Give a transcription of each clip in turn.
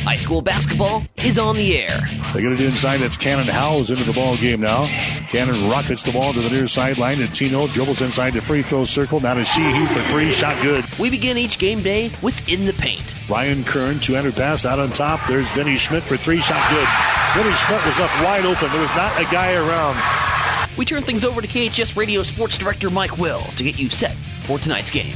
High school basketball is on the air. They get it inside. That's Cannon Howes into the ball game now. Cannon rockets the ball to the near sideline, and Tino dribbles inside the free throw circle. Now to Sheehy for three. Shot good. We begin each game day with In the Paint. Ryan Kern, 200 pass out on top. There's Vinny Schmidt for three. Shot good. Vinny Schmidt was up wide open. There was not a guy around. We turn things over to KHS Radio Sports Director Mike Will to get you set for tonight's game.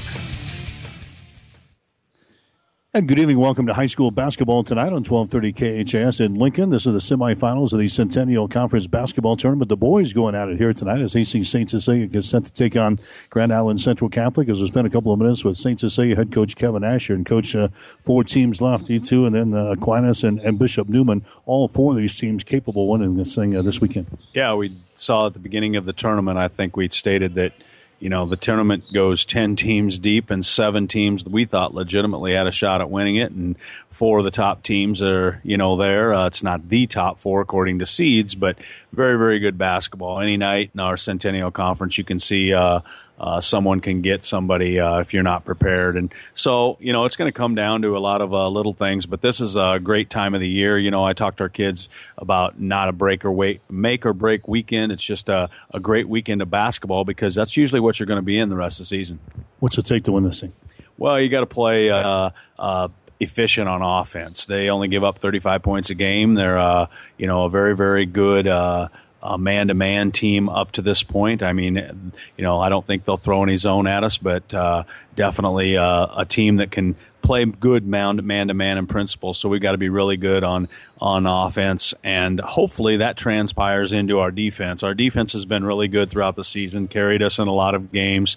And good evening. Welcome to high school basketball tonight on 1230 KHAS in Lincoln. This is the semifinals of the Centennial Conference basketball tournament. The boys going at it here tonight as Hastings St. Cecilia gets set to take on Grand Island Central Catholic. As we spend a couple of minutes with St. Cecilia head coach Kevin Asher and coach four teams left, E2, and then Aquinas and Bishop Neumann. All four of these teams capable of winning this thing this weekend. Yeah, we saw at the beginning of the tournament, I think we stated that the tournament goes 10 teams deep, and 7 teams that we thought legitimately had a shot at winning it, and 4 of the top teams are, there. It's not the top 4 according to seeds, but very, very good basketball. Any night in our Centennial Conference, you can see someone can get somebody if you're not prepared. And so, it's going to come down to a lot of little things, but this is a great time of the year. I talked to our kids about not a make or break weekend. It's just a great weekend of basketball because that's usually what you're going to be in the rest of the season. What's it take to win this thing? Well, you got to play efficient on offense. They only give up 35 points a game. They're a very, very good a man-to-man team up to this point. I mean, I don't think they'll throw any zone at us, but definitely a team that can play good man-to-man in principle. So we've got to be really good on offense, and hopefully that transpires into our defense. Our defense has been really good throughout the season, carried us in a lot of games,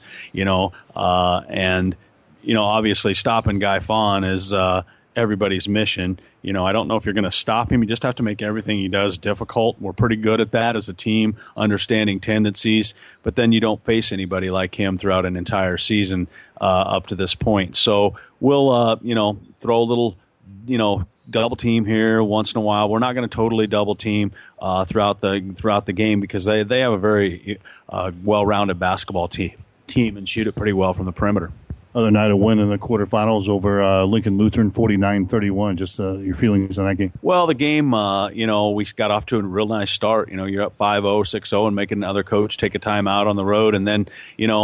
and obviously stopping Guy Fawn is everybody's mission. I don't know if you're going to stop him. You just have to make everything he does difficult. We're pretty good at that as a team, understanding tendencies, but then you don't face anybody like him throughout an entire season up to this point. So we'll, throw a little, double team here once in a while. We're not going to totally double team throughout the game because they have a very well-rounded basketball team and shoot it pretty well from the perimeter. Other night, a win in the quarterfinals over Lincoln Lutheran, 49-31. Just your feelings on that game? Well, the game, we got off to a real nice start. You're up 5-0, 6-0, and making another coach take a timeout on the road. And then,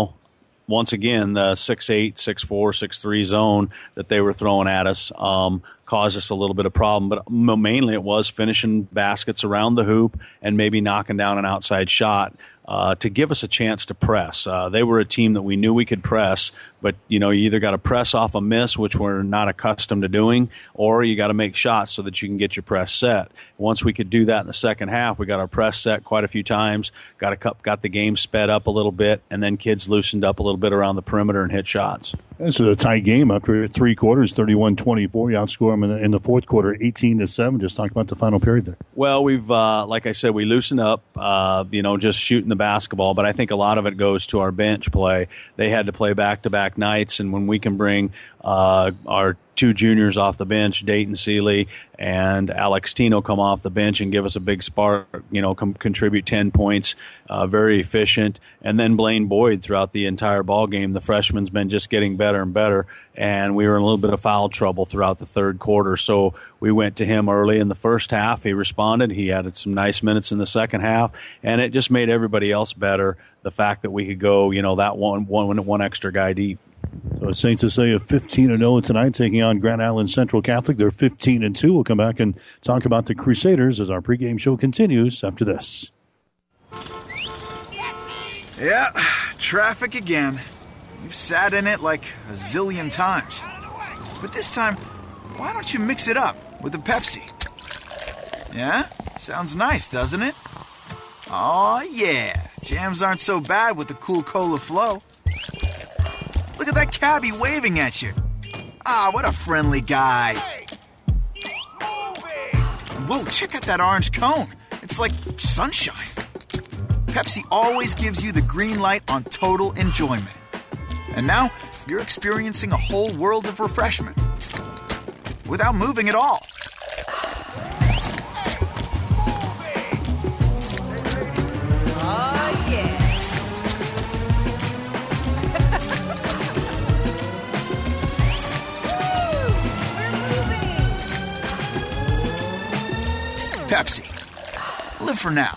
once again, the 6-8, 6-4, 6-3 zone that they were throwing at us caused us a little bit of problem. But mainly it was finishing baskets around the hoop and maybe knocking down an outside shot to give us a chance to press. They were a team that we knew we could press, but you either got to press off a miss, which we're not accustomed to doing, or you got to make shots so that you can get your press set. Once we could do that in the second half, we got our press set quite a few times, got the game sped up a little bit, and then kids loosened up a little bit around the perimeter and hit shots. This is a tight game after 3 quarters, 31-24. You outscore them in the fourth quarter, 18-7. Just talk about the final period there. Well, we've, like I said, we loosened up, just shooting the basketball, but I think a lot of it goes to our bench play. They had to play back-to-back nights, and when we can bring our 2 juniors off the bench, Dayton Seeley and Alex Tino, come off the bench and give us a big spark, contribute 10 points, very efficient. And then Blaine Boyd throughout the entire ball game. The freshman's been just getting better and better, and we were in a little bit of foul trouble throughout the third quarter. So we went to him early in the first half. He responded. He added some nice minutes in the second half, and it just made everybody else better, the fact that we could go, that one extra guy deep. So St. Cecilia 15-0 tonight, taking on Grand Island Central Catholic. They're 15-2. We'll come back and talk about the Crusaders as our pregame show continues after this. Yeah, traffic again. You've sat in it like a zillion times. But this time, why don't you mix it up with a Pepsi? Yeah? Sounds nice, doesn't it? Aw, yeah. Jams aren't so bad with the cool cola flow. Look at that cabbie waving at you. Ah, what a friendly guy. Whoa, check out that orange cone. It's like sunshine. Pepsi always gives you the green light on total enjoyment. And now, you're experiencing a whole world of refreshment without moving at all. Oh, yeah. Pepsi. Live for now.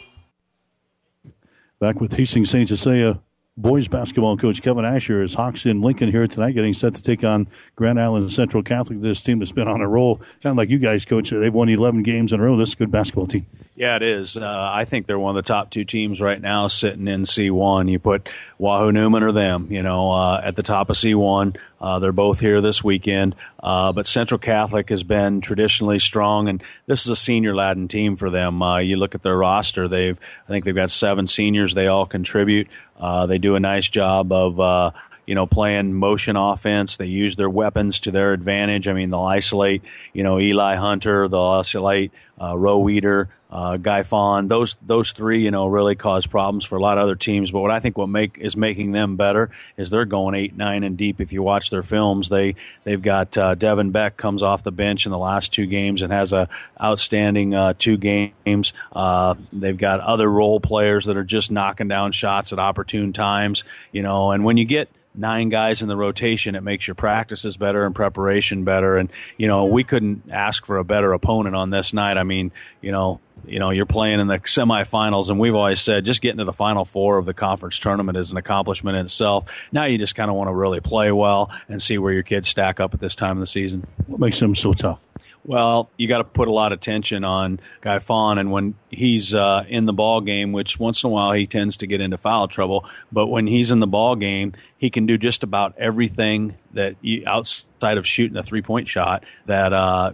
Back with Hastings St. Cecilia boys basketball coach Kevin Asher as Hawks in Lincoln here tonight, getting set to take on Grand Island Central Catholic. This team that's been on a roll, kind of like you guys, Coach. They've won 11 games in a row. This is a good basketball team. Yeah, it is. I think they're one of the top two teams right now sitting in C1. You put Wahoo Newman or them, at the top of C1. They're both here this weekend. But Central Catholic has been traditionally strong, and this is a senior-laden team for them. You look at their roster. I think they've got 7 seniors. They all contribute. They do a nice job of playing motion offense. They use their weapons to their advantage. I mean, they'll isolate, Eli Hunter. They'll isolate Roe Weeder, Guy Fawn. Those three, really cause problems for a lot of other teams. But what I think is making them better is they're going 8, 9, and deep. If you watch their films, they've got Devin Beck comes off the bench in the last 2 games and has a outstanding 2 games. They've got other role players that are just knocking down shots at opportune times. And when you get 9 guys in the rotation, it makes your practices better and preparation better. And, we couldn't ask for a better opponent on this night. I mean, you're playing in the semifinals, and we've always said just getting to the Final Four of the conference tournament is an accomplishment in itself. Now you just kind of want to really play well and see where your kids stack up at this time of the season. What makes them so tough? Well, you got to put a lot of tension on Guy Fawn, and when he's in the ball game, which once in a while he tends to get into foul trouble, but when he's in the ball game, he can do just about everything that outside of shooting a 3-point shot that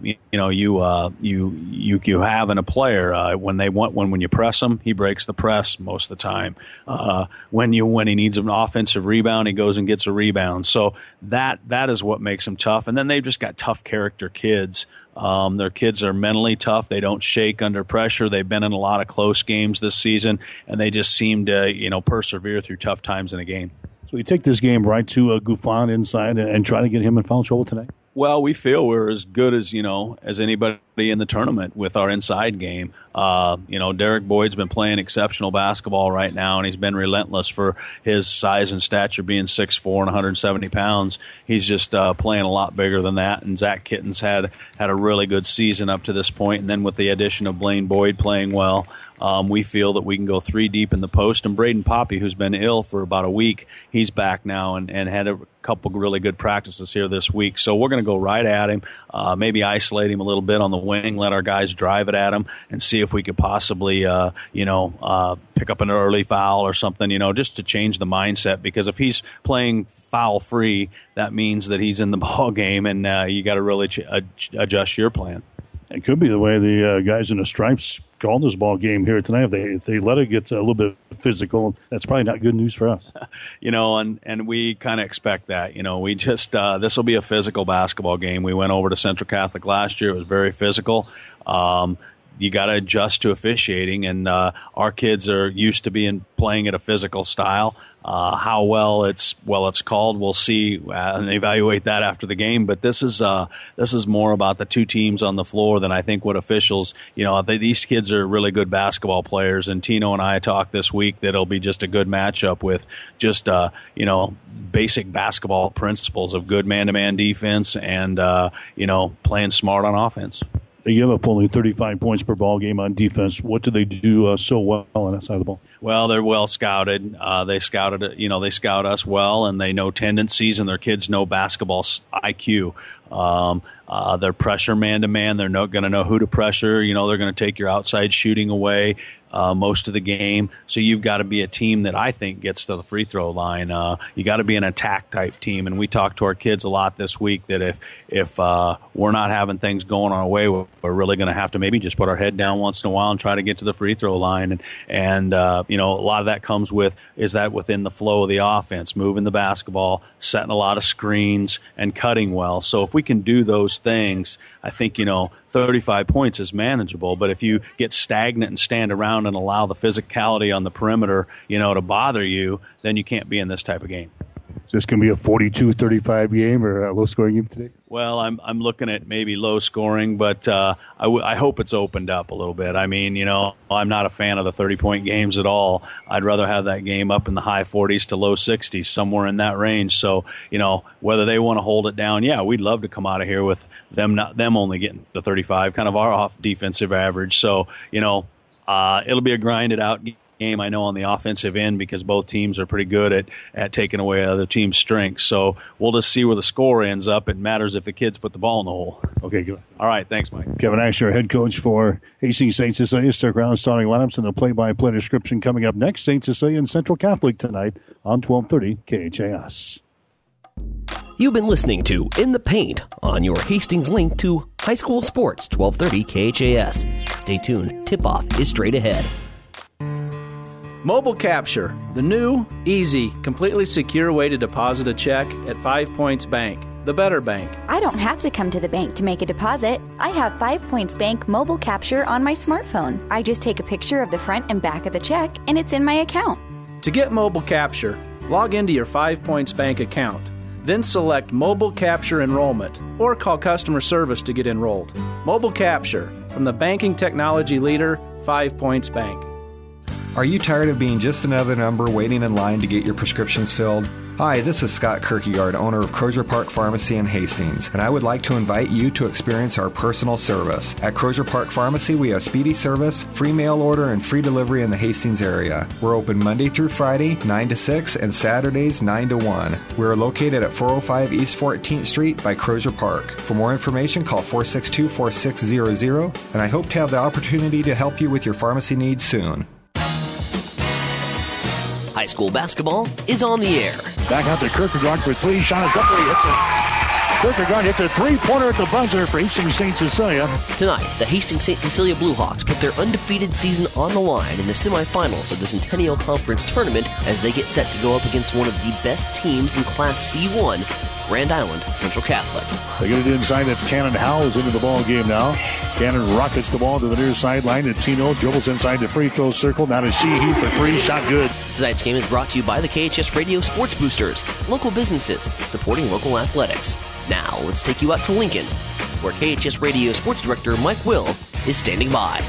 you have in a player. When you press him, he breaks the press most of the time. When he needs an offensive rebound, he goes and gets a rebound. So that is what makes him tough. And then they've just got tough character kids. Their kids are mentally tough. They don't shake under pressure. They've been in a lot of close games this season, and they just seem to persevere through tough times in a game. So you take this game right to Gouffon inside and try to get him in foul trouble tonight? Well, we feel we're as good as anybody in the tournament with our inside game. Derek Boyd's been playing exceptional basketball right now, and he's been relentless for his size and stature, being 6'4" and 170 pounds. He's just playing a lot bigger than that. And Zach Kitten's had a really good season up to this point. And then with the addition of Blaine Boyd playing well, we feel that we can go 3 deep in the post. And Braden Poppy, who's been ill for about a week, he's back now and had a couple really good practices here this week. So we're going to go right at him, maybe isolate him a little bit on the wing, let our guys drive it at him, and see if we could possibly, pick up an early foul or something, just to change the mindset. Because if he's playing foul-free, that means that he's in the ball game, and you got to really adjust your plan. It could be the way the guys in the stripes called this ball game here tonight. If they let it get a little bit physical, that's probably not good news for us. And we kind of expect that. We just this will be a physical basketball game. We went over to Central Catholic last year. It was very physical. You got to adjust to officiating, and our kids are used to playing at a physical style. How well it's called, we'll see and evaluate that after the game. But this is more about the 2 teams on the floor than I think what officials. These kids are really good basketball players, and Tino and I talked this week that it'll be just a good matchup with just basic basketball principles of good man-to-man defense and playing smart on offense. They give up only 35 points per ball game on defense. What do they do so well on that side of the ball? Well, they're well scouted. They scouted it. They scout us well, and they know tendencies, and their kids know basketball IQ. They're pressure man-to-man. They're not going to know who to pressure. They're going to take your outside shooting away most of the game. So you've got to be a team that I think gets to the free throw line. You got to be an attack-type team. And we talked to our kids a lot this week that if we're not having things going our way, we're really going to have to maybe just put our head down once in a while and try to get to the free throw line. And a lot of that comes with is that within the flow of the offense, moving the basketball, setting a lot of screens, and cutting well. So if we can do those things, I think, 35 points is manageable. But if you get stagnant and stand around and allow the physicality on the perimeter, to bother you, then you can't be in this type of game. Is this going to be a 42-35 game or a low-scoring game today? Well, I'm looking at maybe low scoring, but I hope it's opened up a little bit. I mean, I'm not a fan of the 30-point games at all. I'd rather have that game up in the high 40s to low 60s, somewhere in that range. So, whether they want to hold it down, yeah, we'd love to come out of here with them only getting the 35, kind of our off defensive average. So, it'll be a grinded out game, I know, on the offensive end, because both teams are pretty good at taking away other teams' strengths. So we'll just see where the score ends up. It matters if the kids put the ball in the hole. Okay, good. All right, thanks, Mike. Kevin Asher, head coach for Hastings St. Cecilia. Stick around, starting lineups and the play-by-play description coming up next. St. Cecilia and Central Catholic tonight on 1230 KHAS. You've been listening to In the Paint on your Hastings link to high school sports, 1230 KHAS. Stay tuned. Tip-off is straight ahead. Mobile Capture, the new, easy, completely secure way to deposit a check at 5 Points Bank, the better bank. I don't have to come to the bank to make a deposit. I have 5 Points Bank Mobile Capture on my smartphone. I just take a picture of the front and back of the check, and it's in my account. To get Mobile Capture, log into your 5 Points Bank account. Then select Mobile Capture Enrollment or call customer service to get enrolled. Mobile Capture, from the banking technology leader, 5 Points Bank. Are you tired of being just another number waiting in line to get your prescriptions filled? Hi, this is Scott Kierkegaard, owner of Crozier Park Pharmacy in Hastings, and I would like to invite you to experience our personal service. At Crozier Park Pharmacy, we have speedy service, free mail order, and free delivery in the Hastings area. We're open Monday through Friday, 9 to 6, and Saturdays, 9 to 1. We're located at 405 East 14th Street by Crozier Park. For more information, call 462-4600, and I hope to have the opportunity to help you with your pharmacy needs soon. High school basketball is on the air. Back out to Kierkegaard for three. Shot is up there. He hits it. Kierkegaard hits a three-pointer at the buzzer for Hastings St. Cecilia. Tonight, the Hastings St. Cecilia Bluehawks put their undefeated season on the line in the semifinals of the Centennial Conference Tournament as they get set to go up against one of the best teams in Class C1, Grand Island Central Catholic. They get it inside. That's Cannon Howells into the ball game now. Cannon rockets the ball to the near sideline. And Tino dribbles inside the free throw circle. Now to Sheehy for three. Shot good. Tonight's game is brought to you by the KHS Radio Sports Boosters, local businesses supporting local athletics. Now, let's take you out to Lincoln, where KHS Radio Sports Director Mike Will is standing by.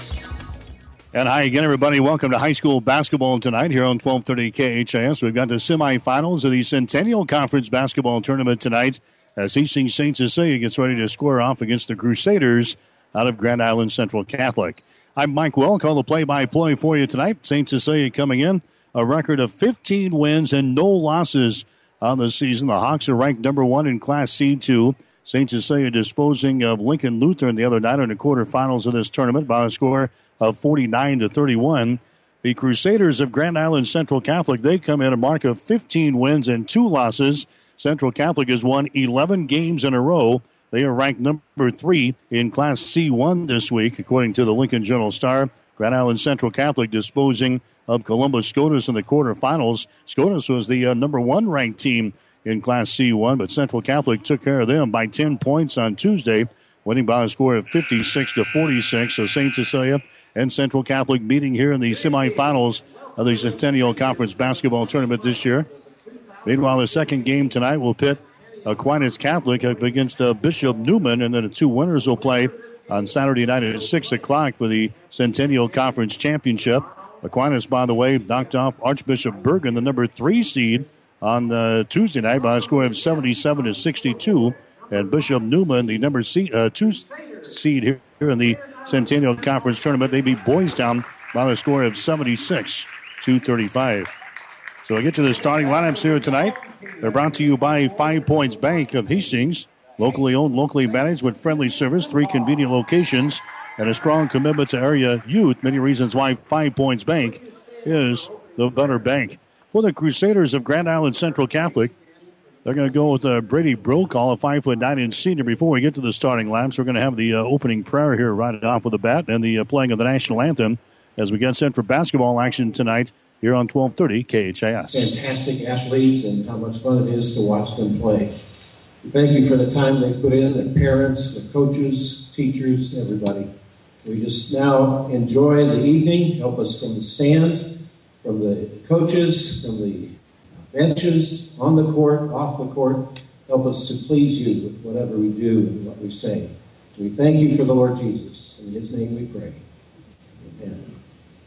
And hi again, everybody. Welcome to high school basketball tonight here on 1230 KHAS. We've got the semifinals of the Centennial Conference basketball tournament tonight as Hastings St. Cecilia gets ready to square off against the Crusaders out of Grand Island Central Catholic. I'm Mike Will. Call the play-by-play for you tonight. St. Cecilia coming in a record of 15 wins and no losses on the season. The Hawks are ranked number 1 in Class C2. St. Cecilia disposing of Lincoln Lutheran the other night in the quarterfinals of this tournament by a score of 49-31. The Crusaders of Grand Island Central Catholic, they come in a mark of 15 wins and 2 losses. Central Catholic has won 11 games in a row. They are ranked number 3 in Class C1 this week, according to the Lincoln Journal-Star. Grand Island Central Catholic disposing of Columbus Scotus in the quarterfinals. Scotus was the number 1 ranked team in Class C1, but Central Catholic took care of them by 10 points on Tuesday, winning by a score of 56-46. So St. Cecilia and Central Catholic meeting here in the semifinals of the Centennial Conference basketball tournament this year. Meanwhile, the second game tonight will pit Aquinas Catholic up against Bishop Newman, and then the 2 winners will play on Saturday night at 6 o'clock for the Centennial Conference Championship. Aquinas, by the way, knocked off Archbishop Bergen, the number 3 seed, on Tuesday night by a score of 77-62. And Bishop Newman, the number 2 seed here in the Centennial Conference Tournament, they beat Boys Town by a score of 76-35. So we get to the starting lineups here tonight. They're brought to you by 5 Points Bank of Hastings. Locally owned, locally managed with friendly service, 3 convenient locations, and a strong commitment to area youth. Many reasons why 5 Points Bank is the better bank. For the Crusaders of Grand Island Central Catholic, they're going to go with Brady Brokaw, a 5'9" senior. Before we get to the starting lineups, we're going to have the opening prayer here right off with the bat and the playing of the national anthem as we get set for basketball action tonight here on 1230 KHAS. Fantastic athletes and how much fun it is to watch them play. Thank you for the time they put in, the parents, the coaches, teachers, everybody. We just now enjoy the evening. Help us from the stands, from the coaches, from the benches, on the court, off the court. Help us to please you with whatever we do and what we say. We thank you for the Lord Jesus. In his name we pray. Amen.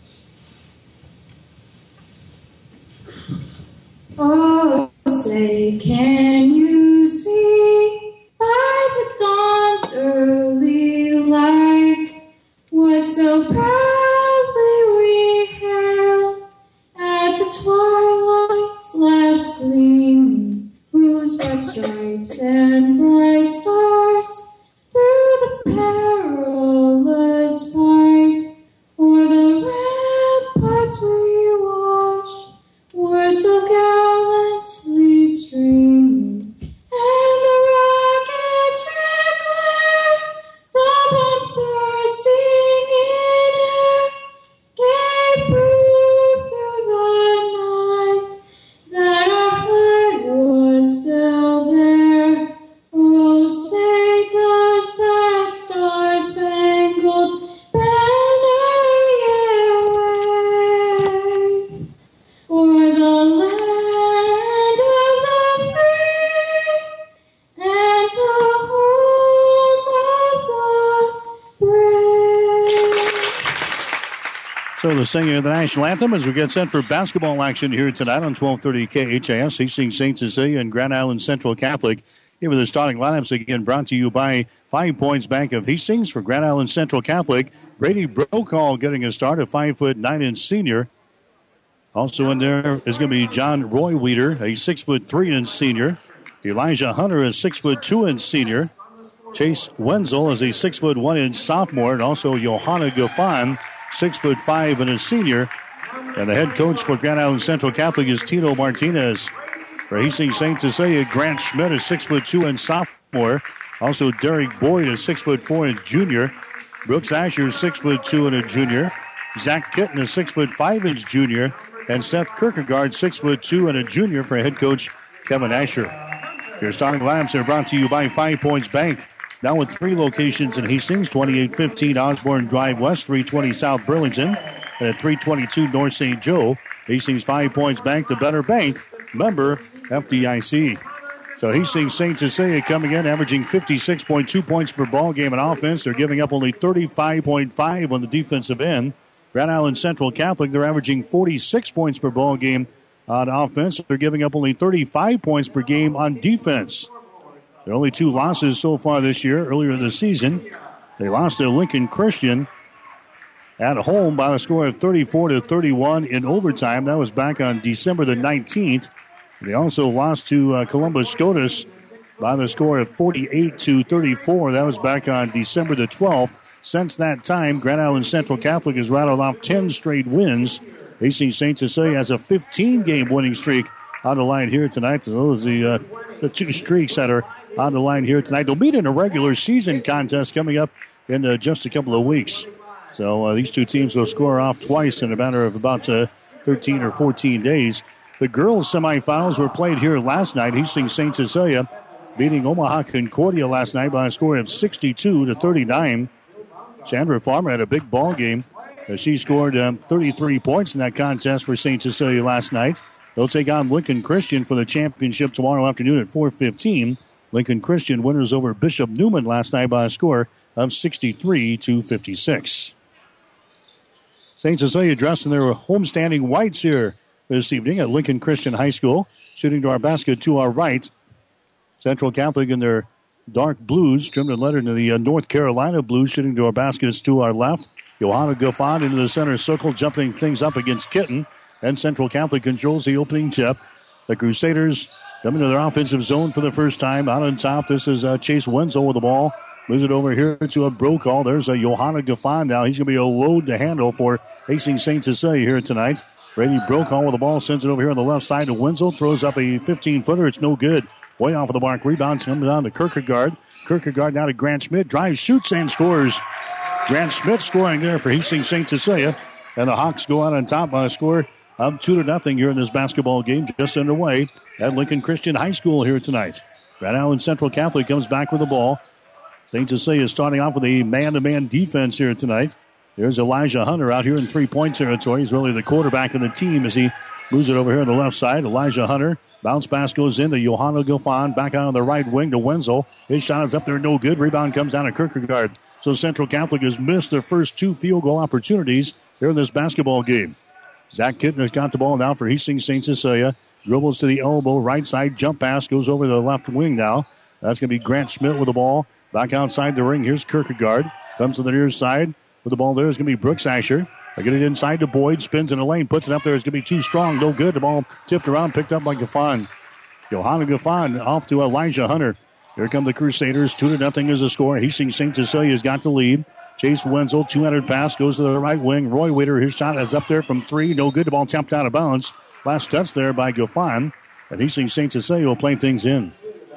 Oh, say, can you see by the dawn's early light what so proudly we hailed at the twilight's last gleaming, whose bright stripes and bright stars through the perilous fight o'er the ramparts we watched were so gallantly streaming, and the rockets red glare, the bombs bursting in air, gave proof through the night that our flag was still there. Oh, say does that star-spangled banner yet wave o'er the land of the free and the home of the brave? So the singing of the national anthem as we get set for basketball action here tonight on 1230 KHAS. Hastings St. Cecilia and Grand Island Central Catholic. Here with the starting lineups again brought to you by 5 Points Bank of Hastings. For Grand Island Central Catholic, Brady Brokaw getting a start, a 5'9" senior. Also in there is going to be John Royweeder, a 6'3" senior. Elijah Hunter, a 6'2" senior. Chase Wenzel is a 6'1" sophomore, and also Johanna Gaffan, 6'5" and a senior. And the head coach for Grand Island Central Catholic is Tino Martinez. For Hastings St. Cecilia, Grant Schmidt, a 6'2" and sophomore. Also Derek Boyd, a 6'4" and junior. Brooks Asher, 6'2" and a junior. Zach Kitten, a 6'5" junior. And Seth Kierkegaard, 6'2" and a junior for head coach Kevin Asher. Your starting lineups are brought to you by 5 Points Bank. Now with 3 locations in Hastings, 2815 Osborne Drive West, 320 South Burlington, and at 322 North St. Joe. Hastings 5 Points Bank, the better bank. Member FDIC. So Hastings St. Cecilia coming in, averaging 56.2 points per ball game in offense. They're giving up only 35.5 on the defensive end. Grand Island Central Catholic, they're averaging 46 points per ball game on offense. They're giving up only 35 points per game on defense. There are only 2 losses so far this year. Earlier in the season, they lost to Lincoln Christian at home by a score of 34-31 in overtime. That was back on December the 19th. They also lost to Columbus Scotus by the score of 48-34. That was back on December the 12th. Since that time, Grand Island Central Catholic has rattled off 10 straight wins. Hastings St. Cecilia has a 15-game winning streak on the line here tonight. So those are the 2 streaks that are on the line here tonight. They'll meet in a regular season contest coming up in just a couple of weeks. So these 2 teams will score off twice in a matter of about 13 or 14 days. The girls' semifinals were played here last night. Hastings St. Cecilia beating Omaha Concordia last night by a score of 62-39. Chandra Farmer had a big ball game. She scored 33 points in that contest for St. Cecilia last night. They'll take on Lincoln Christian for the championship tomorrow afternoon at 4:15. Lincoln Christian winners over Bishop Newman last night by a score of 63-56. St. Cecilia dressed in their homestanding whites here this evening at Lincoln Christian High School. Shooting to our basket to our right. Central Catholic in their dark blues, trimmed and lettered in the North Carolina blues, shooting to our baskets to our left. Johanna Gaffan into the center circle, jumping things up against Kitten. And Central Catholic controls the opening tip. The Crusaders coming to their offensive zone for the first time. Out on top, this is Chase Wenzel with the ball. Moves it over here to a Brokaw. There's a Johanna Gaffan now. He's going to be a load to handle for Hastings St. Cecilia here tonight. Brady Brokaw with the ball, sends it over here on the left side to Wenzel. Throws up a 15-footer. It's no good. Way off of the mark. Rebound comes down to Kierkegaard. Kierkegaard now to Grant Schmidt. Drives, shoots, and scores. Grant Schmidt scoring there for Hastings St. Cecilia. And the Hawks go out on top by a score of 2-0 here in this basketball game just underway at Lincoln Christian High School here tonight. Grand Island Central Catholic comes back with the ball. St. Cecilia is starting off with a man-to-man defense here tonight. There's Elijah Hunter out here in three-point territory. He's really the quarterback of the team as he Moves it over here on the left side. Elijah Hunter. Bounce pass goes into Johanna Gaffon. Back out on the right wing to Wenzel. His shot is up there, no good. Rebound comes down to Kierkegaard. So Central Catholic has missed their first 2 field goal opportunities here in this basketball game. Zach Kitten has got the ball now for Hastings St. Cecilia. Dribbles to the elbow, right side, jump pass, goes over the left wing now. That's going to be Grant Schmidt with the ball. Back outside the ring, here's Kierkegaard. Comes to the near side with the ball there. Is going to be Brooks Asher. They get it inside to Boyd, spins in the lane, puts it up there. It's going to be too strong, no good. The ball tipped around, picked up by Gaffon. Johanna Gaffon off to Elijah Hunter. Here come the Crusaders, 2-0 is the score. Hastings St. Cecilia's got the lead. Chase Wenzel, 200 pass, goes to the right wing. Roy Waiter, his shot is up there from 3, no good. The ball tapped out of bounds. Last touch there by Gaffon. And Hastings St. Cecilia will play things in.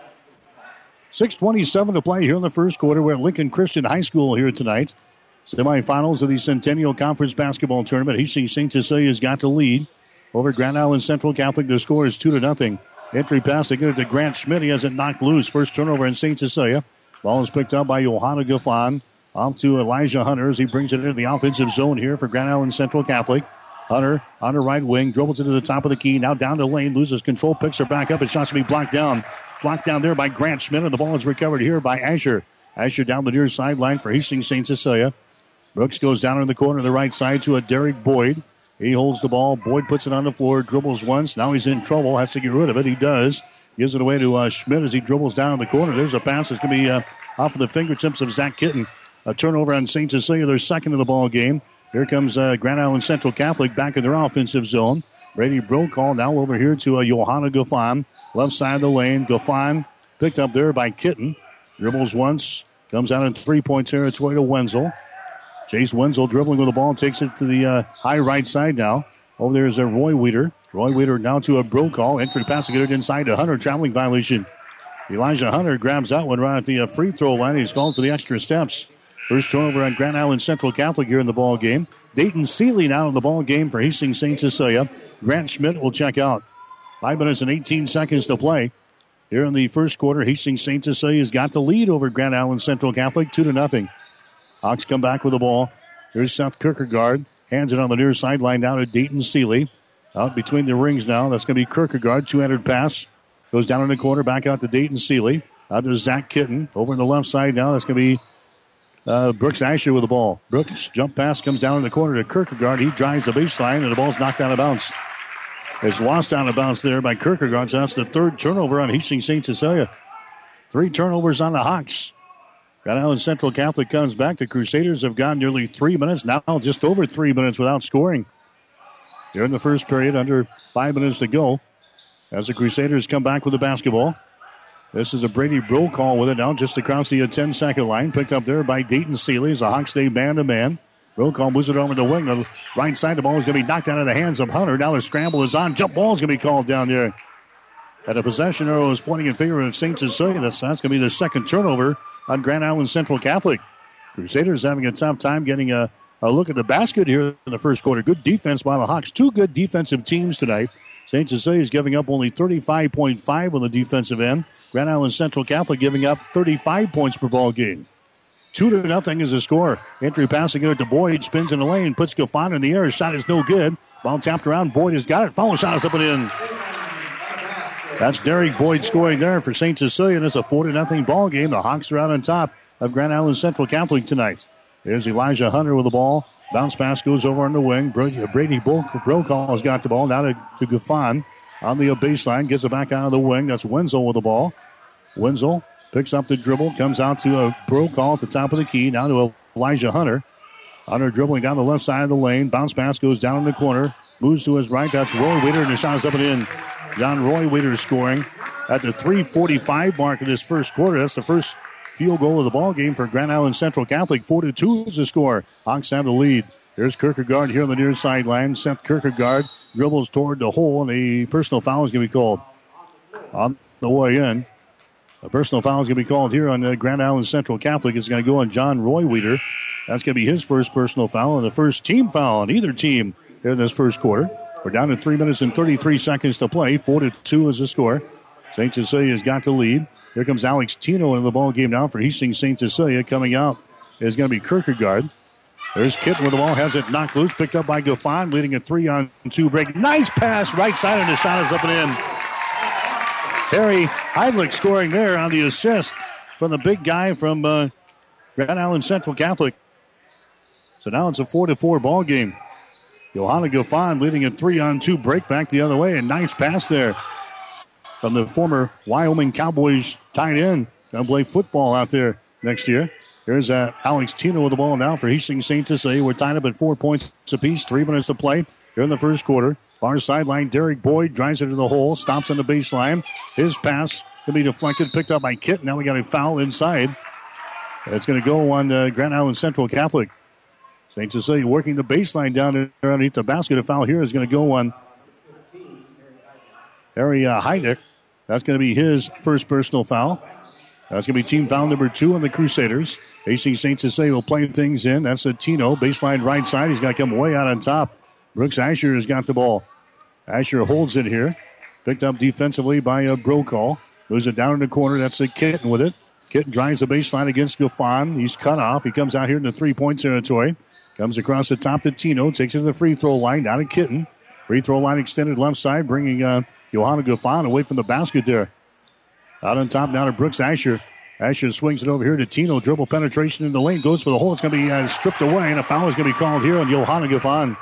6:27 to play here in the first quarter. We're at Lincoln Christian High School here tonight. Semifinals of the Centennial Conference Basketball Tournament. Hastings St. Cecilia's got the lead over Grand Island Central Catholic. The score is 2-0. Entry pass, they get it to Grant Schmidt. He has it knocked loose. First turnover in St. Cecilia. Ball is picked up by Johanna Gaffon. Off to Elijah Hunter as he brings it into the offensive zone here for Grand Island Central Catholic. Hunter on the right wing, dribbles into the top of the key. Now down the lane, loses control, picks her back up. His shot's going to be blocked down. Blocked down there by Grant Schmidt, and the ball is recovered here by Asher. Asher down the near sideline for Hastings St. Cecilia. Brooks goes down in the corner to the right side to a Derek Boyd. He holds the ball. Boyd puts it on the floor, dribbles once. Now he's in trouble, has to get rid of it. He does. Gives it away to Schmidt as he dribbles down in the corner. There's a pass that's going to be off of the fingertips of Zach Kitten. A turnover on St. Cecilia, their second of the ball game. Here comes Grand Island Central Catholic back in their offensive zone. Brady Brokaw now over here to Johanna Gaffon. Left side of the lane. Gaffon picked up there by Kitten. Dribbles once. Comes out in three-point territory to Wenzel. Chase Wenzel dribbling with the ball. Takes it to the high right side now. Over there is Roy Weeder. Roy Weeder now to a Brokaw. Entry pass to get it inside to Hunter. Traveling violation. Elijah Hunter grabs that one right at the free throw line. He's called for the extra steps. First turnover on Grand Island Central Catholic here in the ball game. Dayton Seeley now in the ball game for Hastings St. Cecilia. Grant Schmidt will check out. 5 minutes and 18 seconds to play. Here in the first quarter, Hastings St. Cecilia's got the lead over Grand Island Central Catholic, 2-0. Hawks come back with the ball. Here's Seth Kierkegaard. Hands it on the near sideline down to Dayton Seeley. Out between the rings now. That's going to be Kierkegaard. 200 pass. Goes down in the corner. Back out to Dayton Seeley. Out to Zach Kitten. Over on the left side now. That's going to be Brooks Asher with the ball. Brooks, jump pass comes down in the corner to Kierkegaard. He drives the baseline, and the ball's knocked out of bounds. It's lost out of bounds there by Kierkegaard. So that's the third turnover on Hastings St. Cecilia. 3 turnovers on the Hawks. Grand Island Central Catholic comes back. The Crusaders have gone nearly 3 minutes, now just over 3 minutes without scoring. Here in the first period, under 5 minutes to go, as the Crusaders come back with the basketball. This is a Brady Brokaw with it now, just across the 10-second line. Picked up there by Dayton Seeley as the Hawks stay man-to-man. Brokaw moves it over the wing. The right side, the ball is going to be knocked out of the hands of Hunter. Now the scramble is on. Jump ball is going to be called down there. And the possession arrow is pointing in favor of St. Cecilia. That's going to be the second turnover on Grand Island Central Catholic. Crusaders having a tough time getting a look at the basket here in the first quarter. Good defense by the Hawks. 2 good defensive teams tonight. St. Cecilia is giving up only 35.5 on the defensive end. Grand Island Central Catholic giving up 35 points per ball game. 2-0 is the score. Entry pass to get it to Boyd. Spins in the lane. Puts Gaffon in the air. His shot is no good. Ball tapped around. Boyd has got it. Foul shot is up and in. That's Derek Boyd scoring there for St. Cecilia. And it's a 4-0 ball game. The Hawks are out on top of Grand Island Central Catholic tonight. There's Elijah Hunter with the ball. Bounce pass goes over on the wing. Brady Brokaw has got the ball. Now to Gaffon on the baseline. Gets it back out of the wing. That's Wenzel with the ball. Wenzel picks up the dribble. Comes out to Brokaw at the top of the key. Now to Elijah Hunter. Hunter dribbling down the left side of the lane. Bounce pass goes down in the corner. Moves to his right. That's Roy Waiter. And the shot is up and in. John Roy Waiter scoring at the 3:45 mark of this first quarter. That's the first field goal of the ball game for Grand Island Central Catholic. 4-2 is the score. Hawks have the lead. There's Kierkegaard here on the near sideline. Seth Kierkegaard dribbles toward the hole, and a personal foul is going to be called on the way in. A personal foul is going to be called here on Grand Island Central Catholic. It's going to go on John Roy Weeder. That's going to be his first personal foul and the first team foul on either team here in this first quarter. We're down to 3 minutes and 33 seconds to play. 4-2 is the score. St. Cecilia's got the lead. Here comes Alex Tino into the ball game now for Hastings St. Cecilia. Coming out is going to be Kierkegaard. There's Kitten with the ball, has it knocked loose, picked up by Gaffon, leading a 3-on-2 break. Nice pass, right side, and the shot is up and in. Harry Heidlich scoring there on the assist from the big guy from Grand Island Central Catholic. So now it's a 4-4 ball game. Johanna Gaffon leading a 3-on-2 break back the other way. A nice pass there from the former Wyoming Cowboys tight end. Going to play football out there next year. Here's Alex Tino with the ball now for Hastings St. Cecilia. We're tied up at 4 points apiece. 3 minutes to play here in the first quarter. Far sideline, Derek Boyd drives it to the hole, stops on the baseline. His pass can be deflected, picked up by Kitten. Now we got a foul inside. It's going to go on Grand Island Central Catholic. St. Cecilia working the baseline down there underneath the basket. A foul here is going to go on Harry Heidlich. That's going to be his first personal foul. That's going to be team foul number 2 on the Crusaders. Hastings St. Cecilia will play things in. That's a Tino, baseline right side. He's got to come way out on top. Brooks Asher has got the ball. Asher holds it here. Picked up defensively by Brokaw. Moves it down in the corner. That's a Kitten with it. Kitten drives the baseline against Gaffon. He's cut off. He comes out here in the 3-point territory. Comes across the top to Tino. Takes it to the free throw line. Down to Kitten. Free throw line extended left side. Bringing Johanna Gaffon away from the basket there. Out on top now to Brooks Asher. Asher swings it over here to Tino. Dribble penetration in the lane. Goes for the hole. It's going to be stripped away. And a foul is going to be called here on Johanna Gaffon.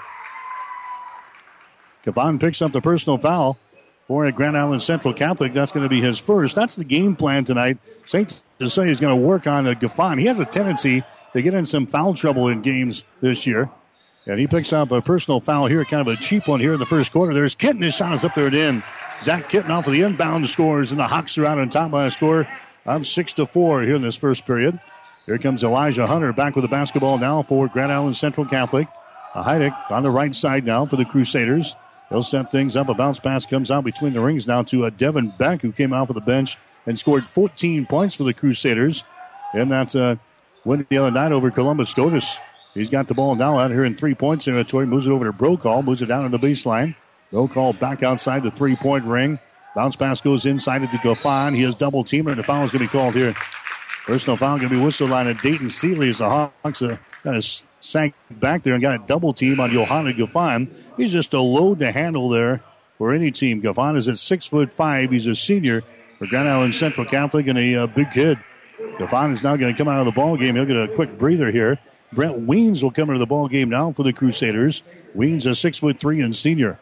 Gaffon picks up the personal foul for Grand Island Central Catholic. That's going to be his first. That's the game plan tonight. St. Cecilia is going to work on Gaffon. He has a tendency to get in some foul trouble in games this year. And he picks up a personal foul here, kind of a cheap one here in the first quarter. There's Kitten. His shot is up there and in. Zach Kitten off of the inbound scores, and the Hawks are out on top by a score of 6-4 here in this first period. Here comes Elijah Hunter back with the basketball now for Grand Island Central Catholic. Heidlich on the right side now for the Crusaders. They'll set things up. A bounce pass comes out between the rings now to Devin Beck, who came out of the bench and scored 14 points for the Crusaders. And that's win the other night over Columbus Scotus. He's got the ball now out here in 3-point territory. Moves it over to Brokaw. Moves it down to the baseline. Brokaw back outside the 3-point ring. Bounce pass goes inside it to Gaffon. He has double teamer, and the foul is going to be called here. Personal foul going to be whistled on Dayton Seeley as the Hawks kind of sank back there and got a double team on Johanna Gaffon. He's just a load to handle there for any team. Gaffon is at 6'5". He's a senior for Grand Island Central Catholic and a big kid. Gaffon is now going to come out of the ball game. He'll get a quick breather here. Brent Weens will come into the ball game now for the Crusaders. Weens, a 6'3" and senior.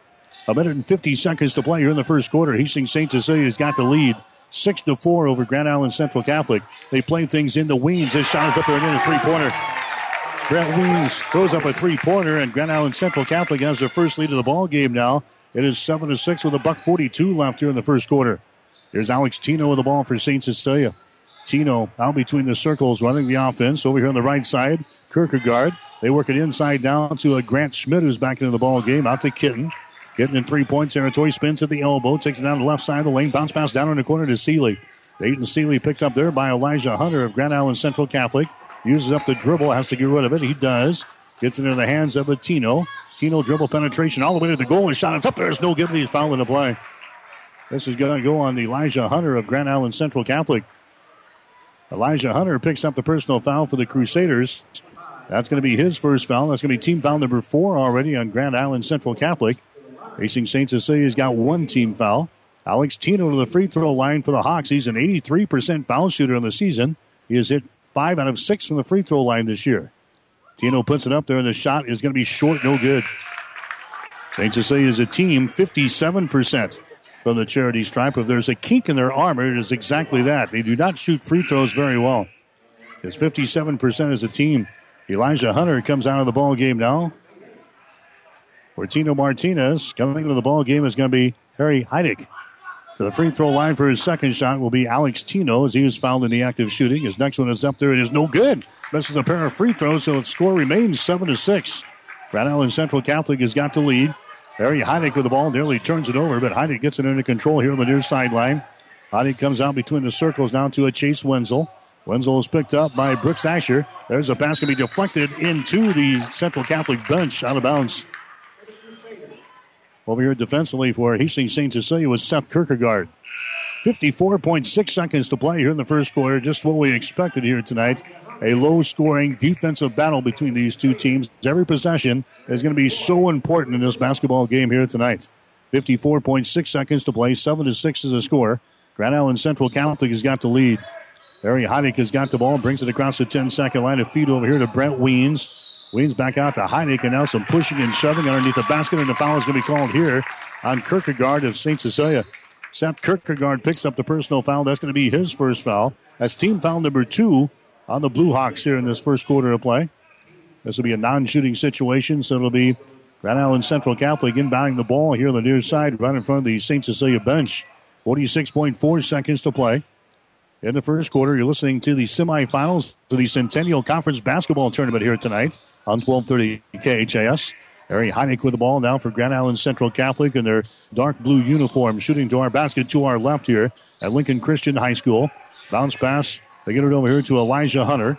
150 seconds to play here in the first quarter. Hastings St. Cecilia's got the lead. 6-4 over Grand Island Central Catholic. They play things into Weens. His shot is up there and in a 3-pointer. Brent Weens throws up a 3-pointer, and Grand Island Central Catholic has their first lead of the ball game now. It is 7-6 with $1:42 left here in the first quarter. Here's Alex Tino with the ball for St. Cecilia. Tino out between the circles running the offense. Over here on the right side, Kierkegaard. They work it inside down to Grant Schmidt, who's back into the ball game. Out to Kitten. Kitten in 3-point territory. Spins at the elbow. Takes it down to the left side of the lane. Bounce pass down in the corner to Seeley. Dayton Seeley picked up there by Elijah Hunter of Grand Island Central Catholic. Uses up the dribble. Has to get rid of it. He does. Gets it into the hands of Tino. Tino dribble penetration all the way to the goal. And shot. It's up there. It's no good. He's fouling the play. This is going to go on Elijah Hunter of Grand Island Central Catholic. Elijah Hunter picks up the personal foul for the Crusaders. That's going to be his first foul. That's going to be team foul number 4 already on Grand Island Central Catholic. Hastings St. Cecilia's got 1 team foul. Alex Tino to the free throw line for the Hawks. He's an 83% foul shooter in the season. He has hit 5 out of 6 from the free throw line this year. Tino puts it up there, and the shot is going to be short, no good. St. Cecilia is a team 57% from the charity stripe. If there's a kink in their armor, it is exactly that. They do not shoot free throws very well. It's 57% as a team. Elijah Hunter comes out of the ball game now. For Tino Martinez, coming into the ball game is going to be Harry Heidlich. To the free throw line for his second shot will be Alex Tino, as he was fouled in the active shooting. His next one is up there. It is no good. Misses a pair of free throws, so the score remains 7-6. Grand Island Central Catholic has got the lead. Harry Heidlich with the ball, nearly turns it over, but Heidlich gets it under control here on the near sideline. Heidlich comes out between the circles down to a Chase Wenzel. Wenzel is picked up by Brooks Asher. There's a pass going to be deflected into the Central Catholic bench, out of bounds. Over here defensively for Hastings St. Cecilia was Seth Kierkegaard. 54.6 seconds to play here in the first quarter. Just what we expected here tonight. A low-scoring defensive battle between these two teams. Every possession is going to be so important in this basketball game here tonight. 54.6 seconds to play. 7-6 is the score. Grand Island Central Catholic has got the lead. Harry Heineck has got the ball, brings it across the 10-second line of feed over here to Brent Weens. Weens back out to Heineck, and now some pushing and shoving underneath the basket, and the foul is going to be called here on Kierkegaard of St. Cecilia. Seth Kierkegaard picks up the personal foul. That's going to be his first foul. That's team foul number 2 on the Blue Hawks here in this first quarter of play. This will be a non-shooting situation, so it'll be Grand Island Central Catholic inbounding the ball here on the near side, right in front of the St. Cecilia bench. 46.4 seconds to play. In the first quarter, you're listening to the semifinals to the Centennial Conference Basketball Tournament here tonight on 1230 KHAS. Harry Heineck with the ball now for Grand Island Central Catholic in their dark blue uniform, shooting to our basket to our left here at Lincoln Christian High School. Bounce pass. They get it over here to Elijah Hunter.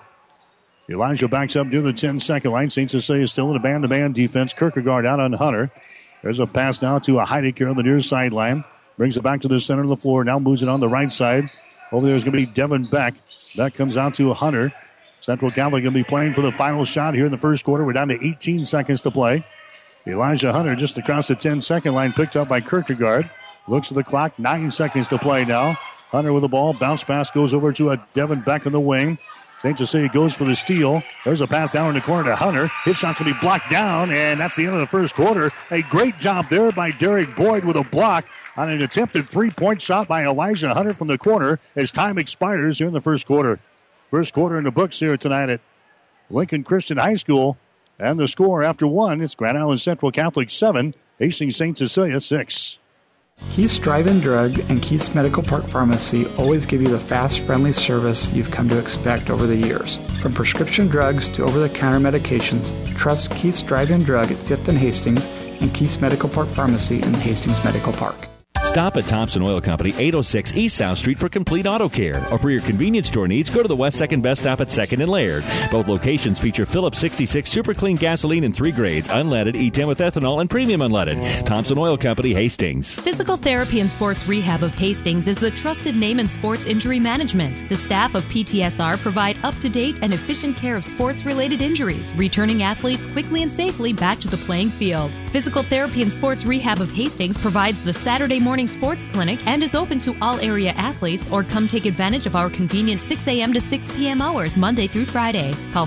Elijah backs up near the 10-second line. St. Cecilia is still in a man-to-man defense. Kierkegaard out on Hunter. There's a pass now to a Heineck here on the near sideline. Brings it back to the center of the floor. Now moves it on the right side. Over there is going to be Devin Beck. That comes out to Hunter. Central Catholic going to be playing for the final shot here in the first quarter. We're down to 18 seconds to play. Elijah Hunter just across the 10-second line, picked up by Kierkegaard. Looks at the clock, 9 seconds to play now. Hunter with the ball, bounce pass goes over to a Devin Beck in the wing. St. Cecilia goes for the steal. There's a pass down in the corner to Hunter. His shot's going to be blocked down, and that's the end of the first quarter. A great job there by Derek Boyd with a block on an attempted 3-point shot by Elijah Hunter from the corner as time expires here in the first quarter. First quarter in the books here tonight at Lincoln Christian High School. And the score after one, it's Grand Island Central Catholic 7, Hastings St. Cecilia 6. Keith's Drive-In Drug and Keith's Medical Park Pharmacy always give you the fast, friendly service you've come to expect over the years. From prescription drugs to over-the-counter medications, trust Keith's Drive-In Drug at 5th and Hastings and Keith's Medical Park Pharmacy in Hastings Medical Park. Stop at Thompson Oil Company, 806 East South Street for complete auto care. Or for your convenience store needs, go to the West 2nd Best Stop at 2nd and Laird. Both locations feature Phillips 66 Super Clean gasoline in 3 grades, unleaded, E10 with ethanol, and premium unleaded. Thompson Oil Company, Hastings. Physical Therapy and Sports Rehab of Hastings is the trusted name in sports injury management. The staff of PTSR provide up-to-date and efficient care of sports-related injuries, returning athletes quickly and safely back to the playing field. Physical Therapy and Sports Rehab of Hastings provides the Saturday morning sports clinic and is open to all area athletes, or come take advantage of our convenient 6 a.m. to 6 p.m. hours Monday through Friday. Call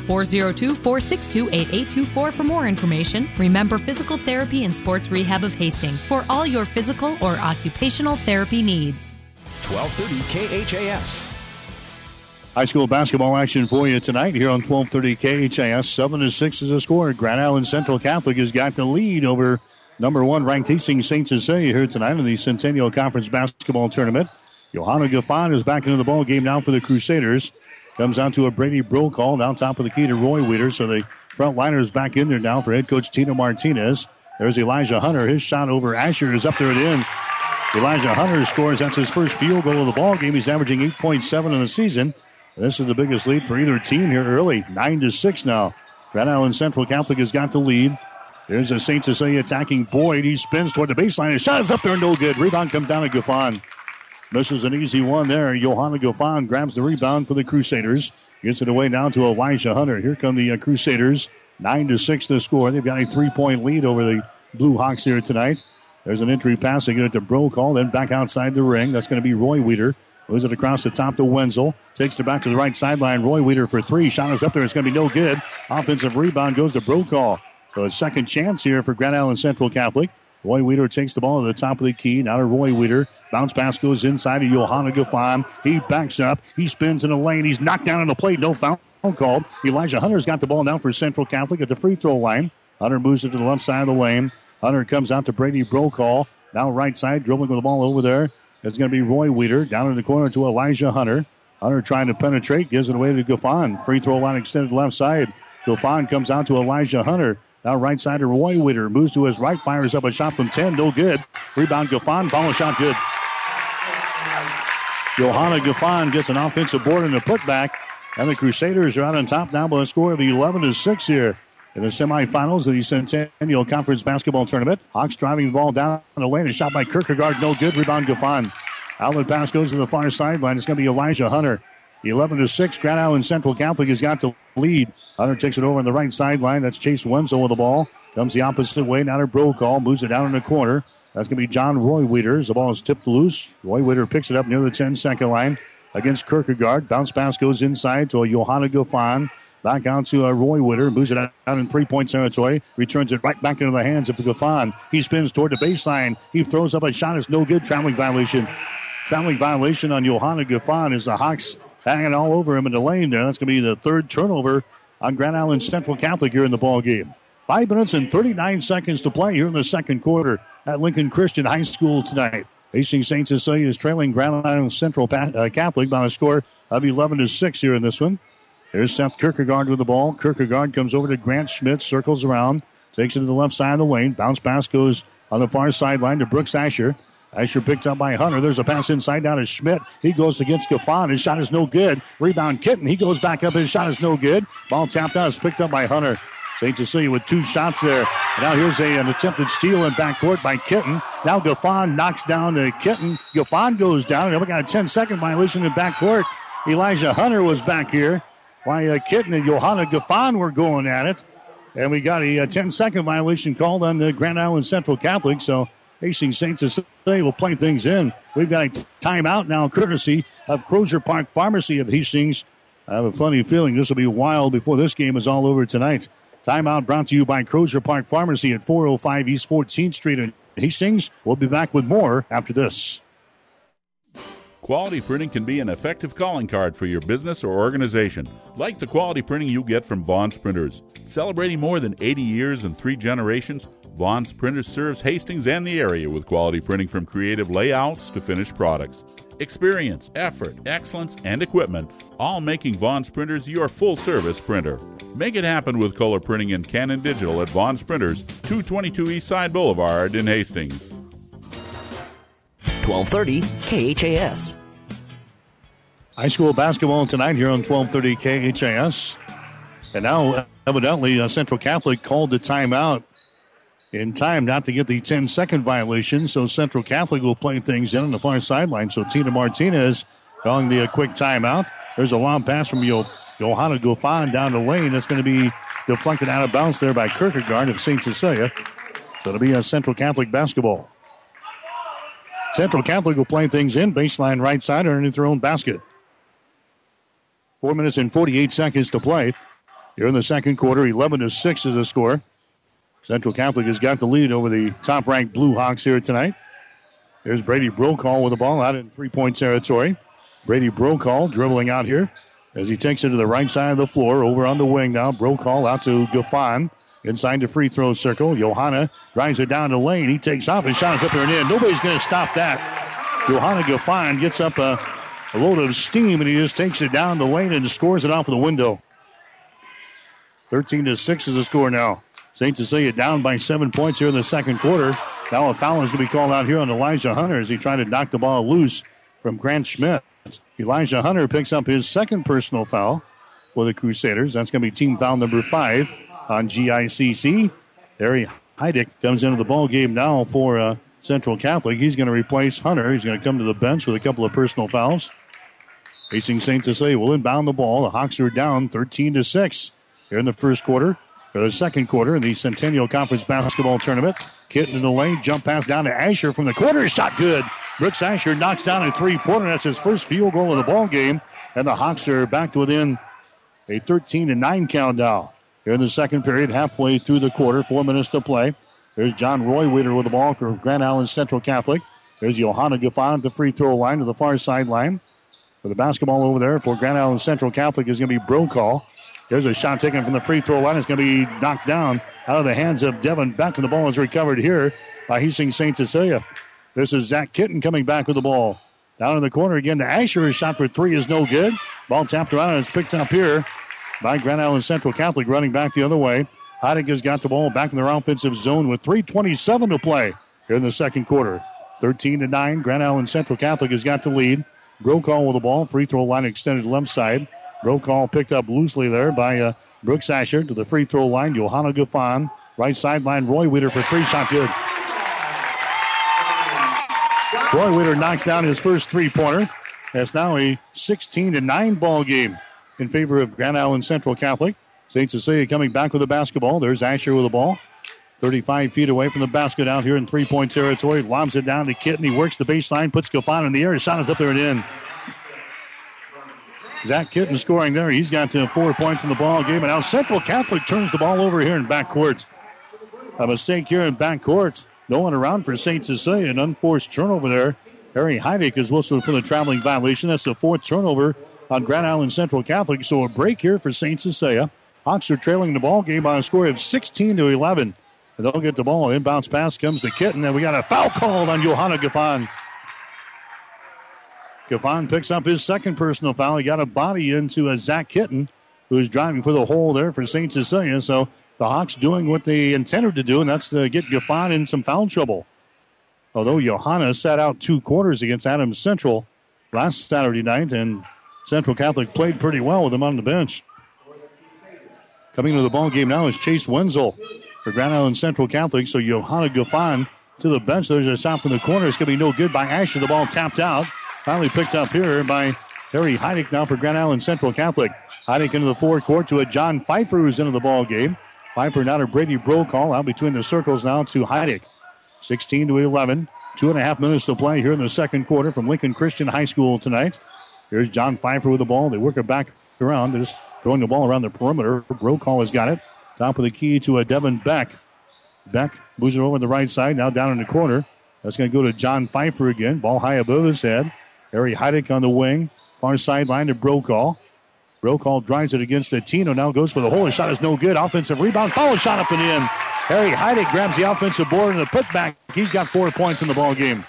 402-462-8824 for more information. Remember, Physical Therapy and Sports Rehab of Hastings for all your physical or occupational therapy needs. 1230 KHAS. High school basketball action for you tonight here on 1230 KHAS. 7-6 is the score. Grand Island Central Catholic has got the lead over number 1 ranked Hastings St. Cecilia here tonight in the Centennial Conference Basketball Tournament. Johanna Gaffon is back into the ball game now for the Crusaders. Comes out to a Brady Brokall down top of the key to Roy Weeder. So the front liners back in there now for head coach Tina Martinez. There's Elijah Hunter. His shot over Asher is up there at the end. Elijah Hunter scores. That's his first field goal of the ball game. He's averaging 8.7 in the season. This is the biggest lead for either team here early. 9-6 now. Grand Island Central Catholic has got the lead. There's a St. Cecilia attacking Boyd. He spins toward the baseline. His shot is up there, no good. Rebound comes down to Gaffon. Misses an easy one there. Johanna Gaffon grabs the rebound for the Crusaders. Gets it away now to Elijah Hunter. Here come the Crusaders. 9-6 to score. They've got a 3-point lead over the Blue Hawks here tonight. There's an entry pass. They get it to Brokall, then back outside the ring. That's going to be Roy Weeder. Moves it across the top to Wenzel. Takes it back to the right sideline. Roy Weeder for 3. Shot is up there. It's going to be no good. Offensive rebound goes to Brokall. So a second chance here for Grand Island Central Catholic. Roy Weeder takes the ball to the top of the key. Now to Roy Weeder. Bounce pass goes inside to Johanna Gaffon. He backs up. He spins in the lane. He's knocked down on the plate. No foul called. Elijah Hunter's got the ball now for Central Catholic at the free throw line. Hunter moves it to the left side of the lane. Hunter comes out to Brady Brokall. Now right side, dribbling with the ball over there. It's going to be Roy Weeder. Down in the corner to Elijah Hunter. Hunter trying to penetrate. Gives it away to Gaffon. Free throw line extended left side. Gaffon comes out to Elijah Hunter. Now right side to Roy Weeder. Moves to his right. Fires up a shot from 10. No good. Rebound Gaffon. Follow shot good. Johanna Gaffon gets an offensive board and a putback. And the Crusaders are out on top now by a score of 11-6 here in the semifinals of the Centennial Conference Basketball Tournament. Hawks driving the ball down the lane. A shot by Kierkegaard. No good. Rebound Gaffon. Outlet pass goes to the far sideline. It's going to be Elijah Hunter. 11-6. Grand Island Central Catholic has got the lead. Hunter takes it over on the right sideline. That's Chase Wenzel with the ball. Comes the opposite way. Now to Brokaw. Moves it down in the corner. That's going to be John Roywater. The ball is tipped loose. Roywater picks it up near the 10-second line against Kierkegaard. Bounce pass goes inside to Johanna Gaffan. Back out to Roywater. Moves it out in 3-point territory. Returns it right back into the hands of Gaffan. He spins toward the baseline. He throws up a shot. It's no good. Traveling violation. Traveling violation on Johanna Gaffan as the Hawks hanging all over him in the lane there. That's going to be the third turnover on Grand Island Central Catholic here in the ball game. 5 minutes and 39 seconds to play here in the second quarter at Lincoln Christian High School tonight. Hastings St. Cecilia is trailing Grand Island Central Catholic by a score of 11-6 here in this one. Here's Seth Kierkegaard with the ball. Kierkegaard comes over to Grant Schmidt, circles around, takes it to the left side of the lane. Bounce pass goes on the far sideline to Brooks Asher. Asher picked up by Hunter. There's a pass inside down to Schmidt. He goes against Gaffan. His shot is no good. Rebound Kitten. He goes back up. His shot is no good. Ball tapped out. It's picked up by Hunter. St. Cecilia with 2 shots there. And now here's an attempted steal in backcourt by Kitten. Now Gaffan knocks down to Kitten. Gaffan goes down. And we got a 10-second violation in backcourt. Elijah Hunter was back here. While Kitten and Johanna Gaffan were going at it. And we got a 10-second violation called on the Grand Island Central Catholic. So Hastings St. Cecilia will play things in. We've got a timeout now, courtesy of Crozier Park Pharmacy of Hastings. I have a funny feeling this will be a while before this game is all over tonight. Timeout brought to you by Crozier Park Pharmacy at 405 East 14th Street in Hastings. We'll be back with more after this. Quality printing can be an effective calling card for your business or organization, like the quality printing you get from Vaughn's Printers. Celebrating more than 80 years and 3 generations, Vaughn's Printers serves Hastings and the area with quality printing from creative layouts to finished products. Experience, effort, excellence, and equipment, all making Vaughn's Printers your full-service printer. Make it happen with color printing and Canon Digital at Vaughn's Printers, 222 Eastside Boulevard in Hastings. 1230 KHAS. High school basketball tonight here on 1230 KHAS. And now, evidently, Central Catholic called the timeout in time not to get the 10-second violation. So Central Catholic will play things in on the far sideline. So Tina Martinez calling the quick timeout. There's a long pass from Johanna Gaffan down the lane. That's going to be deflected out of bounds there by Kierkegaard of St. Cecilia. So it'll be a Central Catholic basketball. Central Catholic will play things in. Baseline right side underneath their own basket. 4 minutes and 48 seconds to play. Here in the second quarter, 11-6 is the score. Central Catholic has got the lead over the top-ranked Blue Hawks here tonight. There's Brady Brokaw with the ball out in 3-point territory. Brady Brokaw dribbling out here as he takes it to the right side of the floor. Over on the wing now. Brokaw out to Gaffan. Inside the free throw circle. Johanna drives it down the lane. He takes off. His shot is up there and in. Nobody's going to stop that. Johanna Gaffan gets up a load of steam, and he just takes it down the lane and scores it off of the window. 13-6 is the score now. St. Cecilia down by 7 points here in the second quarter. Now a foul is going to be called out here on Elijah Hunter as he tried to knock the ball loose from Grant Schmidt. Elijah Hunter picks up his second personal foul for the Crusaders. That's going to be team foul number 5 on GICC. Harry Heidick comes into the ball game now for Central Catholic. He's going to replace Hunter. He's going to come to the bench with a couple of personal fouls. Hastings St. Cecilia will inbound the ball. The Hawks are down 13-6 here in the first quarter. For the second quarter in the Centennial Conference Basketball Tournament. Kitten in the lane, jump pass down to Asher from the corner. Shot good. Brooks Asher knocks down a three-pointer. That's his first field goal of the ball game. And the Hawks are back to within a 13-9 count now. Here in the second period, halfway through the quarter, 4 minutes to play. There's John Roywater with the ball for Grand Island Central Catholic. There's Johanna Gaffan at the free throw line to the far sideline. For the basketball over there for Grand Island Central Catholic is going to be Brokaw. There's a shot taken from the free throw line. It's going to be knocked down out of the hands of Devin Beck, and the ball is recovered here by Hastings St. Cecilia. This is Zach Kitten coming back with the ball. Down in the corner again to Asher. His shot for three is no good. Ball tapped around and it's picked up here by Grand Island Central Catholic, running back the other way. Heidick has got the ball back in their offensive zone with 3:27 to play here in the second quarter. 13-9. Grand Island Central Catholic has got the lead. Brokaw with the ball. Free throw line extended left side. Brokaw picked up loosely there by Brooks Asher to the free throw line. Johanna Gaffan. Right sideline, Roywater for three. Shot good. Roywater knocks down his first three-pointer. That's now a 16-9 ball game in favor of Grand Island Central Catholic. St. Cecilia coming back with the basketball. There's Asher with the ball. 35 feet away from the basket out here in three-point territory. Lobs it down to Kitten. He works the baseline, puts Gaffon in the air. His shot is up there and in. Zach Kitten scoring there. He's got 4 points in the ball game. And now Central Catholic turns the ball over here in backcourt. A mistake here in backcourt. No one around for St. Cecilia. An unforced turnover there. Harry Heidick is whistled for the traveling violation. That's the fourth turnover on Grand Island Central Catholic. So a break here for St. Cecilia. Hawks are trailing the ball game by a score of 16-11. And they'll get the ball. Inbounds pass comes to Kitten. And we got a foul called on Johanna Gaffon. Gaffon picks up his second personal foul. He got a body into Zach Kitten, who's driving for the hole there for St. Cecilia. So the Hawks doing what they intended to do, and that's to get Gaffon in some foul trouble. Although Johanna sat out 2 quarters against Adams Central last Saturday night, and Central Catholic played pretty well with him on the bench. Coming to the ball game now is Chase Wenzel for Grand Island Central Catholic. So Johanna Gaffon to the bench. There's a shot from the corner. It's going to be no good by Asher. The ball tapped out. Finally picked up here by Harry Heidick now for Grand Island Central Catholic. Heidick into the forecourt to a John Pfeiffer who's into the ball game. Pfeiffer now to Brady Brokaw out between the circles now to Heidick. 16-11. 2.5 minutes to play here in the second quarter from Lincoln Christian High School tonight. Here's John Pfeiffer with the ball. They work it back around. They're just throwing the ball around the perimeter. Brokaw has got it. Top of the key to a Devin Beck. Beck moves it over the right side. Now down in the corner. That's going to go to John Pfeiffer again. Ball high above his head. Harry Heidick on the wing. Far sideline to Brokaw. Brokaw drives it against the Tino. Now goes for the hole. His shot is no good. Offensive rebound. Follow shot up and in. Harry Heidick grabs the offensive board and the putback. He's got 4 points in the ball game.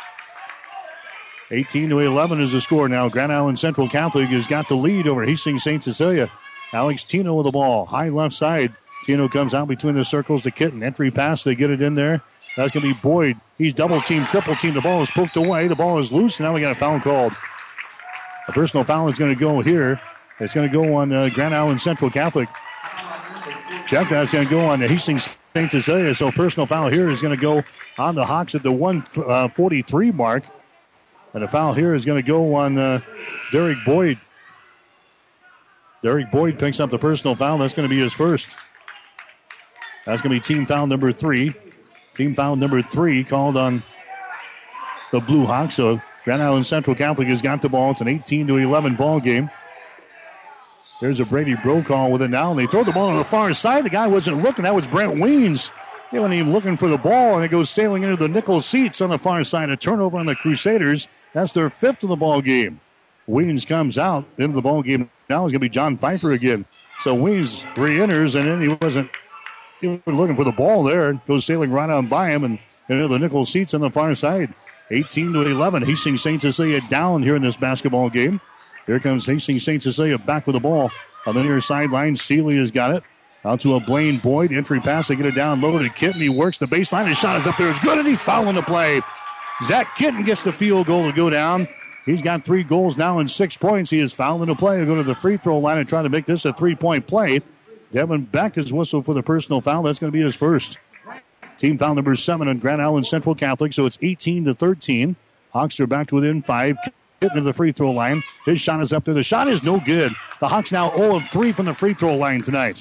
18-11 is the score now. Grand Island Central Catholic has got the lead over Hastings St. Cecilia. Alex Tino with the ball. High left side. Tino comes out between the circles to Kitten. Entry pass. They get it in there. That's going to be Boyd. He's double team, triple team. The ball is poked away. The ball is loose. And now we got a foul called. A personal foul is going to go here. It's going to go on Grand Island Central Catholic. Check that's going to go on the Hastings St. Cecilia. So personal foul here is going to go on the Hawks at the 1:43 mark. And a foul here is going to go on Derek Boyd. Derek Boyd picks up the personal foul. That's going to be his first. That's going to be team foul number 3. Team foul number 3 called on the Blue Hawks. So Grand Island Central Catholic has got the ball. It's an 18-11 ball game. There's a Brady Brokaw with it now. And they throw the ball on the far side. The guy wasn't looking. That was Brent Weens. He wasn't even looking for the ball. And it goes sailing into the nickel seats on the far side. A turnover on the Crusaders. That's their 5th of the ball game. Weens comes out into the ball game. Now it's going to be John Pfeiffer again. So Weens re-enters, and then he was looking for the ball there. It goes sailing right on by him and into the nickel seats on the far side. 18-11. Hastings St. Cecilia down here in this basketball game. Here comes Hastings St. Cecilia back with the ball. On the near sideline, Seeley has got it. Out to a Blaine Boyd. Entry pass. They get it down low to Kitten. He works the baseline. His shot is up there. It's good, and he's fouling the play. Zach Kitten gets the field goal to go down. He's got 3 goals now and 6 points. He is fouling the play. He'll go to the free throw line and try to make this a 3-point play. Devin Beck is whistled for the personal foul. That's going to be his first. Team foul number 7 on Grand Island Central Catholic. So it's 18-13. Hawks are back to within 5. Getting to the free throw line. His shot is up there. The shot is no good. The Hawks now 0 of 3 from the free throw line tonight.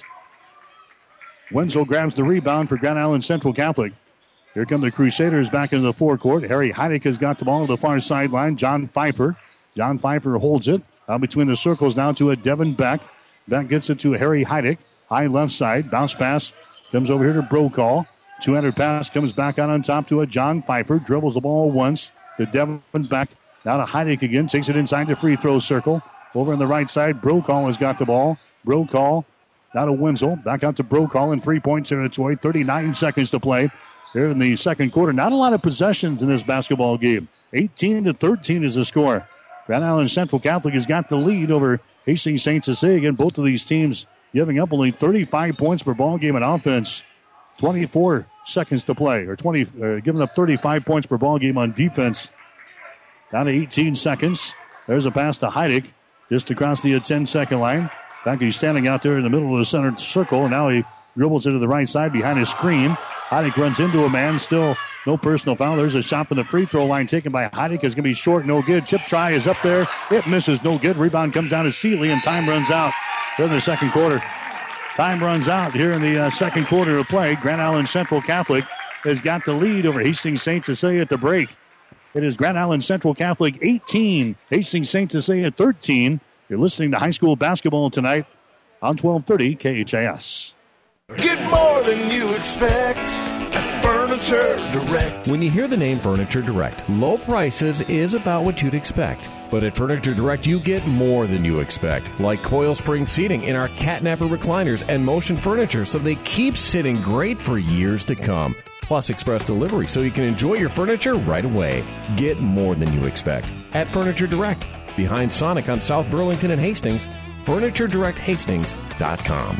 Wenzel grabs the rebound for Grand Island Central Catholic. Here come the Crusaders back into the forecourt. Harry Heidick has got the ball to the far sideline. John Pfeiffer. John Pfeiffer holds it. Out between the circles now to a Devin Beck. Beck gets it to Harry Heidick. High left side. Bounce pass. Comes over here to Brokaw. 200 pass. Comes back out on top to a John Pfeiffer. Dribbles the ball once to Devin Beck. Now to Heidick again. Takes it inside the free throw circle. Over on the right side. Brokaw has got the ball. Brokaw. Now to Wenzel. Back out to Brokaw in 3-point territory. 39 seconds to play here in the second quarter. Not a lot of possessions in this basketball game. 18-13 is the score. Grand Island Central Catholic has got the lead over Hastings St. Cecilia. Again, both of these teams giving up only 35 points per ball game in offense. 24 seconds to play. Giving up 35 points per ball game on defense. Down to 18 seconds. There's a pass to Heidick just across the 10-second line. In fact, he's standing out there in the middle of the center circle. And now he dribbles into the right side behind his screen. Heidick runs into a man. Still no personal foul. There's a shot from the free throw line taken by Heidick. It's going to be short, no good. Chip try is up there. It misses, no good. Rebound comes down to Seeley, and time runs out in the second quarter. Time runs out here in the second quarter of play. Grand Island Central Catholic has got the lead over Hastings St. Cecilia at the break. It is Grand Island Central Catholic 18, Hastings St. Cecilia 13. You're listening to high school basketball tonight on 1230 KHAS. Get more than you expect at Furniture Direct. When you hear the name Furniture Direct, low prices is about what you'd expect. But at Furniture Direct, you get more than you expect, like coil spring seating in our catnapper recliners and motion furniture, so they keep sitting great for years to come. Plus express delivery, so you can enjoy your furniture right away. Get more than you expect at Furniture Direct, behind Sonic on South Burlington and Hastings, FurnitureDirectHastings.com.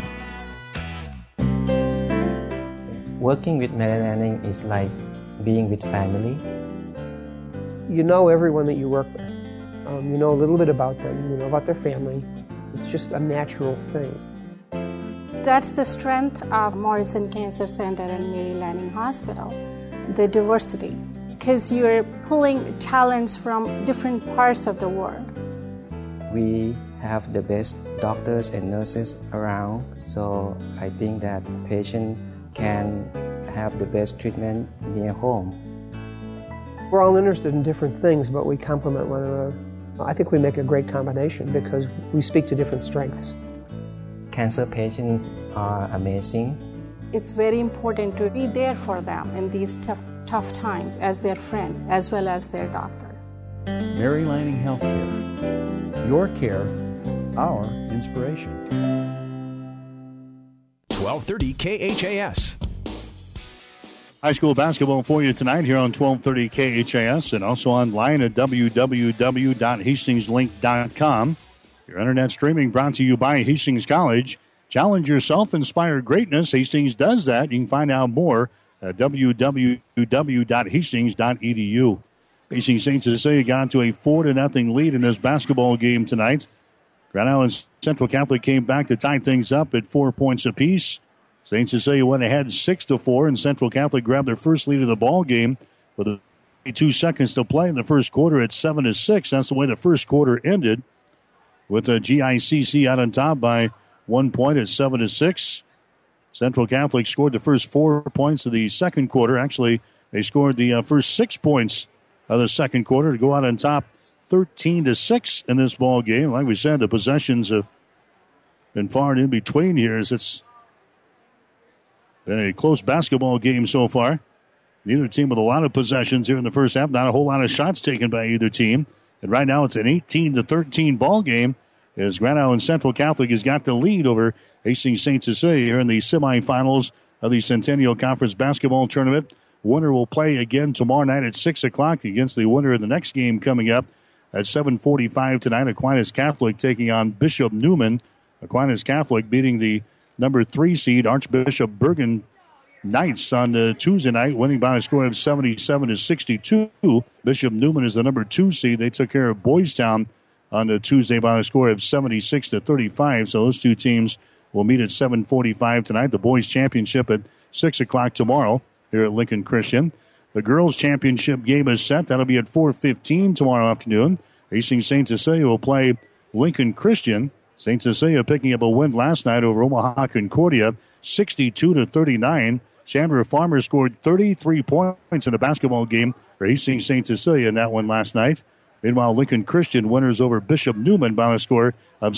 Working with Mary Lanning is like being with family. You know everyone that you work with. You know a little bit about them. You know about their family. It's just a natural thing. That's the strength of Morrison Cancer Center and Mary Lanning Hospital, the diversity, because you're pulling talents from different parts of the world. We have the best doctors and nurses around, so I think that patient can have the best treatment near home. We're all interested in different things, but we complement one another. I think we make a great combination because we speak to different strengths. Cancer patients are amazing. It's very important to be there for them in these tough times as their friend as well as their doctor. Mary Lanning Healthcare. Your care, our inspiration. 1230 KHAS. High school basketball for you tonight here on 1230 KHAS and also online at www.hastingslink.com. Your internet streaming brought to you by Hastings College. Challenge yourself, inspire greatness. Hastings does that. You can find out more at www.hastings.edu. Hastings St. Cecilia got to a 4-0 lead in this basketball game tonight. Grand Island Central Catholic came back to tie things up at 4 points apiece. St. Cecilia went ahead 6-4, and Central Catholic grabbed their first lead of the ball game with 2 seconds to play in the first quarter at 7-6. That's the way the first quarter ended, with the GICC out on top by 1 point at 7-6. Central Catholic scored the first 4 points of the second quarter. Actually, they scored the first 6 points of the second quarter to go out on top 13-6 in this ball game. Like we said, the possessions have been far and in between here. It's been a close basketball game so far. Neither team with a lot of possessions here in the first half. Not a whole lot of shots taken by either team. And right now it's an 18-13 ball game as Grand Island Central Catholic has got the lead over Hastings St. Cecilia here in the semifinals of the Centennial Conference Basketball Tournament. Winner will play again tomorrow night at 6 o'clock against the winner of the next game coming up at 7:45 tonight. Aquinas Catholic taking on Bishop Neumann. Aquinas Catholic beating the number 3 seed Archbishop Bergen Knights on Tuesday night, winning by a score of 77-62. Bishop Neumann is the number 2 seed. They took care of Boys Town on Tuesday by a score of 76-35. So those two teams will meet at 7:45 tonight. The boys championship at 6 o'clock tomorrow here at Lincoln Christian. The girls championship game is set. That'll be at 4:15 tomorrow afternoon. Hastings St. Cecilia will play Lincoln Christian. St. Cecilia picking up a win last night over Omaha Concordia, 62-39. Chandler Farmer scored 33 points in the basketball game for Hastings St. Cecilia in that one last night. Meanwhile, Lincoln Christian winners over Bishop Neumann by a score of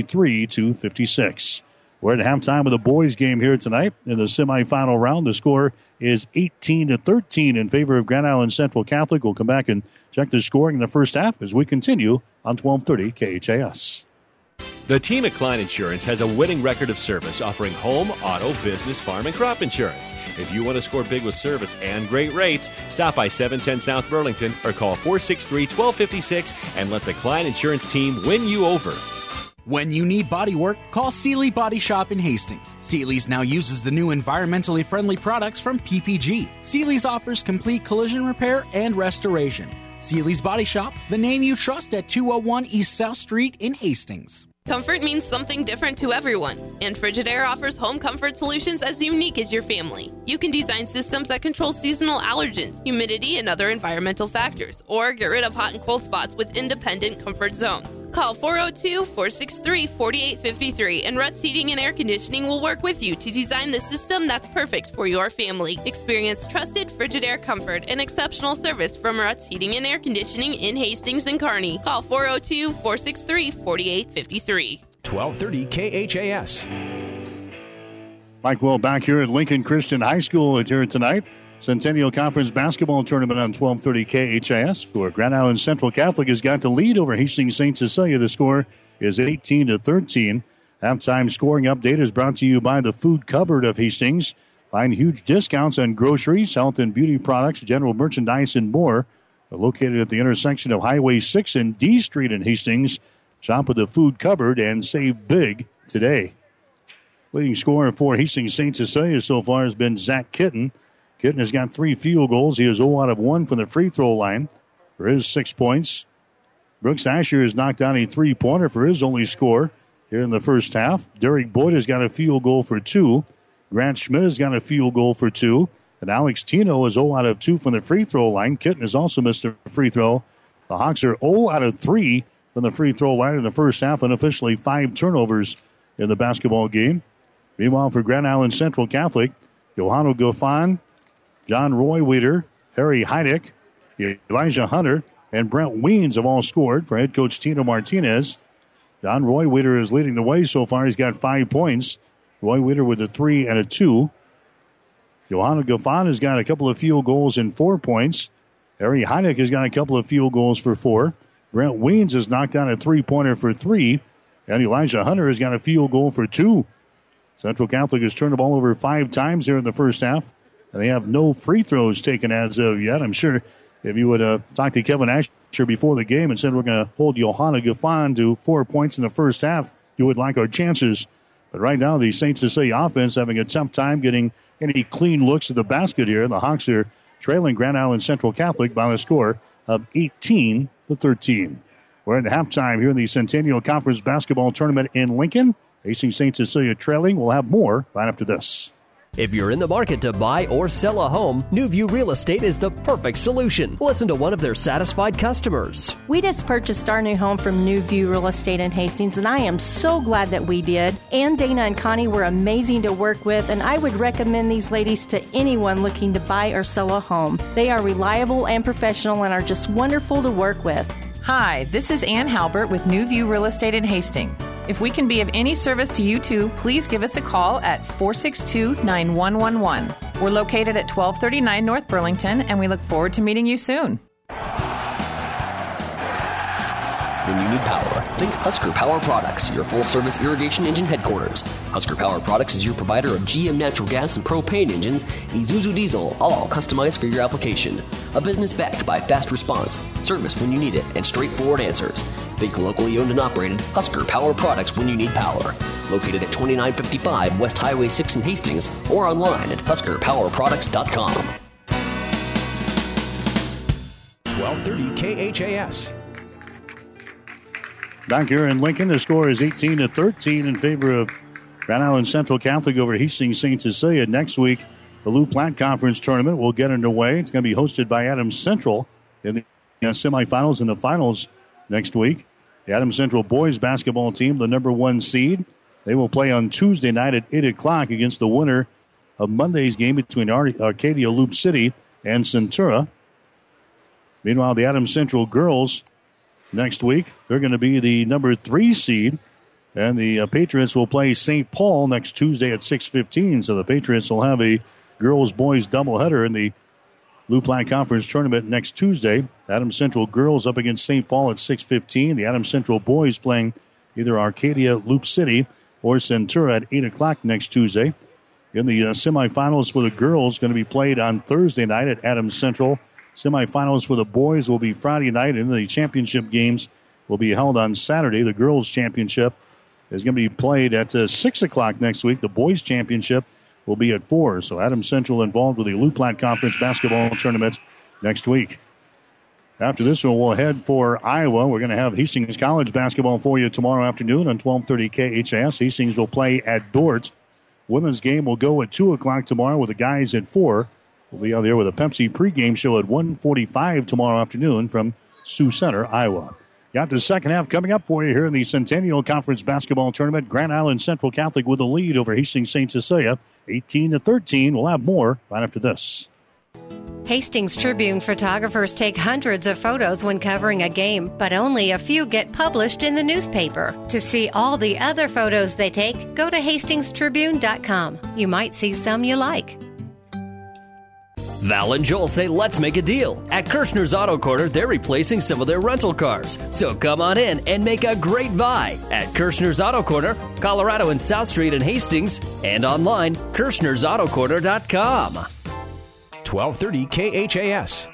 63-56. We're at halftime of the boys' game here tonight in the semifinal round. The score is 18-13 in favor of Grand Island Central Catholic. We'll come back and check the scoring in the first half as we continue on 1230 KHAS. The team at Klein Insurance has a winning record of service, offering home, auto, business, farm, and crop insurance. If you want to score big with service and great rates, stop by 710 South Burlington or call 463-1256 and let the Klein Insurance team win you over. When you need body work, call Seeley Body Shop in Hastings. Seeley's now uses the new environmentally friendly products from PPG. Seeley's offers complete collision repair and restoration. Seeley's Body Shop, the name you trust at 201 East South Street in Hastings. Comfort means something different to everyone, and Frigidaire offers home comfort solutions as unique as your family. You can design systems that control seasonal allergens, humidity, and other environmental factors, or get rid of hot and cold spots with independent comfort zones. Call 402-463-4853, and Ruts Heating and Air Conditioning will work with you to design the system that's perfect for your family. Experience trusted Frigidaire comfort and exceptional service from Ruts Heating and Air Conditioning in Hastings and Kearney. Call 402-463-4853. 1230 KHAS. Mike Will back here at Lincoln Christian High School here tonight. Centennial Conference Basketball Tournament on 1230 KHAS. For Grand Island Central Catholic has got the lead over Hastings St. Cecilia. The score is 18-13. Halftime scoring update is brought to you by the Food Cupboard of Hastings. Find huge discounts on groceries, health and beauty products, general merchandise, and more. They're located at the intersection of Highway 6 and D Street in Hastings. Shop at the Food Cupboard and save big today. Leading scorer for Hastings St. Cecilia so far has been Zach Kitten. Kitten has got 3 field goals. He is 0 out of 1 from the free throw line for his 6 points. Brooks Asher has knocked down a 3-pointer for his only score here in the first half. Derek Boyd has got a field goal for 2. Grant Schmidt has got a field goal for 2. And Alex Tino is 0 out of 2 from the free throw line. Kitten has also missed a free throw. The Hawks are 0 out of 3 from the free throw line in the first half, and officially 5 turnovers in the basketball game. Meanwhile, for Grand Island Central Catholic, Johanno Goffin, John Royweeder, Harry Heidick, Elijah Hunter, and Brent Weens have all scored for head coach Tino Martinez. John Royweeder is leading the way so far. He's got 5 points. Royweeder with a 3 and a 2. Johanna Goffin has got a couple of field goals and 4 points. Harry Heidick has got a couple of field goals for 4. Brent Weens has knocked down a 3-pointer for 3. And Elijah Hunter has got a field goal for 2. Central Catholic has turned the ball over 5 times here in the first half. And they have no free throws taken as of yet. I'm sure if you would talk to Kevin Asher before the game and said we're going to hold Johanna Goffin to 4 points in the first half, you would like our chances. But right now, the St. Cecilia offense having a tough time getting any clean looks at the basket here. The Hawks are trailing Grand Island Central Catholic by a score of 18-13. We're at halftime here in the Centennial Conference Basketball Tournament in Lincoln. Hastings St. Cecilia trailing. We'll have more right after this. If you're in the market to buy or sell a home, New View Real Estate is the perfect solution. Listen to one of their satisfied customers. We just purchased our new home from New View Real Estate in Hastings, and I am so glad that we did. Ann, Dana, and Connie were amazing to work with, and I would recommend these ladies to anyone looking to buy or sell a home. They are reliable and professional and are just wonderful to work with. Hi, this is Ann Halbert with New View Real Estate in Hastings. If we can be of any service to you too, please give us a call at 462-9111. We're located at 1239 North Burlington, and we look forward to meeting you soon. When you need power, think Husker Power Products, your full-service irrigation engine headquarters. Husker Power Products is your provider of GM natural gas and propane engines, Isuzu diesel, all customized for your application. A business backed by fast response, service when you need it, and straightforward answers. Think locally owned and operated Husker Power Products when you need power. Located at 2955 West Highway 6 in Hastings, or online at huskerpowerproducts.com. 1230 KHAS. Back here in Lincoln, the score is 18-13 in favor of Grand Island Central Catholic over Hastings St. Cecilia. Next week, the Lou Platte Conference Tournament will get underway. It's going to be hosted by Adams Central in the semifinals and the finals next week. The Adams Central boys basketball team, the number 1 seed, they will play on Tuesday night at 8 o'clock against the winner of Monday's game between Arcadia Loop City and Centura. Meanwhile, the Adams Central girls next week, they're going to be the number 3 seed, and the Patriots will play St. Paul next Tuesday at 6:15. So the Patriots will have a girls-boys doubleheader in the Lou Platte Conference Tournament next Tuesday. Adams Central girls up against St. Paul at 6:15. The Adams Central boys playing either Arcadia Loop City or Centura at 8 o'clock next Tuesday. In the semifinals for the girls, going to be played on Thursday night at Adams Central. Semifinals for the boys will be Friday night, and the championship games will be held on Saturday. The girls' championship is going to be played at 6 o'clock next week. The boys' championship will be at 4. So Adams Central involved with the Lou Platte Conference basketball tournament next week. After this one, we'll head for Iowa. We're going to have Hastings College basketball for you tomorrow afternoon on 1230 KHAS. Hastings will play at Dort. Women's game will go at 2 o'clock tomorrow with the guys at 4. We'll be out there with a Pepsi pregame show at 1:45 tomorrow afternoon from Sioux Center, Iowa. Got the second half coming up for you here in the Centennial Conference Basketball Tournament. Grand Island Central Catholic with the lead over Hastings St. Cecilia, 18-13. We'll have more right after this. Hastings Tribune photographers take hundreds of photos when covering a game, but only a few get published in the newspaper. To see all the other photos they take, go to hastingstribune.com. You might see some you like. Val and Joel say let's make a deal. At Kirshner's Auto Corner, they're replacing some of their rental cars. So come on in and make a great buy at Kirshner's Auto Corner, Colorado and South Street in Hastings, and online, Kirshner'sAutoCorner.com. 1230 KHAS.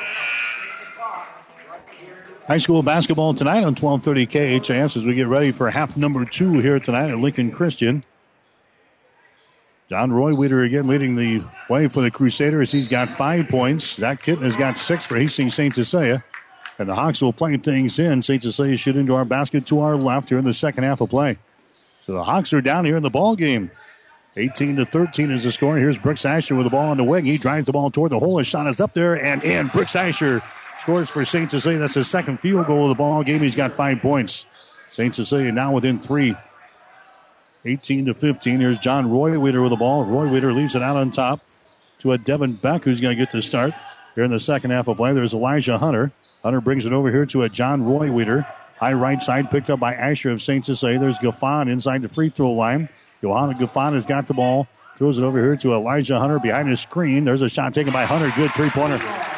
High school basketball tonight on 1230 KHAS as we get ready for half number 2 here tonight at Lincoln Christian. John Royweeder again leading the way for the Crusaders. He's got 5 points. Zach Kitten has got 6 for Hastings St. Cecilia. And the Hawks will play things in. St. Cecilia shoot into our basket to our left here in the second half of play. So the Hawks are down here in the ball game. 18-13 is the score. Here's Brooks Asher with the ball on the wing. He drives the ball toward the hole. His shot is up there and in. Brooks Asher scores for St. Cecilia. That's his second field goal of the ball game. He's got 5 points. St. Cecilia now within 3. 18-15. Here's John Royweeder with the ball. Royweeder leaves it out on top to a Devin Beck who's going to get the start here in the second half of play. There's Elijah Hunter. Hunter brings it over here to a John Royweeder. High right side picked up by Asher of St. Cecilia. There's Gaffon inside the free throw line. Johanna Gaffon has got the ball. Throws it over here to Elijah Hunter behind his screen. There's a shot taken by Hunter. Good three-pointer.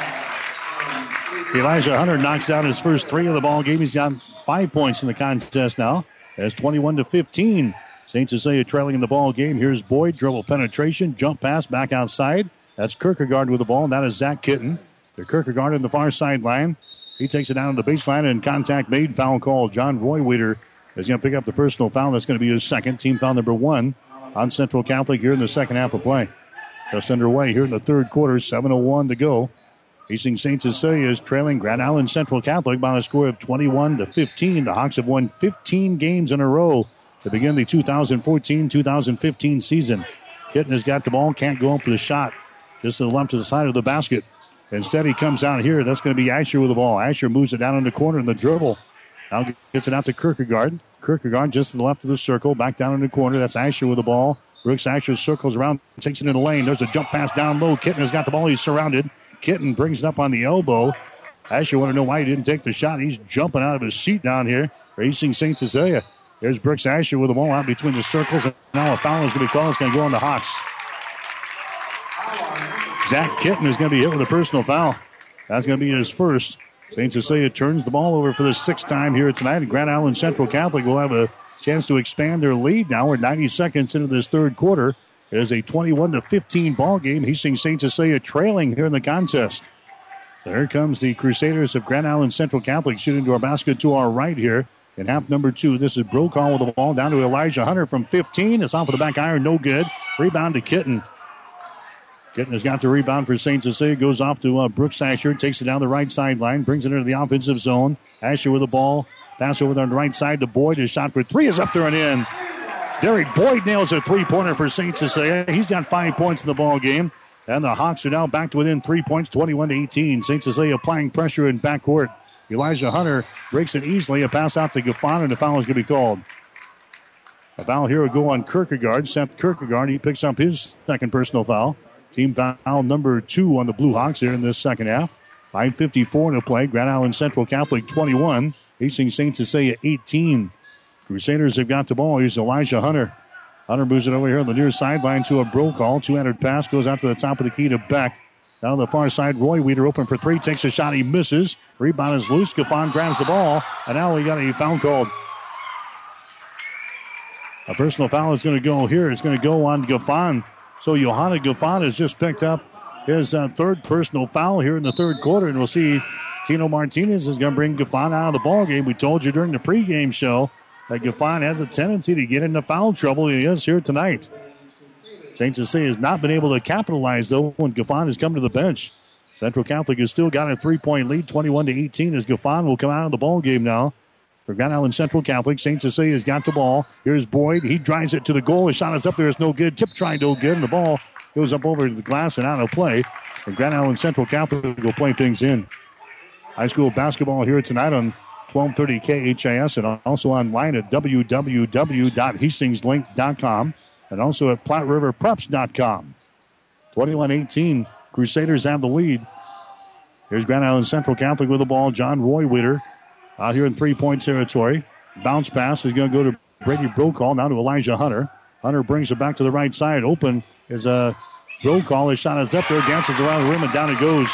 Elijah Hunter knocks down his first 3 of the ball game. He's got 5 points in the contest now. It's 21-15. St. Cecilia trailing in the ball game. Here's Boyd. Dribble penetration. Jump pass back outside. That's Kierkegaard with the ball. That is Zach Kitten. To Kierkegaard on the far sideline. He takes it down to the baseline and contact made. Foul call. John Royweeder is going to pick up the personal foul. That's going to be his second. Team foul number 1 on Central Catholic here in the second half of play. Just underway here in the third quarter. 7:01 to go. Hastings St. Cecilia is trailing Grand Island Central Catholic by a score of 21-15. The Hawks have won 15 games in a row to begin the 2014-2015 season. Kitten has got the ball, can't go up for the shot. Just to the left of the side of the basket. Instead, he comes out here. That's going to be Asher with the ball. Asher moves it down in the corner in the dribble. Now gets it out to Kierkegaard. Kierkegaard just to the left of the circle, back down in the corner. That's Asher with the ball. Brooks Asher circles around, takes it in the lane. There's a jump pass down low. Kitten has got the ball. He's surrounded. Kitten brings it up on the elbow. Asher want to know why he didn't take the shot. He's jumping out of his seat down here. Racing St. Cecilia. There's Brooks Asher with the ball out between the circles. And now a foul is going to be called. It's going to go on the Hawks. Zach Kitten is going to be hit with a personal foul. That's going to be his first. St. Cecilia turns the ball over for the 6th time here tonight. And Grand Island Central Catholic will have a chance to expand their lead now. We're 90 seconds into this third quarter. It is a 21-15 ball game. Hastings St. Cecilia trailing here in the contest. So here comes the Crusaders of Grand Island Central Catholic shooting to our basket to our right here. In half number 2, this is Brokaw with the ball down to Elijah Hunter from 15. It's off of the back iron, no good. Rebound to Kitten. Kitten has got the rebound for St. Cecilia. Goes off to Brooks Asher. Takes it down the right sideline. Brings it into the offensive zone. Asher with the ball. Pass over on the right side to Boyd. His shot for 3 is up there and in. Derek Boyd nails a three-pointer for St. Cecilia. He's got 5 points in the ball game. And the Hawks are now back to within 3 points, 21-18. St. Cecilia applying pressure in backcourt. Elijah Hunter breaks it easily. A pass out to Gaffon, and the foul is going to be called. A foul here will go on Kierkegaard. Seth Kierkegaard, he picks up his second personal foul. Team foul number 2 on the Blue Hawks here in this second half. 5:54 to play. Grand Island Central Catholic 21. Hastings St. Cecilia 18. Crusaders have got the ball. Here's Elijah Hunter. Hunter moves it over here on the near sideline to a Brokaw. 200 pass goes out to the top of the key to Beck. Down the far side, Royweeder open for 3. Takes a shot. He misses. Rebound is loose. Gaffon grabs the ball. And now we got a foul called. A personal foul is going to go here. It's going to go on Gaffon. So Johanna Gaffon has just picked up his third personal foul here in the third quarter. And we'll see Tino Martinez is going to bring Gaffon out of the ball game. We told you during the pregame show that Gaffon has a tendency to get into foul trouble. He is here tonight. St. Cecilia has not been able to capitalize, though, when Gaffon has come to the bench. Central Catholic has still got a 3-point lead, 21-18, as Gaffon will come out of the ball game now. For Grand Island Central Catholic, St. Cecilia's got the ball. Here's Boyd. He drives it to the goal. His shot is up there. It's no good. Tip try, no good. And the ball goes up over the glass and out of play. And Grand Island Central Catholic will play things in. High school basketball here tonight on 1230 KHAS and also online at www.hastingslink.com and also at PlatteRiverPreps.com. 21-18, Crusaders have the lead. Here's Grand Island Central Catholic with the ball. John Roywitter out here in 3-point territory. Bounce pass is going to go to Brady Brokaw, now to Elijah Hunter. Hunter brings it back to the right side. Open is Brokaw. His shot is up there, dances around the rim, and down it goes.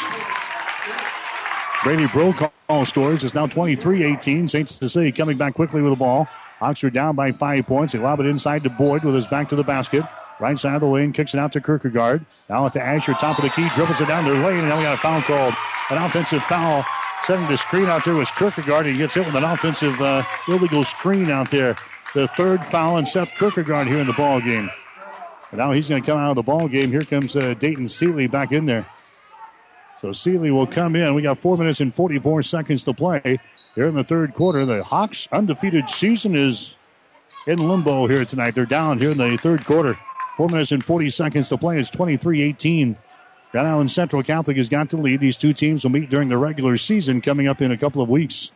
Brady Brokaw scores. It's now 23-18. St. Cecilia coming back quickly with the ball. Hawks are down by 5 points. They lob it inside to Boyd with his back to the basket. Right side of the lane, kicks it out to Kierkegaard. Now at the Asher, top of the key, dribbles it down their lane, and now we got a foul called. An offensive foul. Setting the screen out there was Kierkegaard. He gets hit with an offensive illegal screen out there. The third foul on Seth Kierkegaard here in the ball game. And now he's going to come out of the ball game. Here comes Dayton Seeley back in there. So Seeley will come in. We got 4 minutes and 44 seconds to play here in the third quarter. The Hawks' undefeated season is in limbo here tonight. They're down here in the third quarter. 4 minutes and 40 seconds to play. It's 23-18. Grand Island Central Catholic has got the lead. These two teams will meet during the regular season coming up in a couple of weeks.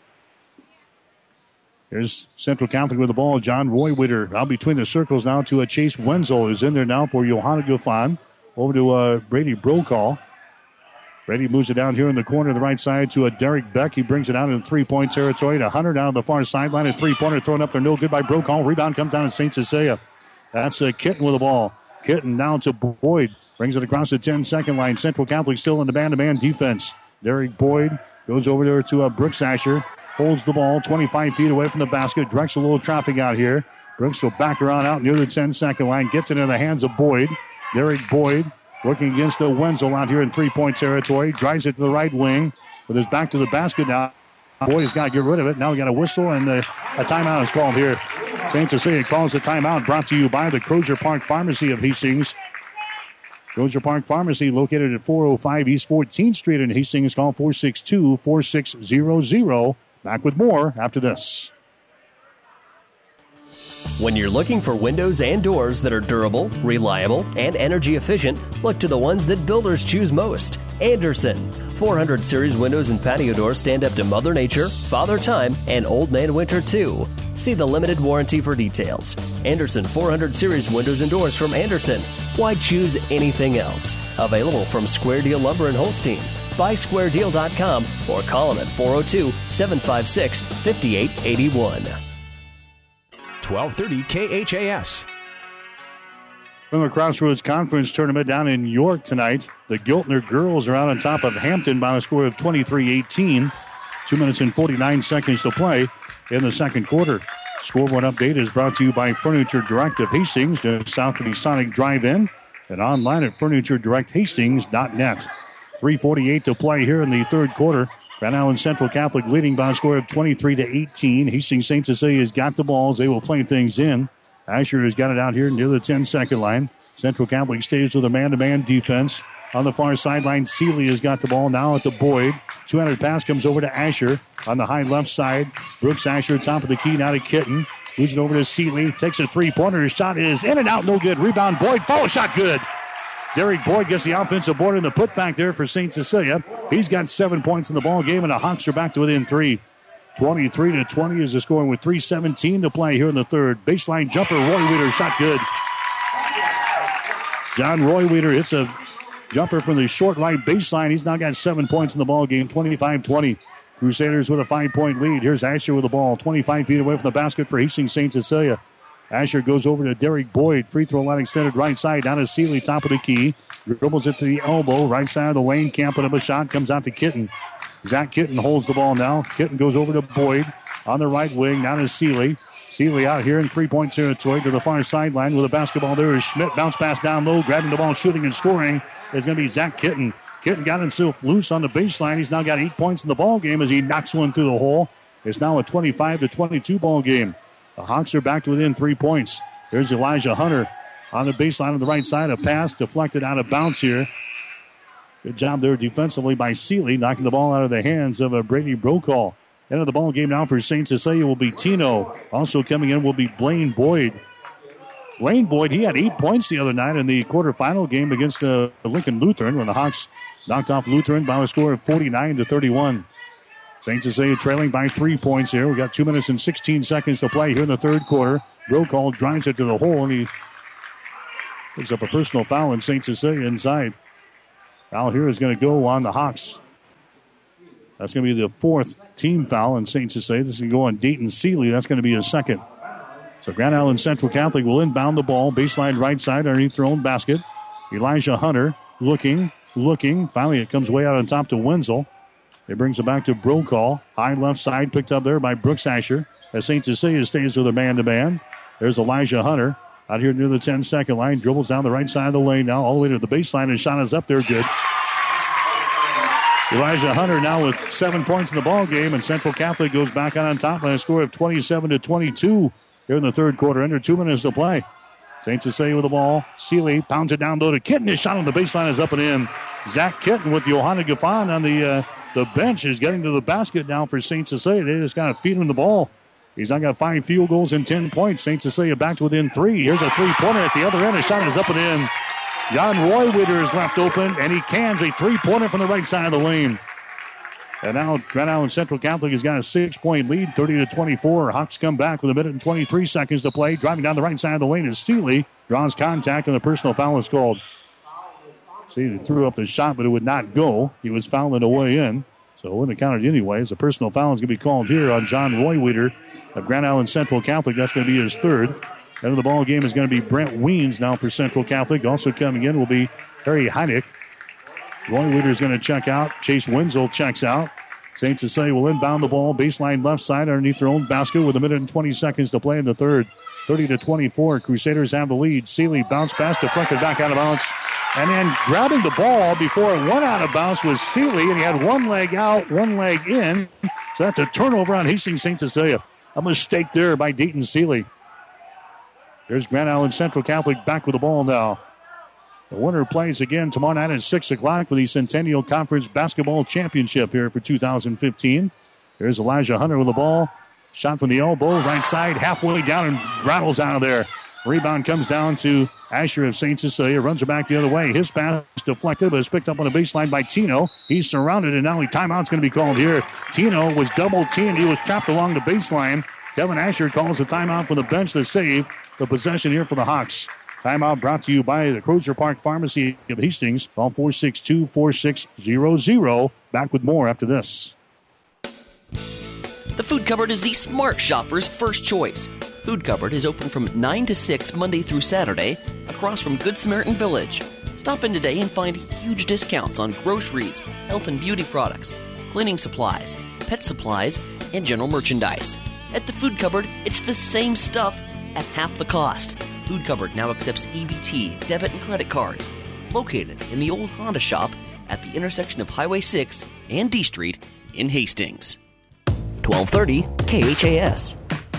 Here's Central Catholic with the ball. John Roywitter out between the circles now to Chase Wenzel, who's in there now for Johanna Gaffon. Over to Brady Brokaw. Brady moves it down here in the corner of the right side to Derek Beck. He brings it out in 3-point territory to Hunter down on the far sideline. A 3-pointer thrown up there, no good by Brokaw. Rebound comes down to St. Cecilia. That's Kitten with the ball. Kitten down to Boyd. Brings it across the 10-second line. Central Catholic still in the man-to-man defense. Derek Boyd goes over there to Brooks Asher. Holds the ball 25 feet away from the basket. Directs a little traffic out here. Brooks will back around out near the 10-second line. Gets it in the hands of Boyd. Derek Boyd working against Wenzel out here in 3-point territory. Drives it to the right wing with his back to the basket now. Boyd has got to get rid of it. Now we got a whistle and a timeout is called here. St. Cecilia calls the timeout, brought to you by the Crozier Park Pharmacy of Hastings. Crozier Park Pharmacy located at 405 East 14th Street in Hastings. Call 462-4600. Back with more after this. When you're looking for windows and doors that are durable, reliable, and energy efficient, look to the ones that builders choose most. Andersen. 400 series windows and patio doors stand up to Mother Nature, Father Time, and Old Man Winter too. See the limited warranty for details. Andersen 400 series windows and doors from Andersen. Why choose anything else? Available from Square Deal Lumber in Holstein. Buy SquareDeal.com or call them at 402-756-5881. 1230 KHAS. From the Crossroads Conference Tournament down in York tonight, the Giltner girls are out on top of Hampton by a score of 23-18. 2 minutes and 49 seconds to play in the second quarter. Scoreboard update is brought to you by Furniture Direct of Hastings, just south of the Sonic Drive-In, and online at FurnitureDirectHastings.net. 3:48 to play here in the third quarter. Grand Island Central Catholic leading by a score of 23-18. Hastings St. Cecilia's got the balls. They will play things in. Asher has got it out here near the 10-second line. Central Catholic stays with a man-to-man defense. On the far sideline, Seeley has got the ball now at the Boyd. 200 pass comes over to Asher on the high left side. Brooks Asher, top of the key, now to Kitten. Moves it over to Seeley. Takes a three-pointer. His shot is in and out, no good. Rebound, Boyd. Follow shot, good. Derek Boyd gets the offensive board and the putback there for St. Cecilia. He's got 7 points in the ball game, and the Hawks are back to within 3. 23-20 is the scoring with 3:17 to play here in the third. Baseline jumper, Roywitter, shot good. John Roywitter hits a jumper from the short right baseline. He's now got 7 points in the ball game, 25-20. Crusaders with a 5-point lead. Here's Asher with the ball, 25 feet away from the basket for Hastings St. Cecilia. Asher goes over to Derek Boyd. Free throw line extended right side. Down to Seeley, top of the key. Dribbles it to the elbow. Right side of the lane. Can't put up a shot. Comes out to Kitten. Zach Kitten holds the ball now. Kitten goes over to Boyd on the right wing. Down to Seeley. Seeley out here in 3-point territory to the far sideline with a basketball. There is Schmidt. Bounce pass down low. Grabbing the ball, shooting and scoring is going to be Zach Kitten. Kitten got himself loose on the baseline. He's now got 8 points in the ball game as he knocks one through the hole. It's now a 25-22 ball game. The Hawks are back to within 3 points. There's Elijah Hunter on the baseline on the right side. A pass deflected out of bounds here. Good job there defensively by Seeley, knocking the ball out of the hands of Brady Brokaw. End of the ball game now for St. Cecilia will be Tino. Also coming in will be Blaine Boyd. Blaine Boyd, he had 8 points the other night in the quarterfinal game against Lincoln Lutheran when the Hawks knocked off Lutheran by a score of 49-31. St. Cecilia trailing by 3 points here. We've got 2 minutes and 16 seconds to play here in the third quarter. Brokaw drives it to the hole, and he picks up a personal foul, and St. Cecilia inside. Foul here is going to go on the Hawks. That's going to be the fourth team foul in St. Cecilia. This is going to go on Dayton Seeley. That's going to be his second. So Grand Island Central Catholic will inbound the ball. Baseline right side underneath their own basket. Elijah Hunter looking. Finally, it comes way out on top to Wenzel. It brings it back to Brokaw. High left side picked up there by Brooks Asher. As St. Cecilia stays with a man-to-man. There's Elijah Hunter out here near the 10-second line. Dribbles down the right side of the lane now all the way to the baseline. And shot is up there. Good. Elijah Hunter now with 7 points in the ball game. And Central Catholic goes back on top by a score of 27-22 here in the third quarter. Under 2 minutes to play. St. Cecilia with the ball. Seeley pounds it down low to Kitten. His shot on the baseline is up and in. Zach Kitten with Johanna Gaffon on the bench is getting to the basket now for St. Cecilia. They just got to feed him the ball. He's now got 5 field goals and 10 points. St. Cecilia back to within 3. Here's a three-pointer at the other end. His shot is up and in. Jan Roywitter is left open, and he cans a three-pointer from the right side of the lane. And now Grand Island Central Catholic has got a 6-point lead, 30-24. Hawks come back with 1 minute and 23 seconds to play. Driving down the right side of the lane is Seeley. Draws contact, and the personal foul is called. Seeley threw up the shot, but it would not go. He was fouling the way in, so it wouldn't have counted anyways. The personal foul is going to be called here on John Roywitter of Grand Island Central Catholic. That's going to be his third. End of the ball game is going to be Brent Weens now for Central Catholic. Also coming in will be Harry Heineck. Roywitter is going to check out. Chase Wenzel checks out. St. Cecilia will inbound the ball. Baseline left side underneath their own basket with 1 minute and 20 seconds to play in the third. 30-24. Crusaders have the lead. Seeley bounce pass deflected back out of bounds. And then grabbing the ball before it went out of bounds was Seeley, and he had one leg out, one leg in. So that's a turnover on Hastings St. Cecilia. A mistake there by Dayton Seeley. There's Grand Island Central Catholic back with the ball now. The winner plays again tomorrow night at 6 o'clock for the Centennial Conference Basketball Championship here for 2015. There's Elijah Hunter with the ball. Shot from the elbow, right side, halfway down and rattles out of there. Rebound comes down to Asher of St. Cecilia. Runs it back the other way. His pass deflected, but it's picked up on the baseline by Tino. He's surrounded, and now a timeout's going to be called here. Tino was double-teamed. He was trapped along the baseline. Kevin Asher calls a timeout from the bench to save the possession here for the Hawks. Timeout brought to you by the Crozier Park Pharmacy of Hastings. Call 462-4600. Back with more after this. The Food Cupboard is the smart shopper's first choice. Food Cupboard is open from 9 to 6 Monday through Saturday across from Good Samaritan Village. Stop in today and find huge discounts on groceries, health and beauty products, cleaning supplies, pet supplies, and general merchandise. At the Food Cupboard, it's the same stuff at half the cost. Food Cupboard now accepts EBT, debit, and credit cards. Located in the old Honda shop at the intersection of Highway 6 and D Street in Hastings. 1230 KHAS.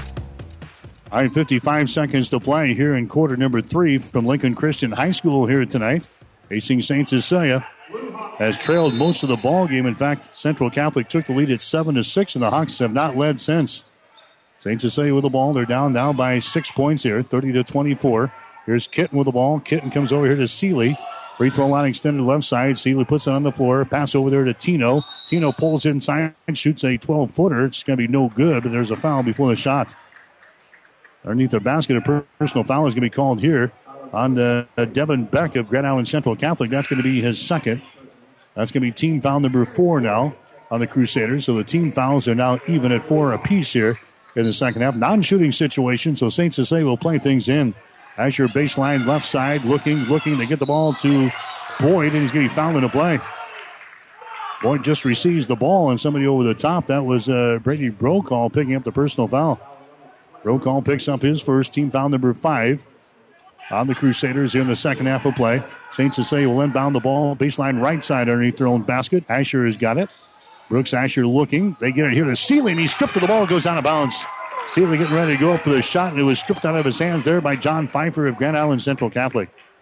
All right, 55 seconds to play here in quarter number 3 from Lincoln Christian High School here tonight. Hastings St. Cecilia has trailed most of the ball game. In fact, Central Catholic took the lead at 7-6, and the Hawks have not led since. St. Cecilia with the ball. They're down now by 6 points here, 30-24. Here's Kitten with the ball. Kitten comes over here to Seeley. Free throw line extended left side. Seeley puts it on the floor. Pass over there to Tino. Tino pulls inside, shoots a 12-footer. It's going to be no good, but there's a foul before the shot. Underneath the basket, a personal foul is going to be called here on Devin Beck of Grand Island Central Catholic. That's going to be his second. That's going to be team foul number 4 now on the Crusaders. So the team fouls are now even at 4 apiece here in the second half. Non-shooting situation, so St. Cecilia will play things in. Asher baseline left side, looking. They get the ball to Boyd, and he's going to be fouled in the play. Boyd just receives the ball, and somebody over the top. That was Brady Brokaw picking up the personal foul. Brokaw picks up his first, team foul number 5 on the Crusaders here in the second half of play. St. Cecilia will inbound the ball, baseline right side underneath their own basket. Asher has got it. Brooks Asher looking. They get it here to Seeley, and he's stripped of the ball, goes out of bounds. Seeley getting ready to go up for the shot, and it was stripped out of his hands there by John Pfeiffer of Grand Island Central Catholic.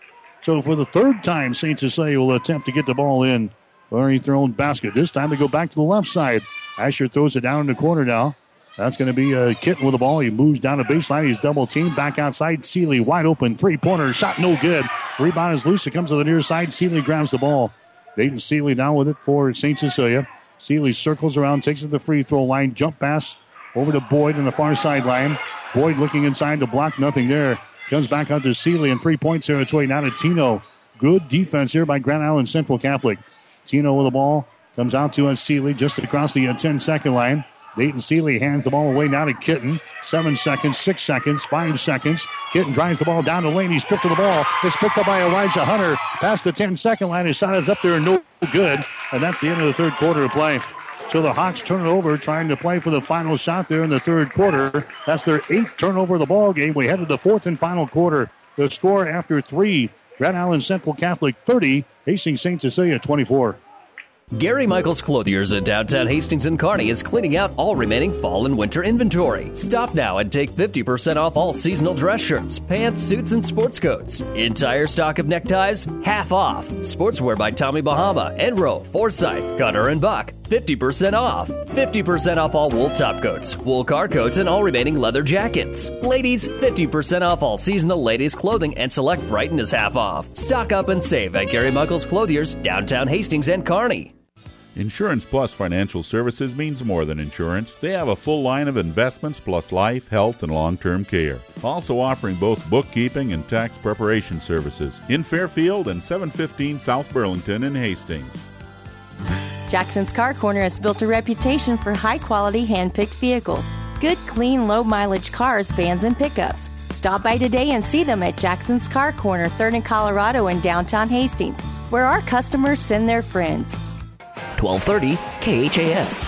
So for the third time, St. Cecilia will attempt to get the ball in underneath their own basket. This time they go back to the left side. Asher throws it down in the corner now. That's going to be Kitten with the ball. He moves down the baseline. He's double teamed. Back outside. Seeley wide open. Three-pointer. Shot no good. Rebound is loose. It comes to the near side. Seeley grabs the ball. Dayton Seeley now with it for St. Cecilia. Seeley circles around, takes it to the free throw line. Jump pass over to Boyd on the far sideline. Boyd looking inside to block. Nothing there. Comes back out to Seeley in 3-point territory. Now to Tino. Good defense here by Grand Island Central Catholic. Tino with the ball. Comes out to Seeley just across the 10-second line. Dayton Seeley hands the ball away now to Kitten. 7 seconds, 6 seconds, 5 seconds. Kitten drives the ball down the lane. He's stripped to the ball. It's picked up by Elijah Hunter. Past the 10-second line. His shot is up there, no good. And that's the end of the third quarter of play. So the Hawks turn it over, trying to play for the final shot there in the third quarter. That's their 8th turnover of the ball game. We head to the fourth and final quarter. The score after 3, Grand Island Central Catholic 30, Hastings St. Cecilia 24. Gary Michaels Clothiers at downtown Hastings and Kearney is cleaning out all remaining fall and winter inventory. Stop now and take 50% off all seasonal dress shirts, pants, suits, and sports coats. Entire stock of neckties, half off. Sportswear by Tommy Bahama, Enro, Forsyth, Cutter, and Buck, 50% off. 50% off all wool top coats, wool car coats, and all remaining leather jackets. Ladies, 50% off all seasonal ladies' clothing, and select Brighton is half off. Stock up and save at Gary Michaels Clothiers, downtown Hastings and Kearney. Insurance Plus Financial Services means more than insurance. They have a full line of investments plus life, health, and long-term care. Also offering both bookkeeping and tax preparation services in Fairfield and 715 South Burlington in Hastings. Jackson's Car Corner has built a reputation for high-quality hand-picked vehicles. Good, clean, low-mileage cars, vans, and pickups. Stop by today and see them at Jackson's Car Corner, 3rd and Colorado in downtown Hastings, where our customers send their friends. 1230 KHAS.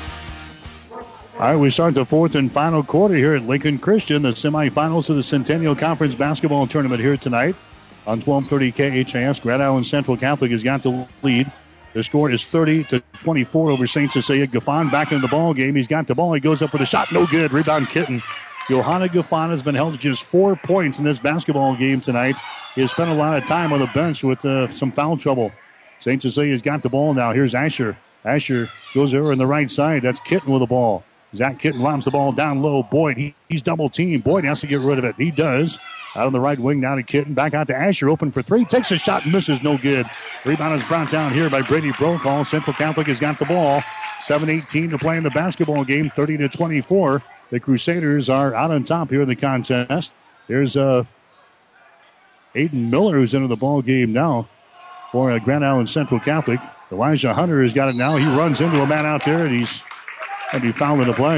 All right, we start the fourth and final quarter here at Lincoln Christian, the semifinals of the Centennial Conference basketball tournament here tonight on 1230 KHAS. Grand Island Central Catholic has got the lead. The score is 30-24 over St. Cecilia. Gaffon back in the ball game. He's got the ball. He goes up with a shot. No good. Rebound Kitten. Johanna Gaffon has been held to just 4 points in this basketball game tonight. He has spent a lot of time on the bench with some foul trouble. St. Cecilia's got the ball now. Here's Asher. Asher goes over on the right side. That's Kitten with the ball. Zach Kitten lobs the ball down low. Boyd, he's double teamed. Boyd has to get rid of it. He does. Out on the right wing now to Kitten. Back out to Asher. Open for 3. Takes a shot and misses. No good. Rebound is brought down here by Brady Brokaw. Central Catholic has got the ball. 7:18 to play in the basketball game. 30-24. The Crusaders are out on top here in the contest. There's Aiden Miller who's into the ball game now for Grand Island Central Catholic. Elijah Hunter has got it now. He runs into a man out there, and he's going to be fouled in the play.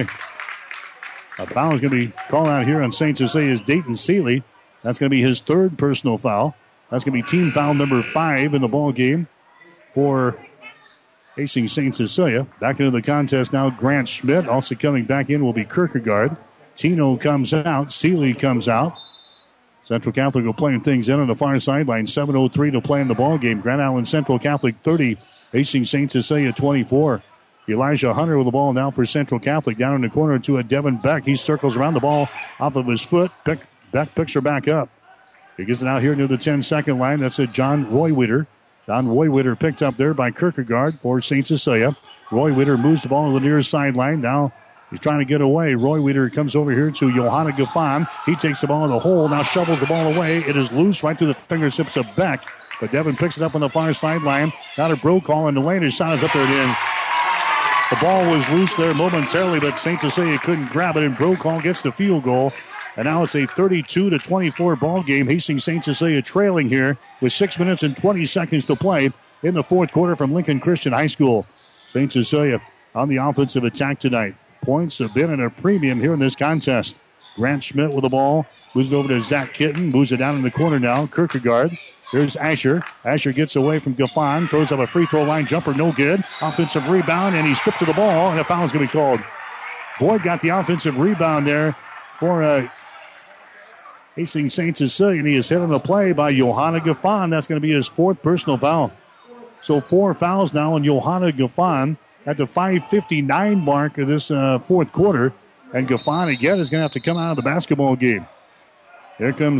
A foul is going to be called out here on St. Cecilia's Dayton Seeley. That's going to be his 3rd personal foul. That's going to be team foul number 5 in the ball game for Hastings St. Cecilia. Back into the contest now, Grant Schmidt. Also coming back in will be Kierkegaard. Tino comes out. Seeley comes out. Central Catholic will playing things in on the far sideline. 7:03 to play in the ball game. Grand Island Central Catholic 30, Hastings St. Cecilia 24. Elijah Hunter with the ball now for Central Catholic. Down in the corner to a Devin Beck. He circles around the ball off of his foot. Beck picks her back up. He gets it out here near the 10-second line. That's a John Roywitter. John Roywitter picked up there by Kierkegaard for St. Cecilia. Roywitter moves the ball to the near sideline. Now he's trying to get away. Roywitter comes over here to Johanna Gaffon. He takes the ball in the hole. Now shovels the ball away. It is loose right through the fingertips of Beck. But Devin picks it up on the far sideline. Now to Brokaw in the lane. His shot is up there again. The ball was loose there momentarily, but St. Cecilia couldn't grab it, and Brokaw gets the field goal. And now it's a 32-24 ball game. Hastings St. Cecilia trailing here with 6 minutes and 20 seconds to play in the fourth quarter from Lincoln Christian High School. St. Cecilia on the offensive attack tonight. Points have been at a premium here in this contest. Grant Schmidt with the ball. Moves it over to Zach Kitten. Moves it down in the corner now. Kierkegaard. Here's Asher. Asher gets away from Gaffon. Throws up a free throw line jumper. No good. Offensive rebound, and he's stripped to the ball, and a foul is going to be called. Boyd got the offensive rebound there for Hastings St. Cecilia, and he is hit on the play by Johanna Gaffon. That's going to be his 4th personal foul. So 4 fouls now on Johanna Gaffon at the 5:59 mark of this fourth quarter. And Gaffon again is going to have to come out of the basketball game. Here comes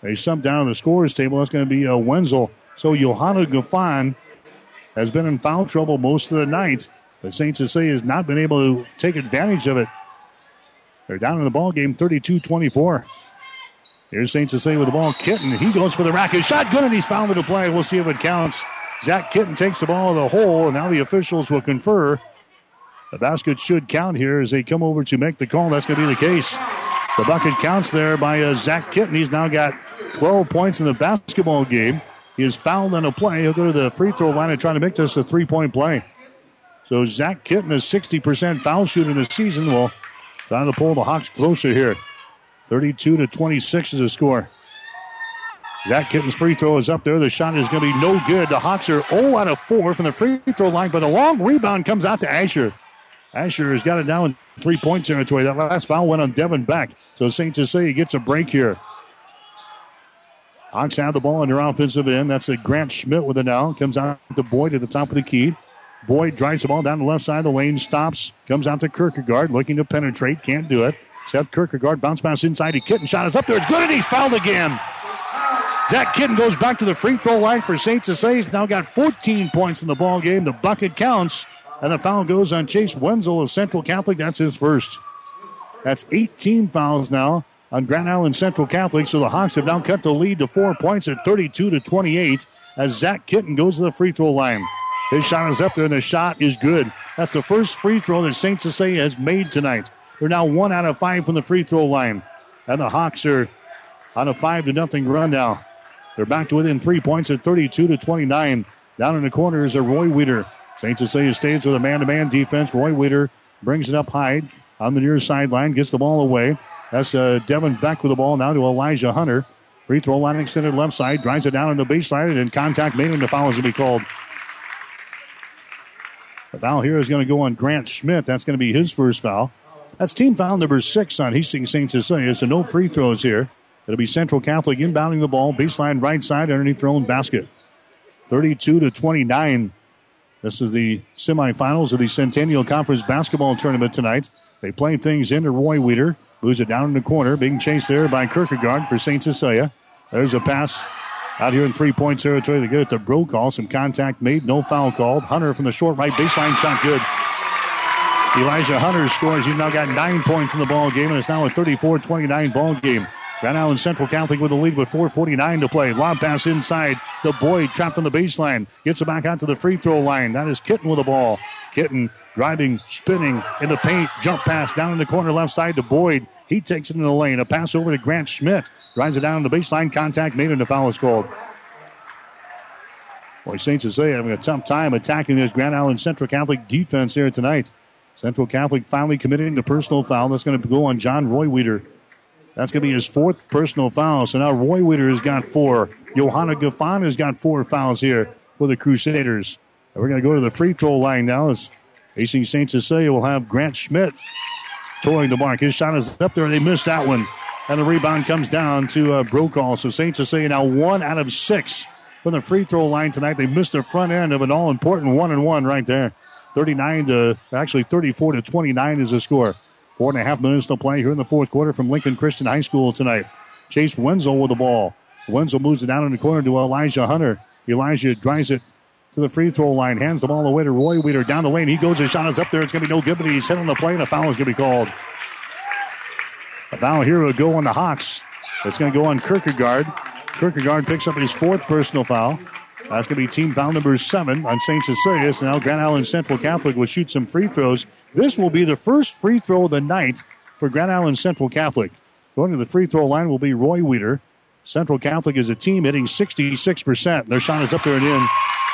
They sub down on the scores table. That's going to be Wenzel. So Johanna Gaffan has been in foul trouble most of the night. But St. Cecilia has not been able to take advantage of it. They're down in the ball game 32-24. Here's St. Cecilia with the ball. Kitten, he goes for the rack. His shot good, and he's fouled into play. We'll see if it counts. Zach Kitten takes the ball to the hole, and now the officials will confer. The basket should count here as they come over to make the call. That's going to be the case. The bucket counts there by Zach Kitten. He's now got 12 points in the basketball game. He is fouled on a play. He'll go to the free throw line and try to make this a three-point play. So Zach Kitten is 60% foul shooting this season. Well, trying to pull the Hawks closer here. 32-26 is the score. Zach Kitten's free throw is up there. The shot is going to be no good. The Hawks are 0 out of 4 from the free throw line, but a long rebound comes out to Asher. Asher has got it down in three-point territory. That last foul went on Devin Beck. So St. Cecilia gets a break here. Hawks have the ball in their offensive end. That's a Grant Schmidt with it now. Comes out to Boyd at the top of the key. Boyd drives the ball down the left side of the lane, stops, comes out to Kierkegaard, looking to penetrate, can't do it. Seth Kierkegaard bounce pass inside to Kitten. Shot is up there. It's good, and he's fouled again. Zach Kitten goes back to the free throw line for St. Cecilia. He's now got 14 points in the ball game. The bucket counts. And the foul goes on Chase Wenzel of Central Catholic. That's his first. That's 18 fouls now on Grand Island Central Catholic. So the Hawks have now cut the lead to 4 points at 32-28 as Zach Kitten goes to the free throw line. His shot is up there, and the shot is good. That's the first free throw that St. Cecilia has made tonight. They're now 1 out of 5 from the free throw line. And the Hawks are on a 5-0 run now. They're back to within 3 points at 32-29. Down in the corner is a Roy Weeder. St. Cecilia stays with a man-to-man defense. Roy Weeder brings it up high on the near sideline, gets the ball away. That's Devin Beck with the ball now to Elijah Hunter. Free throw line extended left side, drives it down on the baseline, and contact made, and the foul is going to be called. The foul here is going to go on Grant Schmidt. That's going to be his first foul. That's team foul number 6 on Hastings St. Cecilia, so no free throws here. It'll be Central Catholic inbounding the ball, baseline right side underneath their own basket. 32-29. This is the semifinals of the Centennial Conference basketball tournament tonight. They play things into Roy Weeder. Moves it down in the corner. Being chased there by Kierkegaard for St. Cecilia. There's a pass out here in three-point territory. They get it to Brokaw. Some contact made. No foul called. Hunter from the short right baseline shot good. Elijah Hunter scores. He's now got 9 points in the ball game, and it's now a 34-29 ball game. Grand Island Central Catholic with the lead with 4:49 to play. Lob pass inside. The Boyd trapped on the baseline. Gets it back out to the free throw line. That is Kitten with the ball. Kitten driving, spinning in the paint. Jump pass down in the corner left side to Boyd. He takes it in the lane. A pass over to Grant Schmidt. Drives it down on the baseline. Contact made, and the foul is called. Boy, St. Cecilia having a tough time attacking this Grand Island Central Catholic defense here tonight. Central Catholic finally committing the personal foul. That's going to go on John Roy Weeder. That's going to be his 4th personal foul. So now Roy Weeder has got 4. Johanna Gaffan has got 4 fouls here for the Crusaders. And we're going to go to the free throw line now as Hastings St. Cecilia will have Grant Schmidt towing the mark. His shot is up there. They missed that one. And the rebound comes down to Brokaw. So St. Cecilia now 1 out of 6 from the free throw line tonight. They missed the front end of an all-important 1-and-1 right there. 34-29 is the score. 4.5 minutes to play here in the fourth quarter from Lincoln Christian High School tonight. Chase Wenzel with the ball. Wenzel moves it down in the corner to Elijah Hunter. Elijah drives it to the free throw line. Hands the ball away to Roy Weeder down the lane. He goes. His shot is up there. It's going to be no good, but he's hit on the play, and a foul is going to be called. A foul here will go on the Hawks. It's going to go on Kierkegaard. Kierkegaard picks up his 4th personal foul. That's going to be team foul number 7 on St. Cecilia. So now Grand Island Central Catholic will shoot some free throws. This will be the first free throw of the night for Grand Island Central Catholic. Going to the free throw line will be Roy Weeder. Central Catholic is a team hitting 66%. Their shot is up there and in.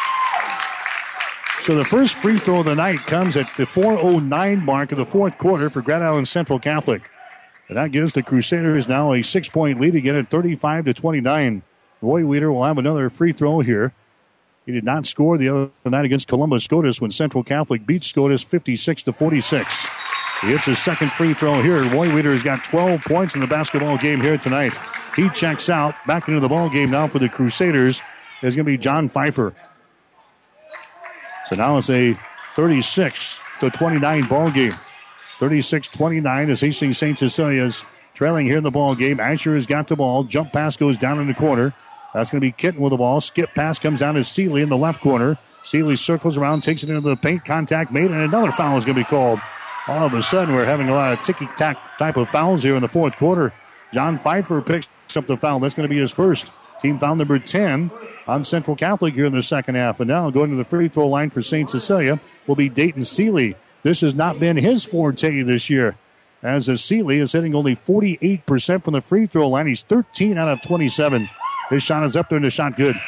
So the first free throw of the night comes at the 4:09 mark of the fourth quarter for Grand Island Central Catholic. And that gives the Crusaders now a 6-point lead again at 35-29. Roy Weeder will have another free throw here. He did not score the other night against Columbus Scotus when Central Catholic beat Scotus 56-46. He hits his second free throw here. Roy Weeder has got 12 points in the basketball game here tonight. He checks out. Back into the ball game now for the Crusaders is going to be John Pfeiffer. So now it's a 36-29 ball game. 36-29 as Hastings St. Cecilia's trailing here in the ball game. Asher has got the ball. Jump pass goes down in the corner. That's going to be Kitten with the ball. Skip pass comes down to Seeley in the left corner. Seeley circles around, takes it into the paint. Contact made, and another foul is going to be called. All of a sudden, we're having a lot of ticky-tack type of fouls here in the fourth quarter. John Pfeiffer picks up the foul. That's going to be his first. Team foul number 10 on Central Catholic here in the second half. And now going to the free throw line for St. Cecilia will be Dayton Seeley. This has not been his forte this year, as Seeley is hitting only 48% from the free throw line. He's 13 out of 27. His shot is up there and the shot good.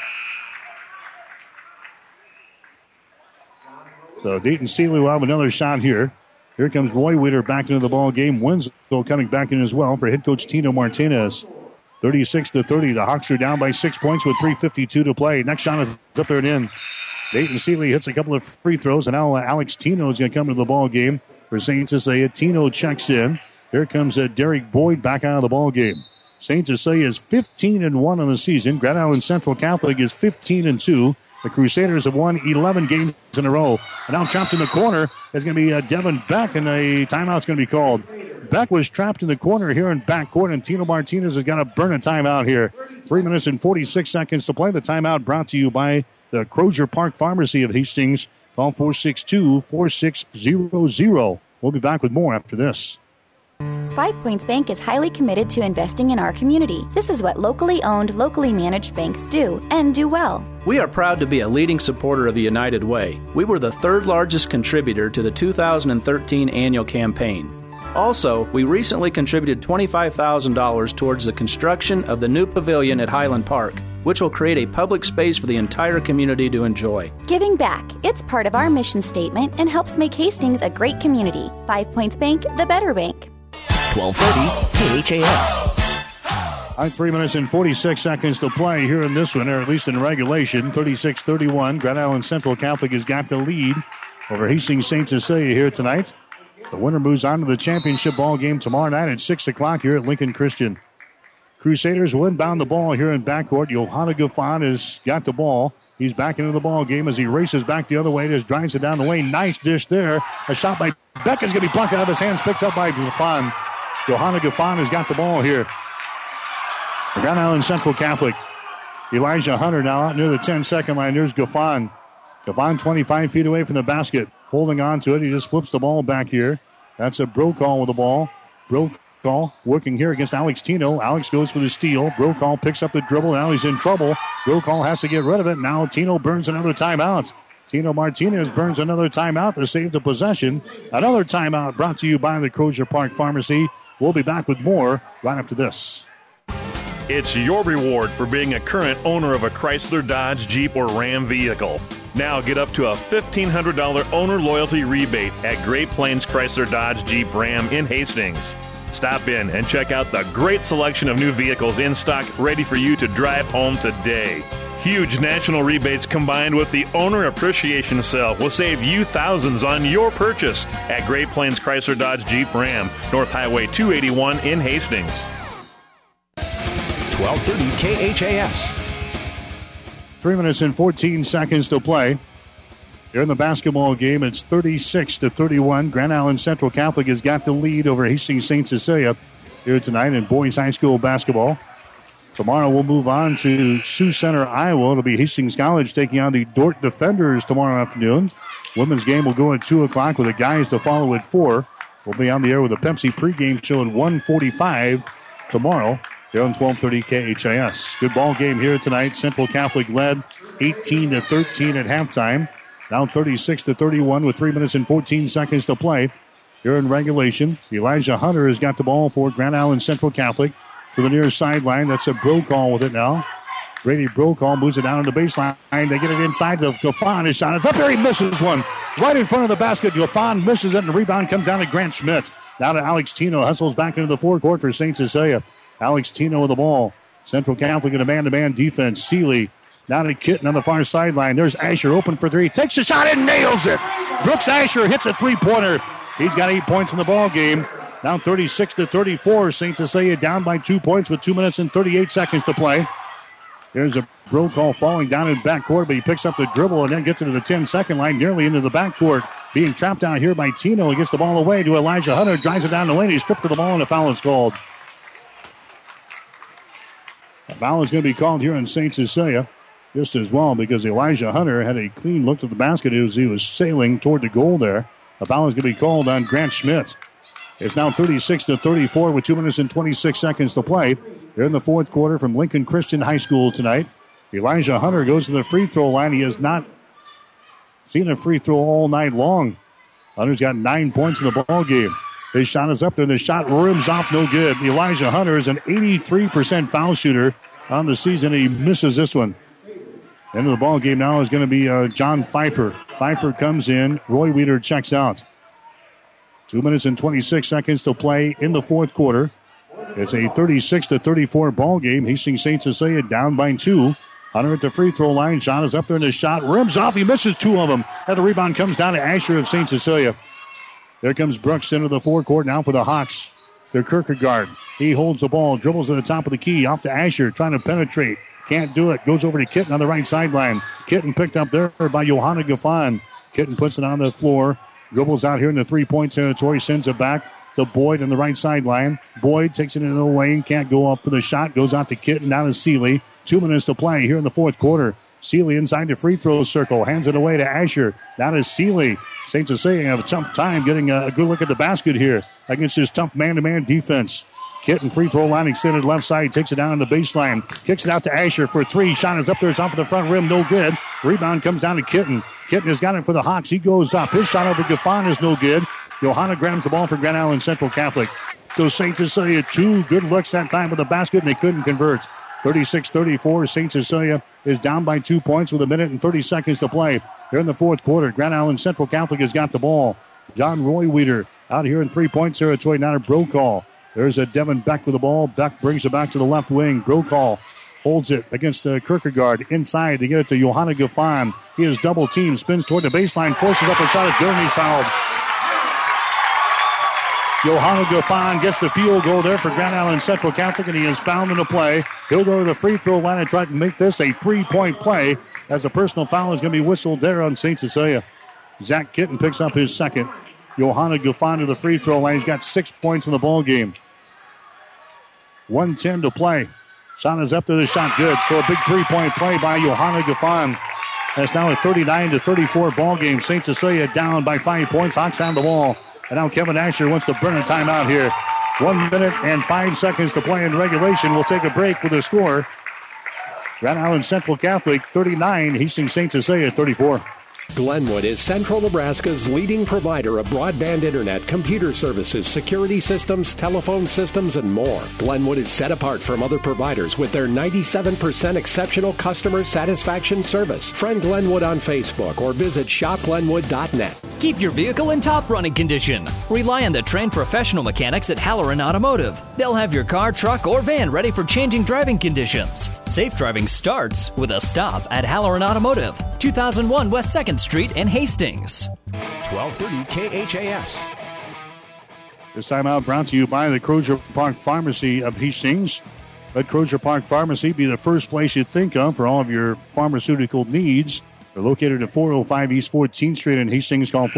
So Dayton Seeley will have another shot here. Here comes Roy Witter back into the ball game. Winslow coming back in as well for head coach Tino Martinez. 36-30. The Hawks are down by 6 points with 3:52 to play. Next shot is up there and in. Dayton Seeley hits a couple of free throws, and now Alex Tino is going to come into the ball game for St. Cecilia. Tino checks in. Here comes Derek Boyd back out of the ball game. St. Cecilia is 15-1 on the season. Grand Island Central Catholic is 15-2. The Crusaders have won 11 games in a row. And now trapped in the corner is going to be Devin Beck, and a timeout's going to be called. Beck was trapped in the corner here in backcourt, and Tino Martinez has got to burn a timeout here. 3 minutes and 46 seconds to play. The timeout brought to you by the Crozier Park Pharmacy of Hastings. Call 462-4600. We'll be back with more after this. 5 Points Bank is highly committed to investing in our community. This is what locally owned, locally managed banks do, and do well. We are proud to be a leading supporter of the United Way. We were the third largest contributor to the 2013 annual campaign. Also, we recently contributed $25,000 towards the construction of the new pavilion at Highland Park, which will create a public space for the entire community to enjoy. Giving back, it's part of our mission statement and helps make Hastings a great community. 5 Points Bank, the better bank. 1230 KHAS. All right, 3 minutes and 46 seconds to play here in this one, or at least in regulation. 36-31. Grand Island Central Catholic has got the lead over Hastings St. Cecilia here tonight. The winner moves on to the championship ball game tomorrow night at 6 o'clock here at Lincoln Christian. Crusaders will inbound the ball here in backcourt. Johanna Gaffon has got the ball. He's back into the ball game as he races back the other way. Just drives it down the lane. Nice dish there. A shot by Beck is going to be blocked out of his hands, picked up by Gaffon. Johanna Gaffon has got the ball here. Grand Island Central Catholic. Elijah Hunter now out near the 10-second line. There's Gaffon. Gaffon 25 feet away from the basket. Holding on to it. He just flips the ball back here. That's a Brokaw with the ball. Brokaw working here against Alex Tino. Alex goes for the steal. Brokaw picks up the dribble. Now he's in trouble. Brokaw has to get rid of it. Now Tino burns another timeout. Tino Martinez burns another timeout to save the possession. Another timeout brought to you by the Crozier Park Pharmacy. We'll be back with more right after this. It's your reward for being a current owner of a Chrysler, Dodge, Jeep, or Ram vehicle. Now get up to a $1,500 owner loyalty rebate at Great Plains Chrysler, Dodge, Jeep, Ram in Hastings. Stop in and check out the great selection of new vehicles in stock ready for you to drive home today. Huge national rebates combined with the owner appreciation sale will save you thousands on your purchase at Great Plains Chrysler, Dodge, Jeep, Ram, North Highway 281 in Hastings. 1230 KHAS. 3 minutes and 14 seconds to play. Here in the basketball game, it's 36-31. Grand Island Central Catholic has got the lead over Hastings St. Cecilia here tonight in boys high school basketball. Tomorrow we'll move on to Sioux Center, Iowa. It'll be Hastings College taking on the Dordt Defenders tomorrow afternoon. Women's game will go at 2 o'clock with the guys to follow at 4. We'll be on the air with a Pepsi pregame show at 1:45 tomorrow here on 1230 KHAS. Good ball game here tonight. Central Catholic led 18-13 at halftime. Now 36-31 with 3 minutes and 14 seconds to play here in regulation. Elijah Hunter has got the ball for Grand Island Central Catholic to the near sideline. That's a Brokaw with it now. Brady Brokaw moves it down on the baseline. They get it inside of Gaffon. His shot is up there. He misses one. Right in front of the basket. Gaffon misses it, and the rebound comes down to Grant Schmidt. Now to Alex Tino. Hustles back into the forecourt for St. Cecilia. Alex Tino with the ball. Central Catholic in a man-to-man defense. Seeley down to Kitten on the far sideline. There's Asher open for three. Takes a shot and nails it. Brooks Asher hits a three-pointer. He's got 8 points in the ball game. Now 36-34. St. Cecilia down by 2 points with 2 minutes and 38 seconds to play. There's a Brokaw falling down in backcourt, but he picks up the dribble and then gets it to the 10-second line, nearly into the backcourt. Being trapped out here by Tino. He gets the ball away to Elijah Hunter. Drives it down the lane. He's stripped to the ball and a foul is called. A foul is going to be called here on St. Cecilia just as well because Elijah Hunter had a clean look at the basket as he was sailing toward the goal there. A foul is going to be called on Grant Schmidt. It's now 36-34 with 2 minutes and 26 seconds to play. They're in the fourth quarter from Lincoln Christian High School tonight. Elijah Hunter goes to the free throw line. He has not seen a free throw all night long. Hunter's got 9 points in the ball game. His shot is up there, and the shot rims off, no good. Elijah Hunter is an 83% foul shooter on the season. He misses this one. End of the ball game now is going to be John Pfeiffer. Pfeiffer comes in. Roy Weeder checks out. 2 minutes and 26 seconds to play in the fourth quarter. It's a 36-34 ball game. Hastings St. Cecilia down by 2. Hunter at the free throw line. Shot is up there, and the shot rims off. He misses 2 of them. And the rebound comes down to Asher of St. Cecilia. There comes Brooks into the forecourt now for the Hawks. They're Kierkegaard. He holds the ball, dribbles to the top of the key, off to Asher, trying to penetrate. Can't do it. Goes over to Kitten on the right sideline. Kitten picked up there by Johanna Gaffan. Kitten puts it on the floor. Dribbles out here in the three-point territory. Sends it back to Boyd on the right sideline. Boyd takes it into the lane. Can't go up for the shot. Goes out to Kitten. Down to Seeley. 2 minutes to play here in the fourth quarter. Seeley inside the free throw circle. Hands it away to Asher. Now to Seeley. St. Cecilia have a tough time getting a good look at the basket here against this tough man-to-man defense. Kitten free throw line extended left side. Takes it down on the baseline. Kicks it out to Asher for 3. Shot is up there. It's off of the front rim. No good. Rebound comes down to Kitten. Kitten has got it for the Hawks. He goes up. His shot over Gaffan is no good. Johanna grabs the ball for Grand Island Central Catholic. So St. Cecilia 2 good looks that time with the basket, and they couldn't convert. 36-34. St. Cecilia is down by 2 points with 1 minute and 30 seconds to play. They're in the fourth quarter. Grand Island Central Catholic has got the ball. John Roy Weeder out here in three-point territory. Now to Brokaw. There's a Devin Beck with the ball. Beck brings it back to the left wing. Brokaw holds it against Kierkegaard. Inside, they get it to Johanna Gaffan. He is double teamed, spins toward the baseline, forces up a shot at good, and he's fouled. Johanna Gaffan gets the field goal there for Grand Island Central Catholic, and he is fouled in the play. He'll go to the free throw line and try to make this a 3-point play, as a personal foul is going to be whistled there on St. Cecilia. Zach Kitten picks up his second. Johanna Gaffan to the free throw line. He's got 6 points in the ball game. 1:10 to play. Shot is up to the shot good. So a big 3-point play by Johanna Gaffan. That's now a 39-34 ball game. St. Cecilia down by 5 points. Hawks on the ball. And now Kevin Asher wants to burn a timeout here. 1 minute and 5 seconds to play in regulation. We'll take a break with the score. Grand Island Central Catholic 39, Hastings St. Cecilia 34. Glenwood is Central Nebraska's leading provider of broadband internet, computer services, security systems, telephone systems, and more. Glenwood is set apart from other providers with their 97% exceptional customer satisfaction service. Friend Glenwood on Facebook or visit shopglenwood.net. Keep your vehicle in top running condition. Rely on the trained professional mechanics at Halloran Automotive. They'll have your car, truck, or van ready for changing driving conditions. Safe driving starts with a stop at Halloran Automotive, 2001 West 2nd Street in Hastings. 1230 KHAS. This time out brought to you by the Crozier Park Pharmacy of Hastings. Let Crozier Park Pharmacy be the first place you think of for all of your pharmaceutical needs. They're located at 405 East 14th Street in Hastings. Call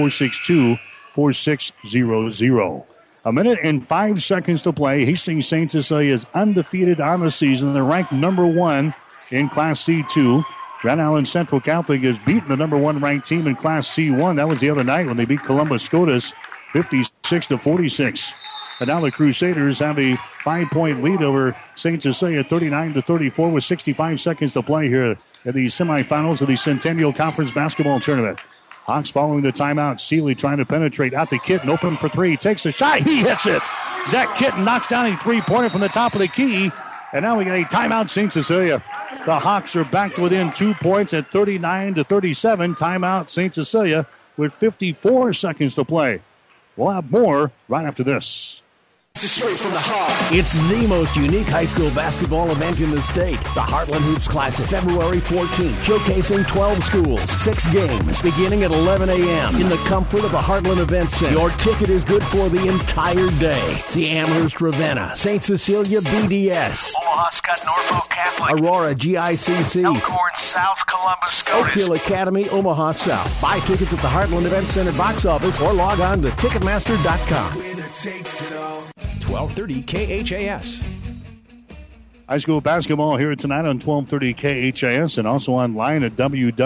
462-4600. 1 minute and 5 seconds to play. Hastings St. Cecilia is undefeated on the season. They're ranked number 1 in Class C2. Grand Island Central Catholic has beaten the number 1 ranked team in Class C1. That was the other night when they beat Columbus Scotus 56-46. And now the Crusaders have a 5-point lead over St. Cecilia, 39-34, with 65 seconds to play here in the semifinals of the Centennial Conference Basketball Tournament. Hawks following the timeout. Seeley trying to penetrate out to Kitten, open for 3. Takes a shot. He hits it. Zach Kitten knocks down a 3-pointer from the top of the key. And now we got a timeout, St. Cecilia. The Hawks are back to within 2 points at 39-37. Timeout, St. Cecilia, with 54 seconds to play. We'll have more right after this. Straight from the heart. It's the most unique high school basketball event in the state. The Heartland Hoops Classic, February 14th, showcasing 12 schools, 6 games, beginning at 11 a.m. in the comfort of the Heartland Event Center. Your ticket is good for the entire day. See Amherst Ravenna, St. Cecilia BDS, Omaha Scott Norfolk Catholic, Aurora GICC, Elkhorn South Columbus Scotus, Oak Hill Academy, Omaha South. Buy tickets at the Heartland Event Center box office or log on to Ticketmaster.com. 1230 KHAS. High school basketball here tonight on 1230 KHAS and also online at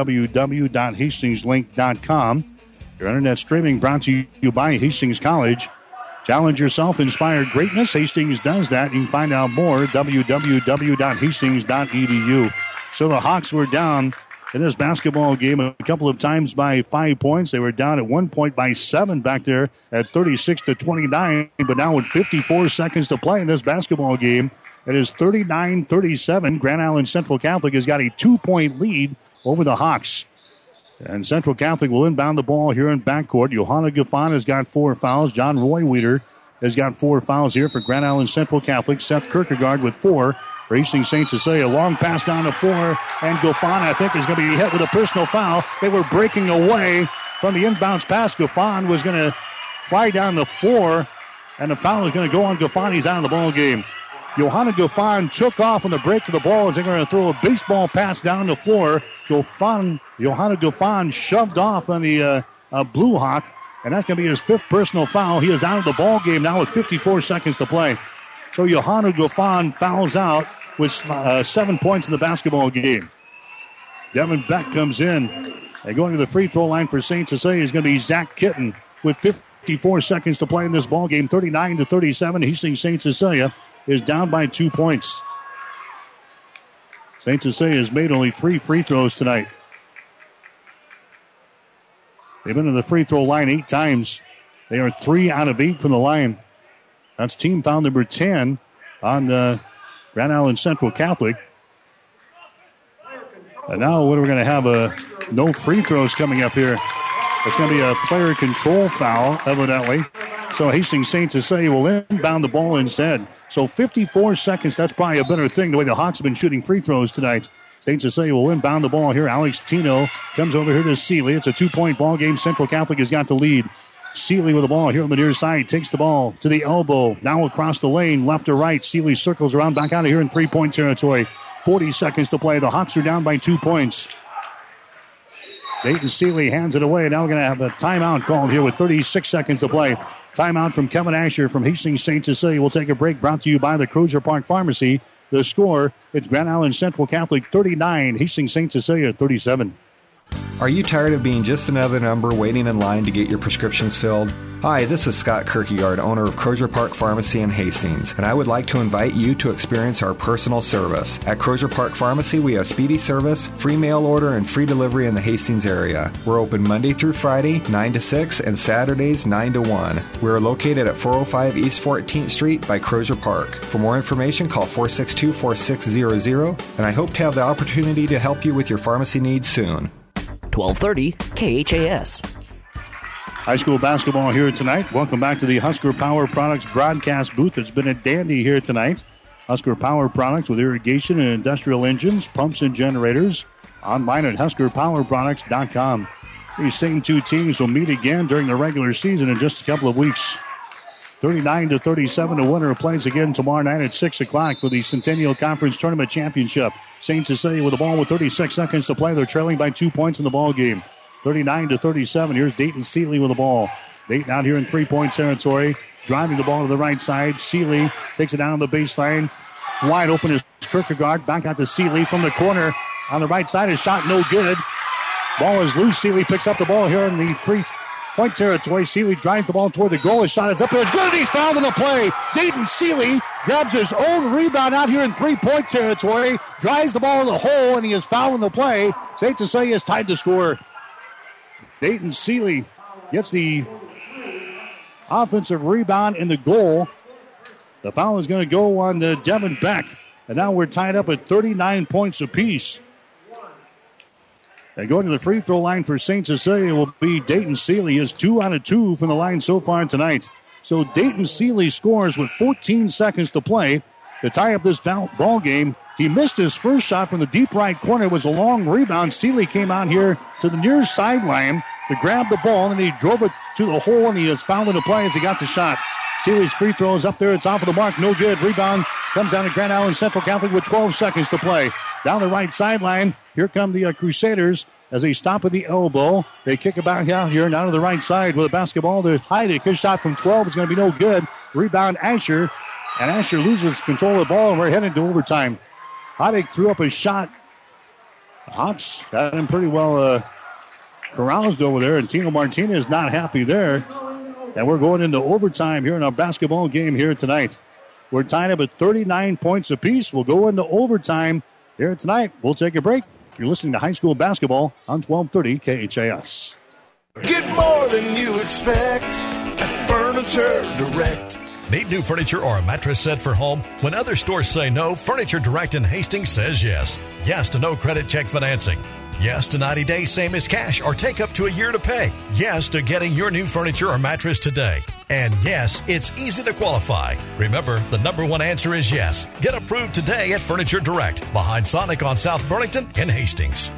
www.hastingslink.com. Your internet streaming brought to you by Hastings College. Challenge yourself, inspire greatness. Hastings does that. You can find out more at www.hastings.edu. So the Hawks were down in this basketball game a couple of times by 5 points. They were down at 1 point by 7 back there at 36-29. But now with 54 seconds to play in this basketball game, it is 39-37. Grand Island Central Catholic has got a 2-point lead over the Hawks. And Central Catholic will inbound the ball here in backcourt. Johanna Gaffon has got 4 fouls. John Royweeder has got 4 fouls here for Grand Island Central Catholic. Seth Kierkegaard with 4. For Hastings St. Cecilia, long pass down the floor. And Gaffon, I think, is going to be hit with a personal foul. They were breaking away from the inbounds pass. Gaffon was going to fly down the floor. And the foul is going to go on Gaffon. He's out of the ball game. Johanna Gaffon took off on the break of the ball as they're going to throw a baseball pass down the floor. Johanna Gaffon shoved off on the Blue Hawk, and that's going to be his 5th personal foul. He is out of the ball game now with 54 seconds to play. So Johanna Gaffon fouls out with 7 points in the basketball game. Devin Beck comes in. And going to the free throw line for St. Cecilia is going to be Zach Kitten with 54 seconds to play in this ball game. 39-37. Hastings St. Cecilia is down by 2 points. St. Cecilia has made only 3 free throws tonight. They've been to the free throw line 8 times. They are 3 out of 8 from the line. That's team foul number 10 on Grand Island Central Catholic. And now we're going to have no free throws coming up here. It's going to be a player control foul, evidently. So Hastings St. Cecilia will inbound the ball instead. So 54 seconds, that's probably a better thing, the way the Hawks have been shooting free throws tonight. St. Cecilia will inbound the ball here. Alex Tino comes over here to Seeley. It's a 2-point ball game. Central Catholic has got the lead. Seeley with the ball here on the near side. Takes the ball to the elbow. Now across the lane, left to right. Seeley circles around back out of here in 3-point territory. 40 seconds to play. The Hawks are down by 2 points. Dayton Seeley hands it away. Now we're going to have a timeout called here with 36 seconds to play. Timeout from Kevin Asher from Hastings St. Cecilia. We'll take a break, brought to you by the Crozier Park Pharmacy. The score, it's Grand Island Central Catholic 39, Hastings St. Cecilia 37. Are you tired of being just another number waiting in line to get your prescriptions filled? Hi, this is Scott Kierkegaard, owner of Crozier Park Pharmacy in Hastings, and I would like to invite you to experience our personal service. At Crozier Park Pharmacy, we have speedy service, free mail order, and free delivery in the Hastings area. We're open Monday through Friday, 9 to 6, and Saturdays, 9 to 1. We're located at 405 East 14th Street by Crozier Park. For more information, call 462-4600, and I hope to have the opportunity to help you with your pharmacy needs soon. 1230 KHAS. High school basketball here tonight. Welcome back to the Husker Power Products broadcast booth. It's been a dandy here tonight. Husker Power Products with irrigation and industrial engines, pumps and generators. Online at HuskerPowerProducts.com. These same 2 teams will meet again during the regular season in just a couple of weeks. 39-37, the winner plays again tomorrow night at 6 o'clock for the Centennial Conference Tournament Championship. St. Cecilia with the ball with 36 seconds to play. They're trailing by 2 points in the ball game. 39-37. Here's Dayton Seeley with the ball. Dayton out here in 3-point territory. Driving the ball to the right side. Seeley takes it down the baseline. Wide open is Kierkegaard. Back out to Seeley from the corner. On the right side, his shot no good. Ball is loose. Seeley picks up the ball here in the 3-point territory. Seeley drives the ball toward the goal. His shot is up there. It's good. He's fouled in the play. Dayton Seeley grabs his own rebound out here in 3-point territory. Drives the ball in the hole, and he is fouled in the play. St. Cecilia is tied to score. Dayton Seeley gets the offensive rebound in the goal. The foul is going to go on Devin Beck. And now we're tied up at 39 points apiece. And going to the free throw line for St. Cecilia will be Dayton Seeley. He is 2 out of 2 from the line so far tonight. So Dayton Seeley scores with 14 seconds to play to tie up this ball game. He missed his first shot from the deep right corner. It was a long rebound. Seeley came out here to the near sideline to grab the ball, and he drove it to the hole, and he is fouled in the play as he got the shot. Seeley's free throw is up there. It's off of the mark. No good. Rebound comes down to Grand Island Central Catholic with 12 seconds to play. Down the right sideline, here come the Crusaders as they stop at the elbow. They kick it back out here down to the right side with a basketball. There's Heidick. His shot from 12 is going to be no good. Rebound Asher. And Asher loses control of the ball, and we're headed to overtime. Heidig threw up a shot. The Hawks got him pretty well caroused over there, and Tino Martinez not happy there. And we're going into overtime here in our basketball game here tonight. We're tied up at 39 points apiece. We'll go into overtime here tonight. We'll take a break. You're listening to high school basketball on 1230 KHAS. Get more than you expect at Furniture Direct. Need new furniture or a mattress set for home? When other stores say no, Furniture Direct in Hastings says yes. Yes to no credit check financing. Yes to 90 days, same as cash, or take up to a year to pay. Yes to getting your new furniture or mattress today. And yes, it's easy to qualify. Remember, the number one answer is yes. Get approved today at Furniture Direct, behind Sonic on South Burlington in Hastings.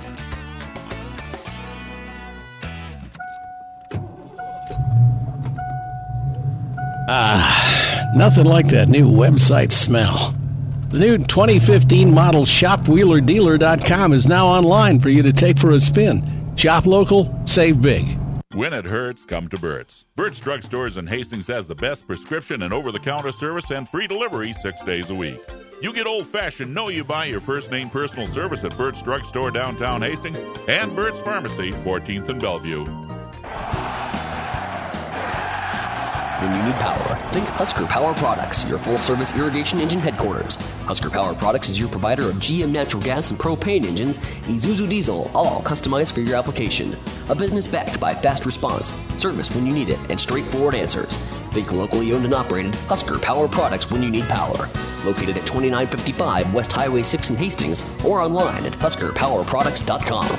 Nothing like that new website smell. The new 2015 model ShopWheelerDealer.com is now online for you to take for a spin. Shop local, save big. When it hurts, come to Burt's. Burt's Drug Stores in Hastings has the best prescription and over-the-counter service and free delivery 6 days a week. You get old-fashioned, know you buy your first name personal service at Burt's Drug Store downtown Hastings and Burt's Pharmacy, 14th and Bellevue. When you need power, think Husker Power Products, your full-service irrigation engine headquarters. Husker Power Products is your provider of GM natural gas and propane engines, Isuzu diesel, all customized for your application. A business backed by fast response, service when you need it, and straightforward answers. Think locally owned and operated Husker Power Products when you need power. Located at 2955 West Highway 6 in Hastings, or online at HuskerPowerProducts.com.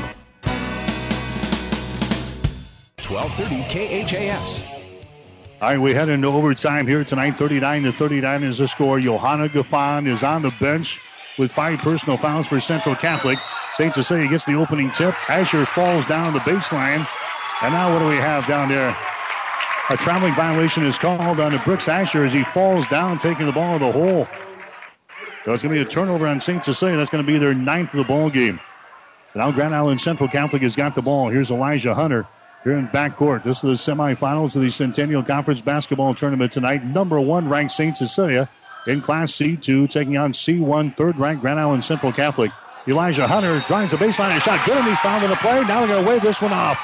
1230 KHAS. All right, we head into overtime here tonight. 39-39 is the score. Johanna Gaffon is on the bench with 5 personal fouls for Central Catholic. St. Cecilia gets the opening tip. Asher falls down the baseline. And now what do we have down there? A traveling violation is called on Brooks Asher as he falls down, taking the ball to the hole. So it's going to be a turnover on St. Cecilia. That's going to be their 9th of the ball game. Now Grand Island Central Catholic has got the ball. Here's Elijah Hunter. Here in backcourt, this is the semifinals of the Centennial Conference basketball tournament tonight. Number 1 ranked St. Cecilia in Class C2, taking on C1, 3rd ranked Grand Island Central Catholic. Elijah Hunter drives the baseline and shot good, and he's fouled in the play. Now they're going to wave this one off.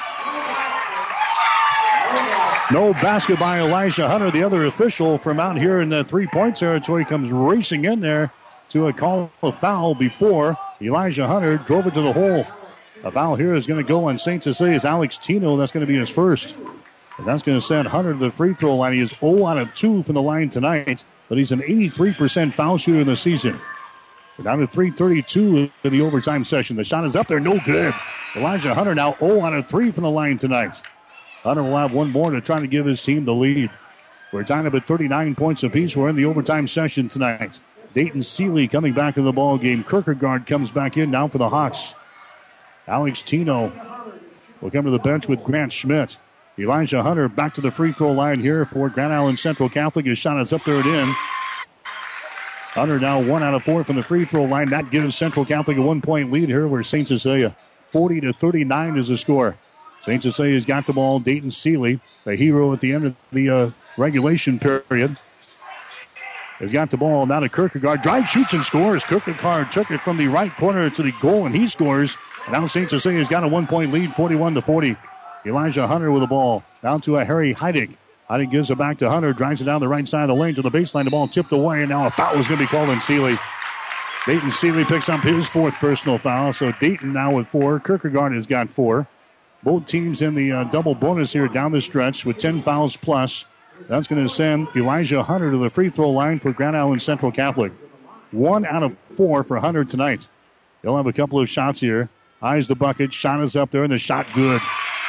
No basket by Elijah Hunter. The other official from out here in the three-point territory comes racing in there to call a foul before Elijah Hunter drove it to the hole. A foul here is going to go on St. Cecilia's Alex Tino. That's going to be his first. And that's going to send Hunter to the free throw line. He is 0 out of 2 from the line tonight, but he's an 83% foul shooter in the season. We're down to 3:32 in the overtime session. The shot is up there, no good. Elijah Hunter now 0 out of 3 from the line tonight. Hunter will have one more to try to give his team the lead. We're tied up at 39 points apiece. We're in the overtime session tonight. Dayton Seeley coming back in the ball game. Kierkegaard comes back in now for the Hawks. Alex Tino will come to the bench with Grant Schmidt. Elijah Hunter back to the free throw line here for Grand Island Central Catholic. His shot is up there and in. Hunter now 1 out of 4 from the free throw line. That gives Central Catholic a 1-point lead here where St. Cecilia 40-39 is the score. St. Cecilia's got the ball. Dayton Seeley, the hero at the end of the regulation period, has got the ball. Now to Kierkegaard. Drive, shoots, and scores. Kierkegaard took it from the right corner to the goal, and he scores. And now St. Cecilia's got a 1-point lead, 41-40. Elijah Hunter with the ball. Down to a Harry Heidig. Heidig gives it back to Hunter. Drives it down the right side of the lane to the baseline. The ball tipped away, and now a foul is going to be called on Seeley. Dayton Seeley picks up his 4th personal foul. So Dayton now with 4. Kierkegaard has got 4. Both teams in the double bonus here down the stretch with 10 fouls plus. That's going to send Elijah Hunter to the free throw line for Grand Island Central Catholic. 1 out of 4 for Hunter tonight. He'll have a couple of shots here. Eyes the bucket. Shot is up there, and the shot good.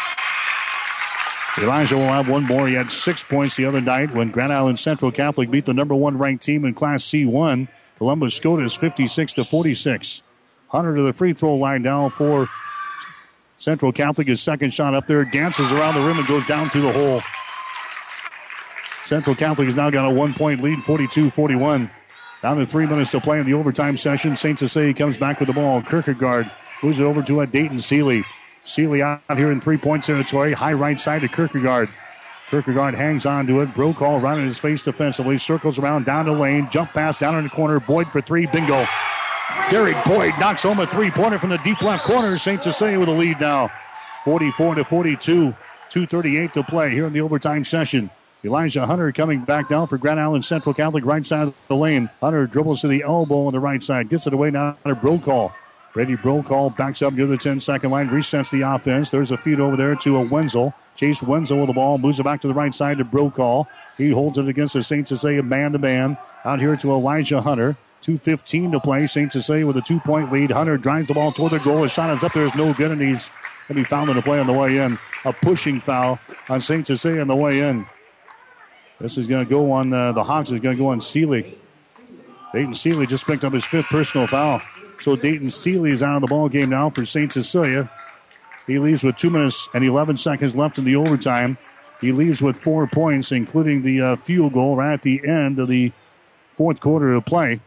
Elijah will have one more. He had 6 points the other night when Grand Island Central Catholic beat the number 1 ranked team in Class C1, Columbus Scotus, 56-46. Hunter to the free throw line now for Central Catholic. His second shot up there, dances around the rim and goes down through the hole. Central Catholic has now got a 1-point lead, 42-41. Down to 3 minutes to play in the overtime session. St. Cecilia comes back with the ball. Kierkegaard moves it over to Dayton Seeley. Seeley out here in 3-point territory. High right side to Kierkegaard. Kierkegaard hangs on to it. Brokaw right in his face defensively. Circles around down the lane. Jump pass down in the corner. Boyd for three. Bingo. Derek Boyd knocks home a three-pointer from the deep left corner. St. Cecilia with a lead now. 44-42. 2:38 to play here in the overtime session. Elijah Hunter coming back now for Grand Island Central Catholic, right side of the lane. Hunter dribbles to the elbow on the right side. Gets it away now to Brokaw. Brady Brokaw backs up near the 10-second line. Resets the offense. There's a feed over there to a Wenzel. Chase Wenzel with the ball. Moves it back to the right side to Brokaw. He holds it against the St. Cecilia man-to-man. Out here to Elijah Hunter. 2:15 to play. St. Cecilia with a 2-point lead. Hunter drives the ball toward the goal. His shot is up there. It's no good, and he's going to be fouled in the play on the way in. A pushing foul on St. Cecilia on the way in. This is going to go on the Hawks. Is going to go on Seeley. Dayton Seeley just picked up his 5th personal foul. So Dayton Seeley is out of the ball game now for St. Cecilia. He leaves with 2 minutes and 11 seconds left in the overtime. He leaves with 4 points, including the field goal right at the end of the fourth quarter of play.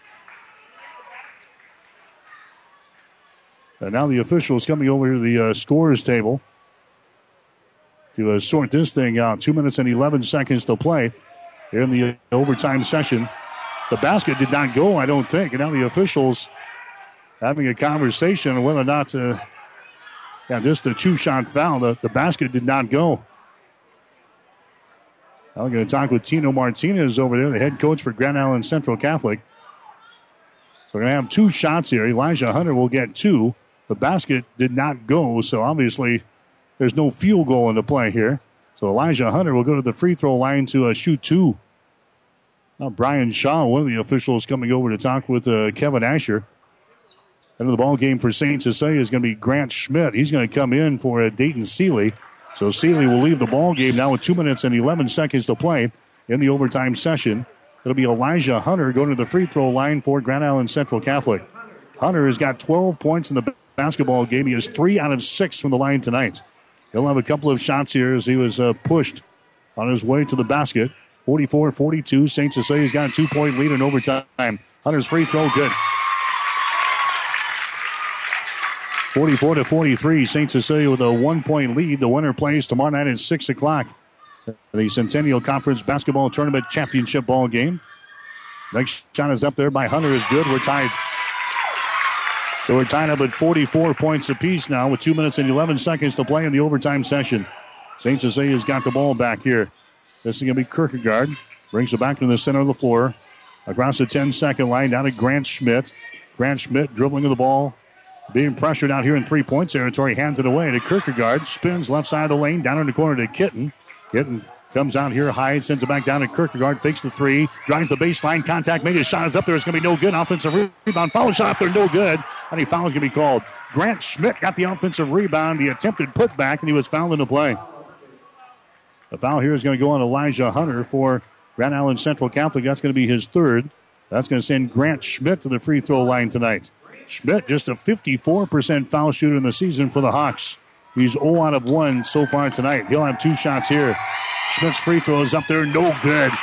And now the officials coming over to the scorers table to sort this thing out. 2 minutes and 11 seconds to play here in the overtime session. The basket did not go, I don't think. And now the officials having a conversation on whether or not to, just a 2-shot foul. The basket did not go. I'm going to talk with Tino Martinez over there, the head coach for Grand Island Central Catholic. So we're going to have 2 shots here. Elijah Hunter will get 2. The basket did not go, so obviously there's no field goal in the play here. So Elijah Hunter will go to the free throw line to shoot 2. Now Brian Shaw, one of the officials, coming over to talk with Kevin Asher. End of the ball game for St. Cecilia is going to be Grant Schmidt. He's going to come in for Dayton Seeley. So Seeley will leave the ball game now with 2 minutes and 11 seconds to play in the overtime session. It'll be Elijah Hunter going to the free throw line for Grand Island Central Catholic. Hunter has got 12 points in the basketball game. He has 3 out of 6 from the line tonight. He'll have a couple of shots here as he was pushed on his way to the basket. 44-42. St. Cecilia's got a 2-point lead in overtime. Hunter's free throw, good. 44-43. St. Cecilia with a 1-point lead. The winner plays tomorrow night at 6 o'clock. The Centennial Conference Basketball Tournament Championship ball game. Next shot is up there by Hunter is good. We're tied. So we're tied up at 44 points apiece now with 2 minutes and 11 seconds to play in the overtime session. St. Cecilia's got the ball back here. This is going to be Kierkegaard. Brings it back to the center of the floor. Across the 10-second line down to Grant Schmidt. Grant Schmidt dribbling the ball. Being pressured out here in 3-point territory. Hands it away to Kierkegaard. Spins left side of the lane. Down in the corner to Kitten. Kitten comes out here high. Sends it back down to Kierkegaard. Fakes the 3. Drives the baseline. Contact made. His shot is up there. It's going to be no good. Offensive rebound. Foul shot up there. No good. Any foul is going to be called. Grant Schmidt got the offensive rebound. The attempted putback, and he was fouled in the play. The foul here is going to go on Elijah Hunter for Grand Island Central Catholic. That's going to be his 3rd. That's going to send Grant Schmidt to the free throw line tonight. Schmidt, just a 54% foul shooter in the season for the Hawks. He's 0 out of 1 so far tonight. He'll have 2 shots here. Schmidt's free throw is up there, no good.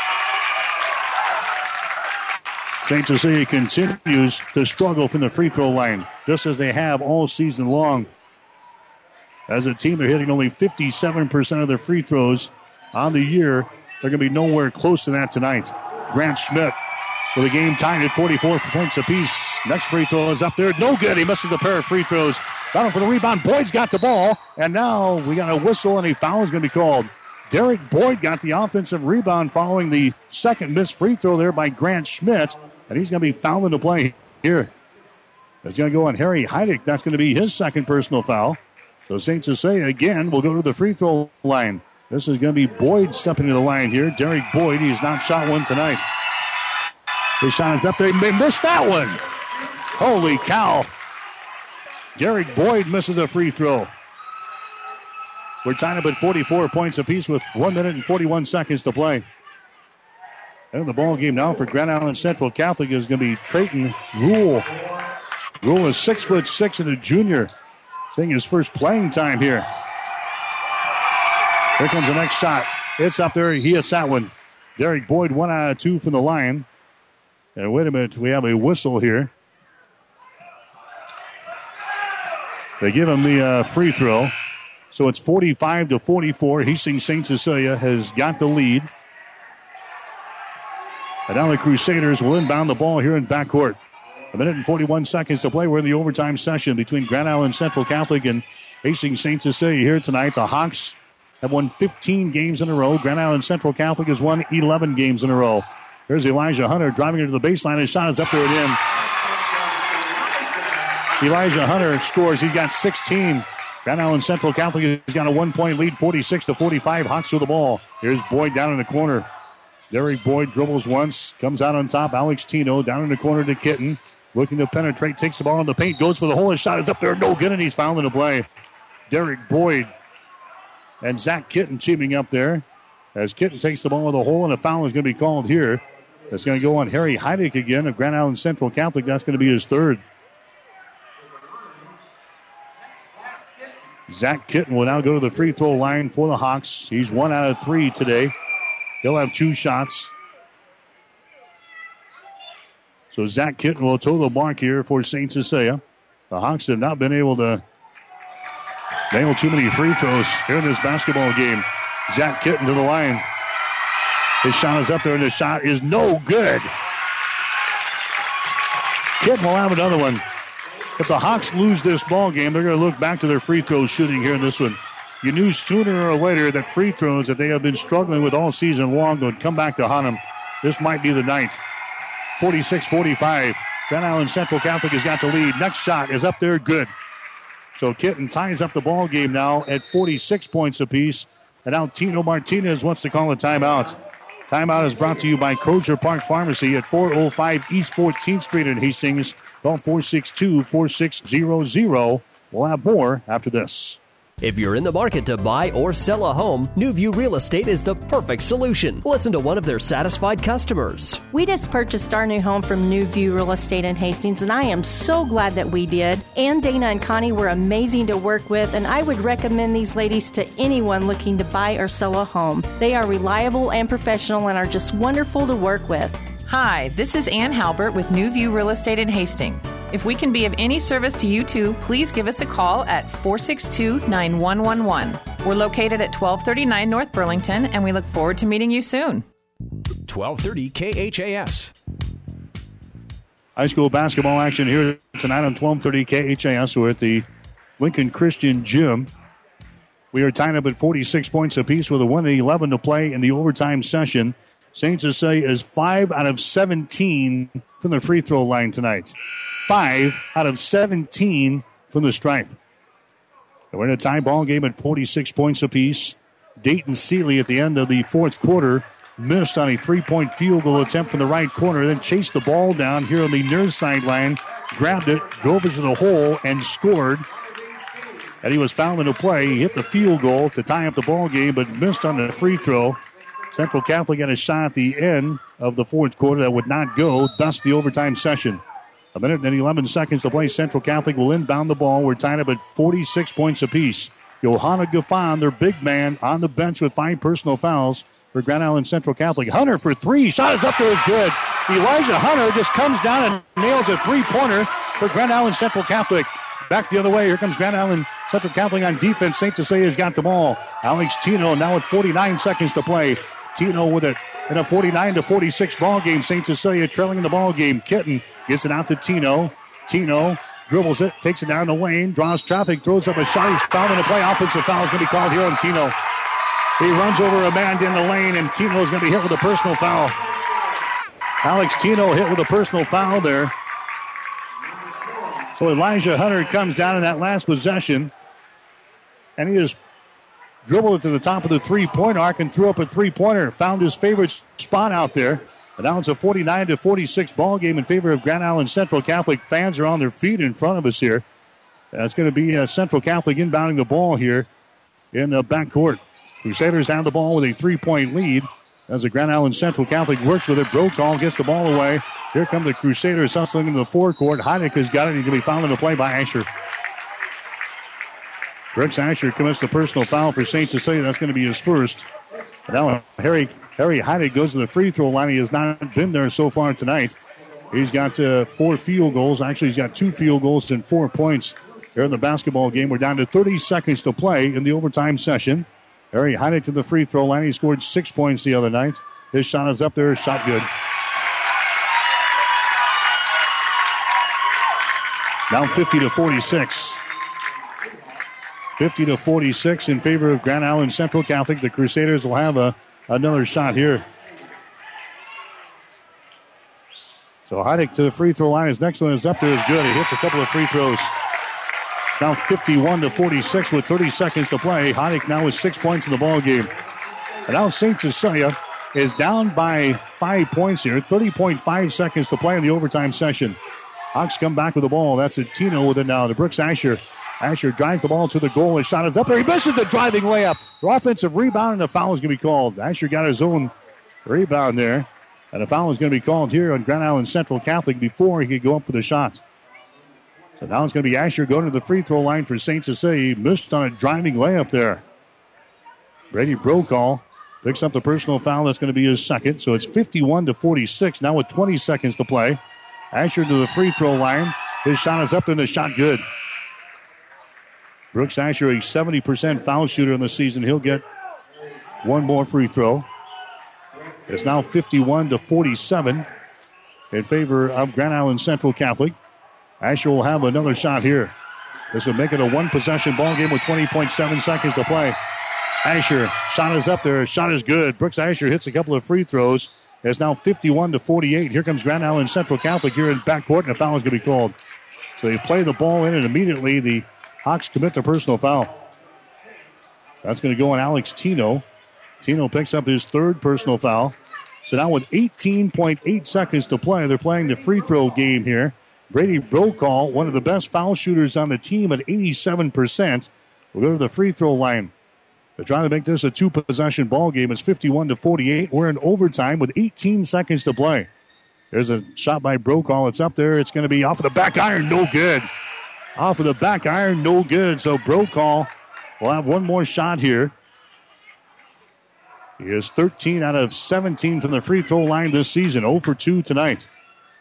St. Cecilia continues to struggle from the free throw line, just as they have all season long. As a team, they're hitting only 57% of their free throws on the year. They're going to be nowhere close to that tonight. Grant Schmidt with the game tied at 44 points apiece. Next free throw is up there. No good. He misses a pair of free throws. Down for the rebound. Boyd's got the ball. And now we got a whistle and a foul is going to be called. Derek Boyd got the offensive rebound following the second missed free throw there by Grant Schmidt. And he's going to be fouled into play here. It's going to go on Harry Heidick. That's going to be his 2nd personal foul. So St. Cecilia again will go to the free throw line. This is going to be Boyd stepping to the line here. Derek Boyd, he's not shot one tonight. His shot is up there. He missed that one. Holy cow. Derek Boyd misses a free throw. We're tied up at 44 points apiece with 1 minute and 41 seconds to play. And the ball game now for Grand Island Central Catholic is going to be Trayton Rule. Rule is 6'6" and a junior. Seeing his first playing time here. Here comes the next shot. It's up there. He hits that one. Derek Boyd 1 out of 2 from the line. And wait a minute. We have a whistle here. They give him the free throw. So it's 45-44. Hastings St. Cecilia has got the lead. And now the Crusaders will inbound the ball here in backcourt. 1:41 to play. We're in the overtime session between Grand Island Central Catholic and Hastings St. Cecilia here tonight. The Hawks have won 15 games in a row. Grand Island Central Catholic has won 11 games in a row. There's Elijah Hunter driving into the baseline. His shot is up there and in. Elijah Hunter scores. He's got 16. Grand Island Central Catholic has got a 1-point lead, 46-45. Hawks with the ball. Here's Boyd down in the corner. Derek Boyd dribbles once, comes out on top. Alex Tino down in the corner to Kitten. Looking to penetrate, takes the ball in the paint, goes for the hole. His shot is up there, no good, and he's fouled in the play. Derek Boyd and Zach Kitten teaming up there. As Kitten takes the ball in the hole, and a foul is going to be called here. That's going to go on Harry Heidick again of Grand Island Central Catholic. That's going to be his third. Zach Kitten will now go to the free throw line for the Hawks. He's 1 out of 3 today. He'll have 2 shots. So Zach Kitten will toe the mark here for St. Cecilia. The Hawks have not been able to nail too many free throws here in this basketball game. Zach Kitten to the line. His shot is up there, and the shot is no good. Kitten will have another one. If the Hawks lose this ball game, they're going to look back to their free throw shooting here in this one. You knew sooner or later that free throws that they have been struggling with all season long would come back to haunt them. This might be the night. 46-45. Grand Island Central Catholic has got the lead. Next shot is up there, good. So Kitten ties up the ball game now at 46 points apiece. And now Tino Martinez wants to call a timeout. Timeout is brought to you by Crozier Park Pharmacy at 405 East 14th Street in Hastings. Call 462-4600. We'll have more after this. If you're in the market to buy or sell a home, Newview Real Estate is the perfect solution. Listen to one of their satisfied customers. We just purchased our new home from Newview Real Estate in Hastings, and I am so glad that we did. Ann, Dana, and Connie were amazing to work with, and I would recommend these ladies to anyone looking to buy or sell a home. They are reliable and professional and are just wonderful to work with. Hi, this is Ann Halbert with New View Real Estate in Hastings. If we can be of any service to you two, please give us a call at 462-9111. We're located at 1239 North Burlington, and we look forward to meeting you soon. 1230 KHAS. High school basketball action here tonight on 1230 KHAS. We're at the Lincoln Christian Gym. We are tied up at 46 points apiece with a 1:11 to play in the overtime session. St. Cecilia is 5 out of 17 from the free throw line tonight. 5 out of 17 from the stripe. We're in a tie ball game at 46 points apiece. Dayton Seeley at the end of the fourth quarter missed on a 3-point field goal attempt from the right corner, then chased the ball down here on the near sideline, grabbed it, drove it to the hole, and scored. And he was fouled in the play. He hit the field goal to tie up the ball game, but missed on the free throw. Central Catholic had a shot at the end of the fourth quarter that would not go, thus the overtime session. 1 minute and 11 seconds to play. Central Catholic will inbound the ball. We're tied up at 46 points apiece. Johanna Gaffan, their big man, on the bench with 5 personal fouls for Grand Island Central Catholic. Hunter for 3. Shot is up there, is good. Elijah Hunter just comes down and nails a 3-pointer for Grand Island Central Catholic. Back the other way. Here comes Grand Island Central Catholic on defense. St. Cecilia's got the ball. Alex Tino now with 49 seconds to play. Tino with it in a 49-46 ball game. St. Cecilia trailing in the ball game. Kitten gets it out to Tino. Tino dribbles it, takes it down the lane, draws traffic, throws up a shot. He's fouled in the play. Offensive foul is going to be called here on Tino. He runs over a man in the lane, and Tino is going to be hit with a personal foul. Alex Tino hit with a personal foul there. So Elijah Hunter comes down in that last possession, and he just dribbled it to the top of the three-point arc and threw up a three-pointer. Found his favorite spot out there. And now it's a 49-46 ball game in favor of Grand Island Central Catholic. Fans are on their feet in front of us here. That's going to be Central Catholic inbounding the ball here in the backcourt. Crusaders have the ball with a 3-point lead as the Grand Island Central Catholic works with it. Brokall gets the ball away. Here come the Crusaders hustling into the forecourt. Heineck has got it. He's going to be fouled in the play by Asher. Brooks Asher commits the personal foul for St. Cecilia. That's going to be his first. And now Harry Heineck goes to the free throw line. He has not been there so far tonight. He's got 4 field goals. Actually, he's got 2 field goals and 4 points here in the basketball game. We're down to 30 seconds to play in the overtime session. Harry Heineck to the free throw line. He scored 6 points the other night. His shot is up there. Shot good. Now 50-46. 50-46 in favor of Grand Island Central Catholic. The Crusaders will have another shot here. So Heineck to the free throw line. His next one is up there. Is good. He hits a couple of free throws. Now 51-46 with 30 seconds to play. Heineck now with 6 points in the ball game. And now St. Cecilia is down by 5 points here. 30.5 seconds to play in the overtime session. Hawks come back with the ball. That's a Tino with it now to Brooks Asher. Asher drives the ball to the goal. His shot is up there. He misses the driving layup. The offensive rebound, and a foul is going to be called. Asher got his own rebound there. And a foul is going to be called here on Grand Island Central Catholic before he could go up for the shots. So now it's going to be Asher going to the free throw line for St. Cecilia. He missed on a driving layup there. Brady Brokaw picks up the personal foul. That's going to be his second. So it's 51-46 now with 20 seconds to play. Asher to the free throw line. His shot is up and the shot good. Brooks Asher, a 70% foul shooter in the season. He'll get one more free throw. It's now 51-47 in favor of Grand Island Central Catholic. Asher will have another shot here. This will make it a one-possession ball game with 20.7 seconds to play. Asher, shot is up there. Shot is good. Brooks Asher hits a couple of free throws. It's now 51-48. Here comes Grand Island Central Catholic here in backcourt, and a foul is going to be called. So they play the ball in, and immediately the Hawks commit the personal foul. That's going to go on Alex Tino. Tino picks up his third personal foul. So now with 18.8 seconds to play, they're playing the free throw game here. Brady Brokaw, one of the best foul shooters on the team at 87%, will go to the free throw line. They're trying to make this a two-possession ball game. It's 51-48. We're in overtime with 18 seconds to play. There's a shot by Brokaw. It's up there. It's going to be off of the back iron. No good. Off of the back iron. No good. So Brokaw will have one more shot here. He is 13 out of 17 from the free throw line this season. 0 for 2 tonight.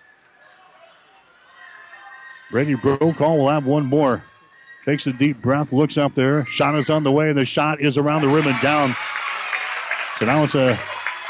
Brady Brokaw will have one more. Takes a deep breath, looks up there. Shot is on the way, and the shot is around the rim and down. So now it's a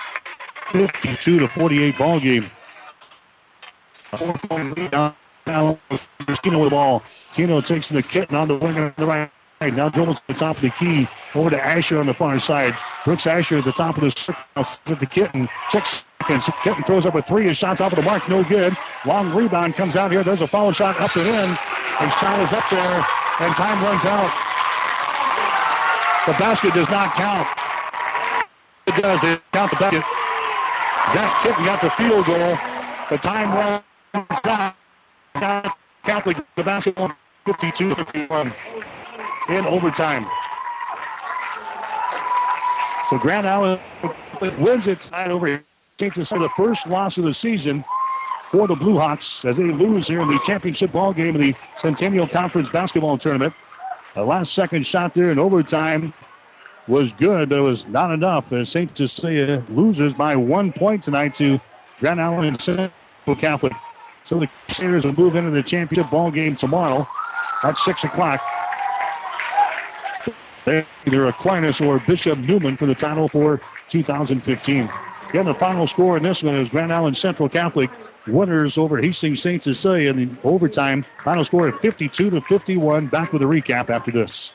52-48 ball game. A 4-point lead down. Now Tino with the ball. Tino takes the kitten on the wing on the right. Now dribbles to the top of the key. Over to Asher on the far side. Brooks Asher at the top of the circle. At the kitten. 6 seconds. Kitten throws up a three. His shot's off of the mark. No good. Long rebound comes out here. There's a foul shot up and in. His shot is up there. And time runs out. The basket does not count. It does. They count the basket. Zach Kitten got the field goal. The time runs out. Catholic, the basketball 52-51 in overtime. So Grand Island wins it tonight over here. Takes us to the first loss of the season for the Blue Hawks as they lose here in the championship ball game of the Centennial Conference basketball tournament. The last second shot there in overtime was good, but it was not enough as St. Cecilia loses by 1 point tonight to Grand Island Central Catholic. So the Crusaders will move into the championship ball game tomorrow at 6 o'clock. Either Aquinas or Bishop Newman for the title for 2015. Again, the final score in this one is Grand Island Central Catholic winners over Hastings St. Cecilia in the overtime. Final score of 52-51. Back with a recap after this.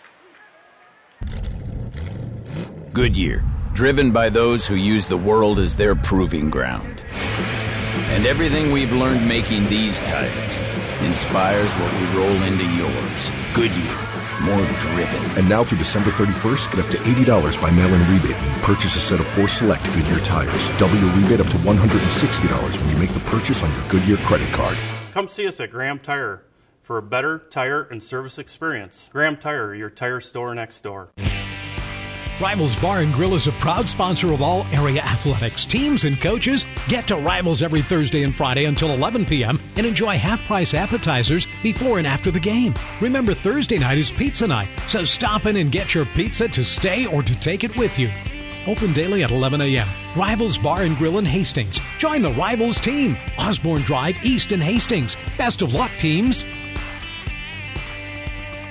Goodyear, driven by those who use the world as their proving ground. And everything we've learned making these tires inspires what we roll into yours. Goodyear, more driven. And now through December 31st, get up to $80 by mail-in rebate when you purchase a set of 4 select Goodyear tires. Double your rebate up to $160 when you make the purchase on your Goodyear credit card. Come see us at Graham Tire for a better tire and service experience. Graham Tire, your tire store next door. Rivals Bar and Grill is a proud sponsor of all area athletics, teams, and coaches. Get to Rivals every Thursday and Friday until 11 p.m. and enjoy half-price appetizers before and after the game. Remember, Thursday night is pizza night, so stop in and get your pizza to stay or to take it with you. Open daily at 11 a.m. Rivals Bar and Grill in Hastings. Join the Rivals team. Osborne Drive East in Hastings. Best of luck, teams.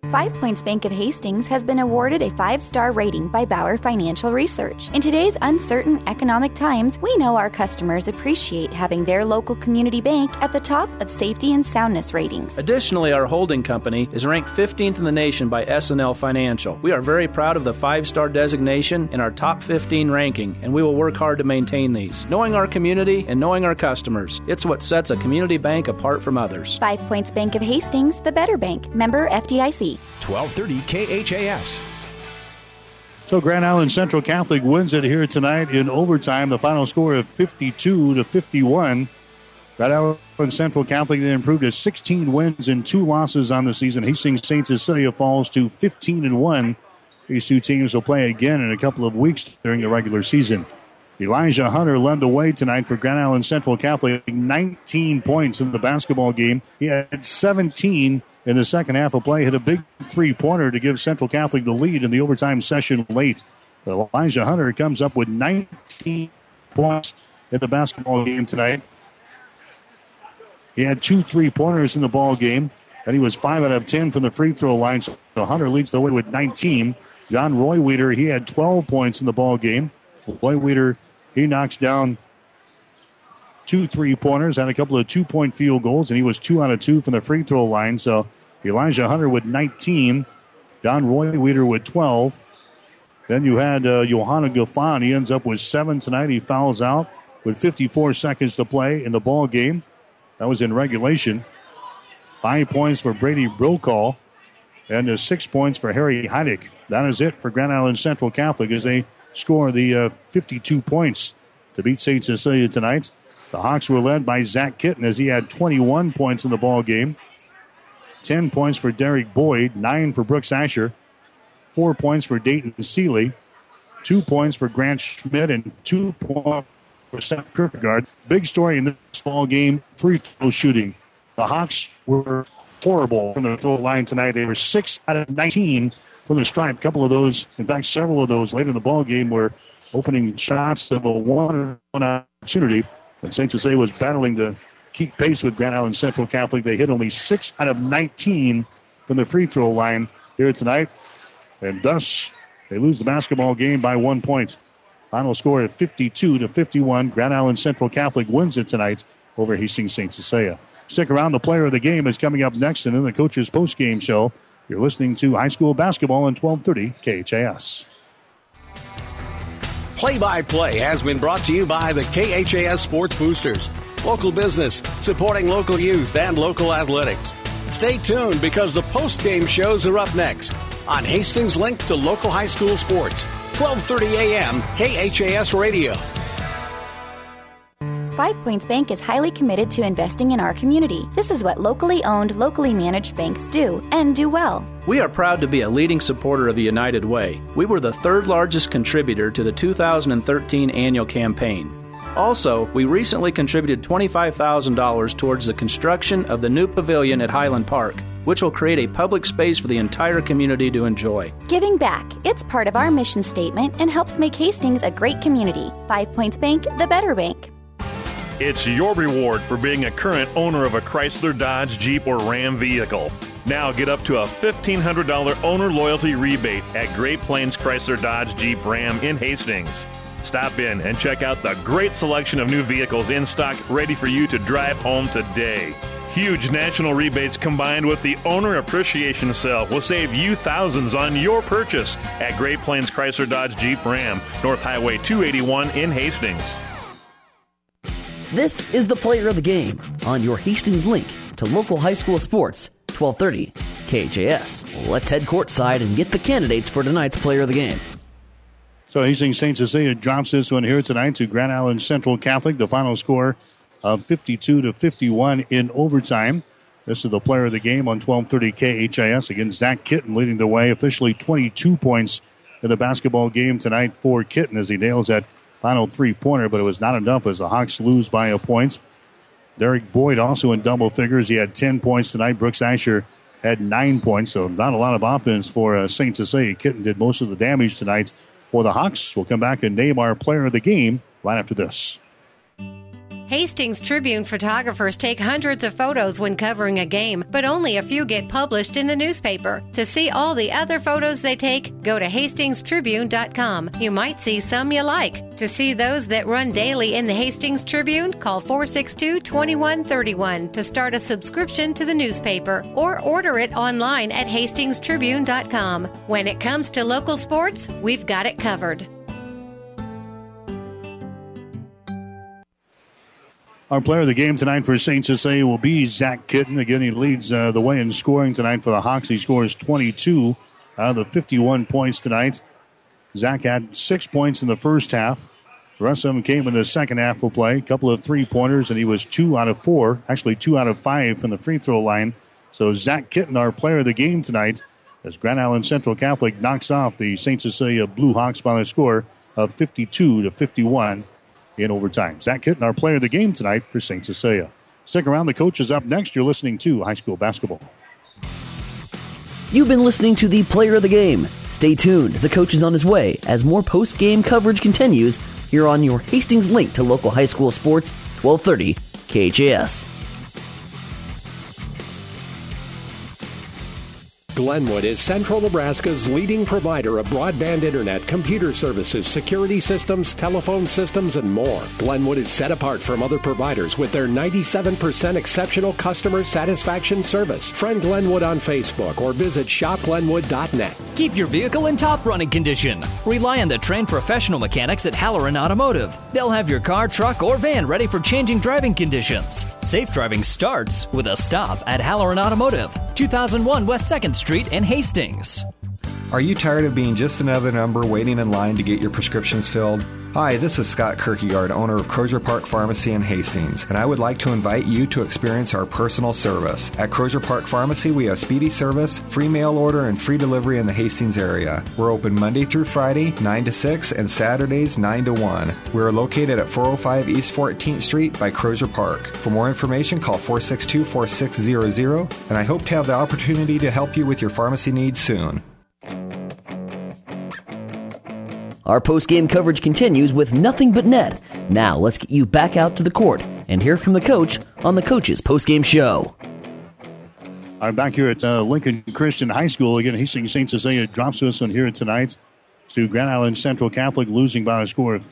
5 Points Bank of Hastings has been awarded a 5-star rating by Bauer Financial Research. In today's uncertain economic times, we know our customers appreciate having their local community bank at the top of safety and soundness ratings. Additionally, our holding company is ranked 15th in the nation by S&L Financial. We are very proud of the 5-star designation in our top 15 ranking, and we will work hard to maintain these. Knowing our community and knowing our customers, it's what sets a community bank apart from others. 5 Points Bank of Hastings, the better bank. Member FDIC. 1230 KHAS. So Grand Island Central Catholic wins it here tonight in overtime. The final score of 52-51. Grand Island Central Catholic then improved to 16 wins and 2 losses on the season. Hastings St. Cecilia falls to 15-1. These two teams will play again in a couple of weeks during the regular season. Elijah Hunter led the way tonight for Grand Island Central Catholic. 19 points in the basketball game. He had 17 in the second half of play. Hit a big three-pointer to give Central Catholic the lead in the overtime session late. But Elijah Hunter comes up with 19 points in the basketball game tonight. He had 2 3-pointers in the ball game, and he was 5 out of 10 from the free throw line. So Hunter leads the way with 19. John Royweeder, he had 12 points in the ball game. Royweeder, he knocks down 2 3-pointers, had a couple of 2-point field goals, and he was 2 out of 2 from the free throw line. So Elijah Hunter with 19, John Royweeder with 12. Then you had Johanna Gaffan. He ends up with 7 tonight. He fouls out with 54 seconds to play in the ball game. That was in regulation. 5 points for Brady Brokaw, and 6 points for Harry Heidick. That is it for Grand Island Central Catholic as they score the 52 points to beat St. Cecilia tonight. The Hawks were led by Zach Kitten as he had 21 points in the ball game. 10 points for Derek Boyd, 9 for Brooks Asher, 4 points for Dayton Seeley, 2 points for Grant Schmidt, and 2 points for Seth Kierkegaard. Big story in this ball game, free throw shooting. The Hawks were horrible from the throw line tonight. They were 6 out of 19 from the stripe. A couple of those, in fact, several of those later in the ball game were opening shots of a one-on-one opportunity. And St. Cecilia was battling to keep pace with Grand Island Central Catholic. They hit only 6 out of 19 from the free throw line here tonight. And thus, they lose the basketball game by 1 point. Final score of 52-51. Grand Island Central Catholic wins it tonight over Hastings St. Cecilia. Stick around. The player of the game is coming up next, and in the coach's post-game show, you're listening to high school basketball on 1230 KHAS. Play-by-play has been brought to you by the KHAS Sports Boosters. Local business, supporting local youth and local athletics. Stay tuned because the post-game shows are up next on Hastings' link to local high school sports. 1230 a.m. KHAS Radio. 5 Points Bank is highly committed to investing in our community. This is what locally owned, locally managed banks do, and do well. We are proud to be a leading supporter of the United Way. We were the 3rd largest contributor to the 2013 annual campaign. Also, we recently contributed $25,000 towards the construction of the new pavilion at Highland Park, which will create a public space for the entire community to enjoy. Giving back, it's part of our mission statement and helps make Hastings a great community. 5 Points Bank, the better bank. It's your reward for being a current owner of a Chrysler, Dodge, Jeep, or Ram vehicle. Now get up to a $1,500 owner loyalty rebate at Great Plains Chrysler, Dodge, Jeep, Ram in Hastings. Stop in and check out the great selection of new vehicles in stock ready for you to drive home today. Huge national rebates combined with the owner appreciation sale will save you thousands on your purchase at Great Plains Chrysler, Dodge, Jeep, Ram, North Highway 281 in Hastings. This is the player of the game on your Hastings link to local high school sports, 1230 KHAS. Let's head courtside and get the candidates for tonight's player of the game. So Hastings St. Cecilia drops this one here tonight to Grand Island Central Catholic. The final score of 52-51 in overtime. This is the player of the game on 1230 KHAS. Again, Zach Kitten leading the way. Officially 22 points in the basketball game tonight for Kitten as he nails that final three-pointer, but it was not enough as the Hawks lose by a point. Derek Boyd also in double figures. He had 10 points tonight. Brooks Asher had 9 points, so not a lot of offense for St. Cecilia. Kitten did most of the damage tonight for the Hawks. We'll come back and name our player of the game right after this. Hastings Tribune photographers take hundreds of photos when covering a game, but only a few get published in the newspaper. To see all the other photos they take, go to hastingstribune.com. You might see some you like. To see those that run daily in the Hastings Tribune, call 462-2131 to start a subscription to the newspaper or order it online at hastingstribune.com. When it comes to local sports, we've got it covered. Our player of the game tonight for St. Cecilia will be Zach Kitten. Again, he leads the way in scoring tonight for the Hawks. He scores 22 out of the 51 points tonight. Zach had 6 points in the first half. The rest of them came in the second half of play. A couple of three-pointers, and he was 2 out of 4. Actually, 2 out of 5 from the free throw line. So Zach Kitten, our player of the game tonight, as Grand Island Central Catholic knocks off the St. Cecilia Blue Hawks by a score of 52-51. In overtime. Zach Kitten, our player of the game tonight for St. Cecilia. Stick around. The coach is up next. You're listening to High School Basketball. You've been listening to the player of the game. Stay tuned. The coach is on his way as more post-game coverage continues here on your Hastings link to local high school sports, 1230 KHAS. Glenwood is Central Nebraska's leading provider of broadband internet, computer services, security systems, telephone systems, and more. Glenwood is set apart from other providers with their 97% exceptional customer satisfaction service. Friend Glenwood on Facebook or visit shopglenwood.net. Keep your vehicle in top running condition. Rely on the trained professional mechanics at Halloran Automotive. They'll have your car, truck, or van ready for changing driving conditions. Safe driving starts with a stop at Halloran Automotive, 2001 West 2nd Street in Hastings. Are you tired of being just another number waiting in line to get your prescriptions filled? Hi, this is Scott Kierkegaard, owner of Crozier Park Pharmacy in Hastings, and I would like to invite you to experience our personal service. At Crozier Park Pharmacy, we have speedy service, free mail order, and free delivery in the Hastings area. We're open Monday through Friday, 9 to 6, and Saturdays, 9 to 1. We're located at 405 East 14th Street by Crozier Park. For more information, call 462-4600, and I hope to have the opportunity to help you with your pharmacy needs soon. Our post-game coverage continues with nothing but net. Now let's get you back out to the court and hear from the coach on the Coach's post-game show. I'm back here at Lincoln Christian High School. Again, Hastings St. Cecilia drops this one here tonight to Grand Island Central Catholic, losing by a score of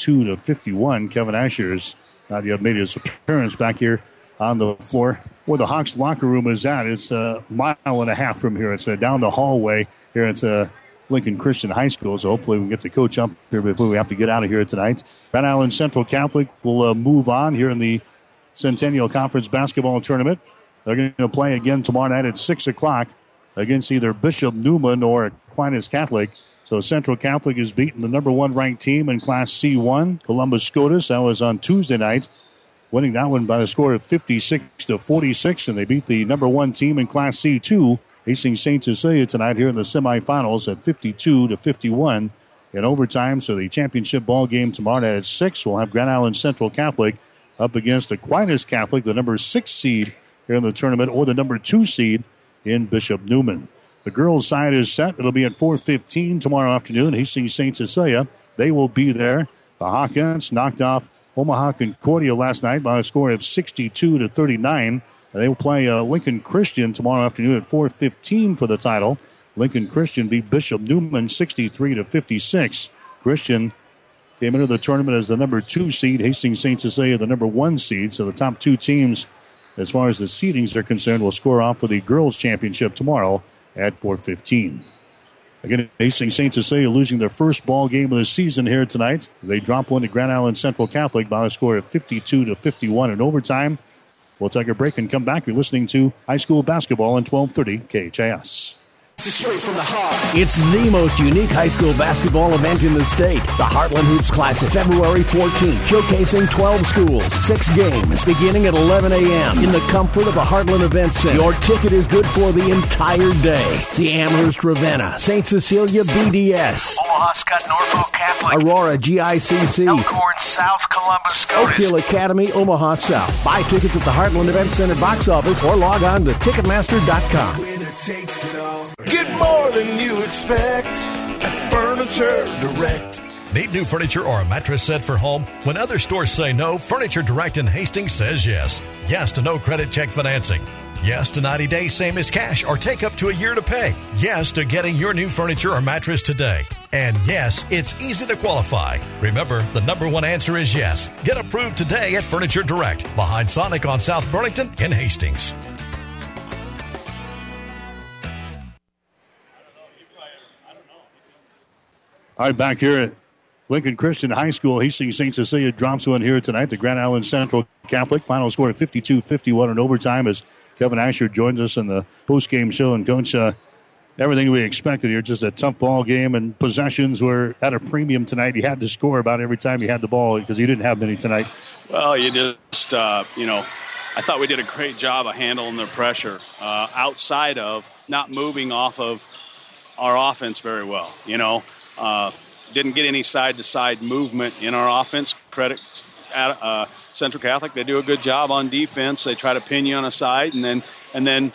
52-51. Kevin Ashers not yet made his appearance back here on the floor where the Hawks locker room is at. It's a mile and a half from here. It's down the hallway here. It's Lincoln Christian High School, so hopefully we can get the coach up here before we have to get out of here tonight. Grand Island Central Catholic will move on here in the Centennial Conference Basketball Tournament. They're going to play again tomorrow night at 6 o'clock against either Bishop Neumann or Aquinas Catholic. So Central Catholic has beaten the number 1 ranked team in Class C1, Columbus Scotus. That was on Tuesday night, winning that one by a score of 56-46, and they beat the number 1 team in Class C2, Hastings St. Cecilia, tonight here in the semifinals at 52-51 in overtime. So the championship ball game tomorrow night at 6. We'll have Grand Island Central Catholic up against Aquinas Catholic, the number 6 seed here in the tournament, or the number 2 seed in Bishop Neumann. The girls' side is set. It'll be at 4:15 tomorrow afternoon. Hastings St. Cecilia, they will be there. The Hawkins knocked off Omaha Concordia last night by a score of 62-39. They will play Lincoln Christian tomorrow afternoon at 4:15 for the title. Lincoln Christian beat Bishop Neumann 63-56. Christian came into the tournament as the number 2 seed. Hastings St. Cecilia, the number 1 seed. So the top 2 teams, as far as the seedings are concerned, will score off for the girls' championship tomorrow at 4:15. Again, Hastings St. Cecilia losing their first ball game of the season here tonight. They drop one to Grand Island Central Catholic by a score of 52-51 in overtime. We'll take a break and come back. You're listening to High School Basketball on 1230 KHAS. Straight from the heart. It's the most unique high school basketball event in the state. The Heartland Hoops Classic, February 14th, showcasing 12 schools, 6 games, beginning at 11 a.m. in the comfort of the Heartland Event Center. Your ticket is good for the entire day. See Amherst Ravenna, St. Cecilia BDS, Omaha Scott Norfolk Catholic, Aurora GICC, Elkhorn South Columbus Scotus, Oak Hill Academy, Omaha South. Buy tickets at the Heartland Event Center box office or log on to Ticketmaster.com. Get more than you expect at Furniture Direct. Need new furniture or a mattress set for home? When other stores say no, Furniture Direct in Hastings says yes. Yes to no credit check financing. Yes to 90 days same as cash or take up to a year to pay. Yes to getting your new furniture or mattress today. And yes, it's easy to qualify. Remember, the number one answer is yes. Get approved today at Furniture Direct, behind Sonic on South Burlington in Hastings. All right, back here at Lincoln Christian High School, Hastings St. Cecilia drops one here tonight. The Grand Island Central Catholic final score at 52-51 in overtime as Kevin Asher joins us in the post-game show. And, Coach, everything we expected here, just a tough ball game, and possessions were at a premium tonight. You had to score about every time you had the ball because you didn't have many tonight. Well, you just, I thought we did a great job of handling the pressure outside of not moving off of our offense very well, Didn't get any side-to-side movement in our offense. Credit Central Catholic. They do a good job on defense. They try to pin you on a side, and then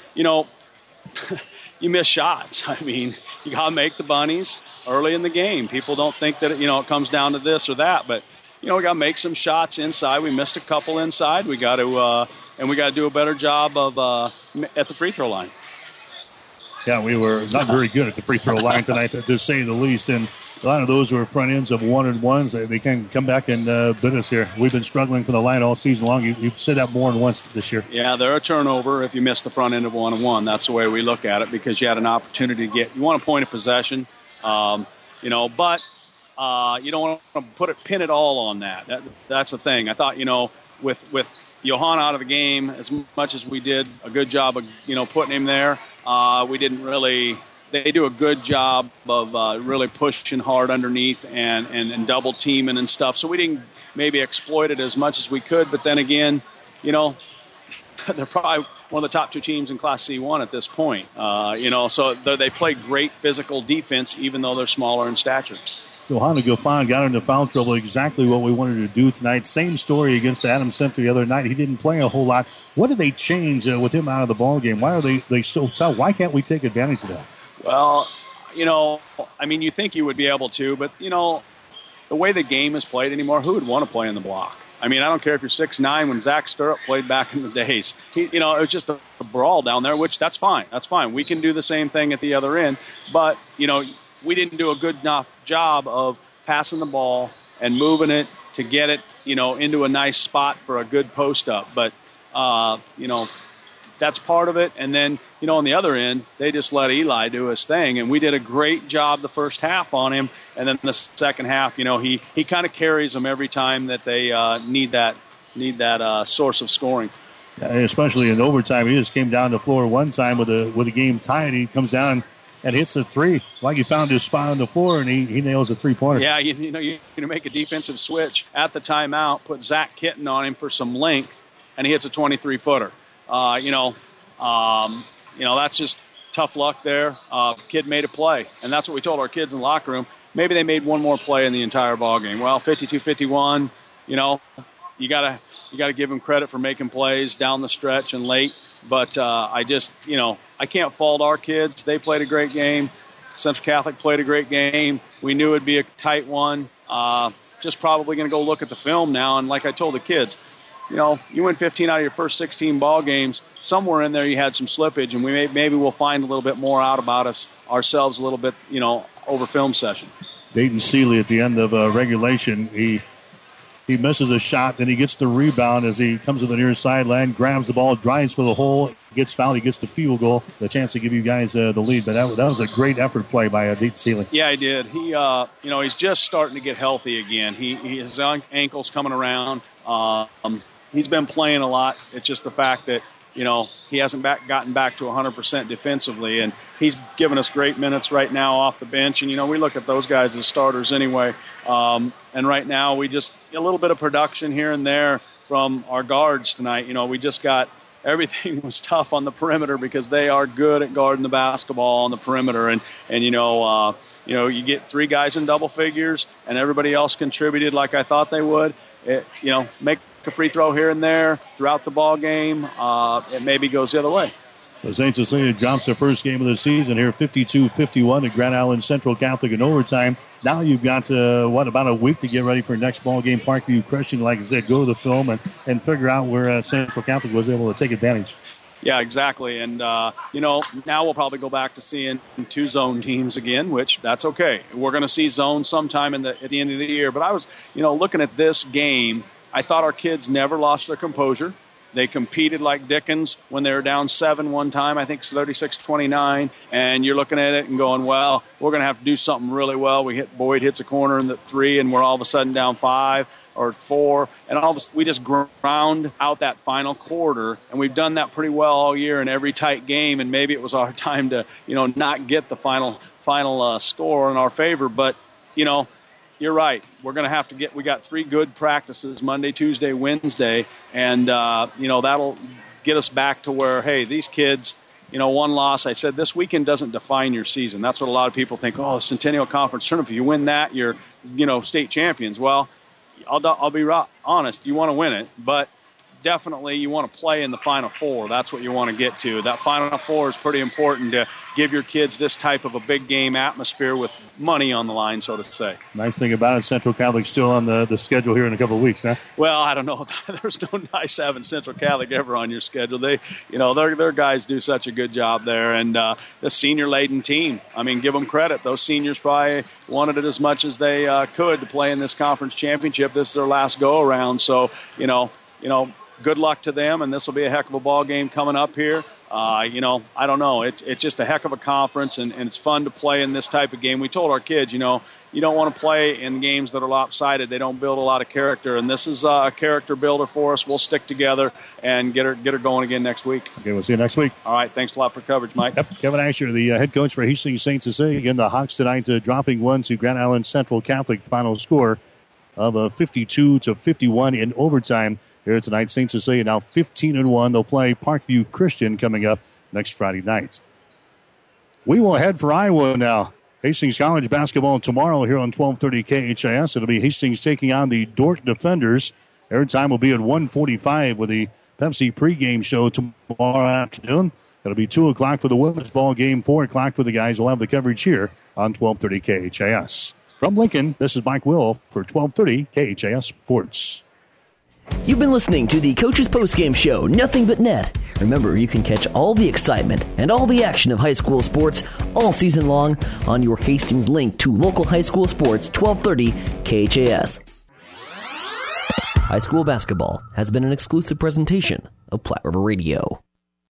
you miss shots. I mean, you got to make the bunnies early in the game. People don't think that, it comes down to this or that, but, we got to make some shots inside. We missed a couple inside. We got to do a better job of at the free throw line. Yeah, we were not very good at the free throw line tonight, to say the least. And a lot of those were front ends of 1-and-1s. They can come back and bit us here. We've been struggling for the line all season long. You've said that more than once this year. Yeah, they're a turnover if you miss the front end of 1-and-1. That's the way we look at it, because you had an opportunity to you want a point of possession, but you don't want to pin it all on that. That's the thing. I thought, with Johan out of the game, as much as we did a good job of, putting him there, we didn't really – they do a good job of really pushing hard underneath and double teaming and stuff. So we didn't maybe exploit it as much as we could. But then again, they're probably one of the top two teams in Class C1 at this point. So they play great physical defense, even though they're smaller in stature. Johanna Gilfan got into foul trouble, exactly what we wanted to do tonight. Same story against Adams Center the other night. He didn't play a whole lot. What did they change with him out of the ball game? Why are they so tough? Why can't we take advantage of that? Well, you think you would be able to, but, the way the game is played anymore, who would want to play in the block? I don't care if you're 6'9", when Zach Stirrup played back in the days. It was just a brawl down there, which that's fine. That's fine. We can do the same thing at the other end. But, we didn't do a good enough job of passing the ball and moving it to get it, into a nice spot for a good post-up. But, that's part of it. And then, on the other end, they just let Eli do his thing. And we did a great job the first half on him. And then the second half, he kind of carries them every time that they need that source of scoring. Especially in overtime. He just came down the floor one time with a game tied. He comes down and hits a three. Like he found his spot on the floor, and he nails a three-pointer. Yeah, you make a defensive switch at the timeout, put Zach Kitten on him for some length, and he hits a 23-footer. That's just tough luck there. Kid made a play, and that's what we told our kids in the locker room. Maybe they made one more play in the entire ball game. Well, 52-51, you gotta give him credit for making plays down the stretch and late. But I can't fault our kids. They played a great game. Central Catholic played a great game. We knew it'd be a tight one. Just probably going to go look at the film now. And like I told the kids, you win 15 out of your first 16 ball games. Somewhere in there you had some slippage, and maybe we'll find a little bit more out about ourselves a little bit, over film session. Dayton Seeley at the end of regulation, he misses a shot, then he gets the rebound as he comes to the near sideline, grabs the ball, drives for the hole, gets fouled, he gets the field goal, the chance to give you guys the lead. But that was a great effort play by Dayton Seeley. Yeah, he did. He, he's just starting to get healthy again. His ankle's coming around. He's been playing a lot. It's just the fact that, he hasn't gotten back to 100% defensively, and he's given us great minutes right now off the bench. And, we look at those guys as starters anyway. And right now we just a little bit of production here and there from our guards tonight. We just got everything was tough on the perimeter because they are good at guarding the basketball on the perimeter. And you get three guys in double figures, and everybody else contributed like I thought they would. Make a free throw here and there throughout the ball game. It maybe goes the other way. So St. Cecilia drops their first game of the season here, 52-51 at Grand Island Central Catholic in overtime. Now you've got, about a week to get ready for next ball game. Parkview Christian, like I said, go to the film and figure out where Central Catholic was able to take advantage. Yeah, exactly. And, now we'll probably go back to seeing two zone teams again, which that's okay. We're going to see zone sometime at the end of the year. But I was, looking at this game, I thought our kids never lost their composure. They competed like Dickens when they were down 7 one time, I think 36-29. And you're looking at it and going, well, we're going to have to do something really well. Boyd hits a corner in the 3, and we're all of a sudden down 5 or 4. And we just ground out that final quarter. And we've done that pretty well all year in every tight game. And maybe it was our time to, not get the final score in our favor. But, you're right. We're going to have to we got 3 good practices, Monday, Tuesday, Wednesday, and, that'll get us back to where, hey, these kids, one loss. I said this weekend doesn't define your season. That's what a lot of people think, the Centennial Conference Tournament, if you win that, you're, state champions. Well, I'll be honest, you want to win it, but definitely you want to play in the Final Four. That's what you want to get to. That Final Four is pretty important to give your kids this type of a big game atmosphere with money on the line, so to say. Nice thing about it, Central Catholic still on the schedule here in a couple of weeks, huh? Well, I don't know. There's no nice having Central Catholic ever on your schedule. They, their guys do such a good job there. And the senior-laden team, give them credit. Those seniors probably wanted it as much as they could to play in this conference championship. This is their last go-around. So, good luck to them, and this will be a heck of a ball game coming up here. I don't know. It's just a heck of a conference, and it's fun to play in this type of game. We told our kids, you don't want to play in games that are lopsided. They don't build a lot of character, and this is a character builder for us. We'll stick together and get her going again next week. Okay, we'll see you next week. All right, thanks a lot for coverage, Mike. Yep. Kevin Asher, the head coach for Hastings St. Cecilia. Again, the Hawks tonight dropping 1 to Grand Island Central Catholic, final score of 52-51 in overtime. Here tonight, St. Cecilia now 15-1. They'll play Parkview Christian coming up next Friday night. We will head for Iowa now. Hastings College basketball tomorrow here on 1230 KHIS. It'll be Hastings taking on the Dordt Defenders. Airtime will be at 1:45 with the Pepsi pregame show tomorrow afternoon. It'll be 2 o'clock for the women's ball game, 4 o'clock for the guys. We'll have the coverage here on 1230 KHIS. From Lincoln, this is Mike Will for 1230 KHIS Sports. You've been listening to the Coach's Postgame Show, Nothing But Net. Remember, you can catch all the excitement and all the action of high school sports all season long on your Hastings link to local high school sports, 1230 KHAS. High school basketball has been an exclusive presentation of Platte River Radio.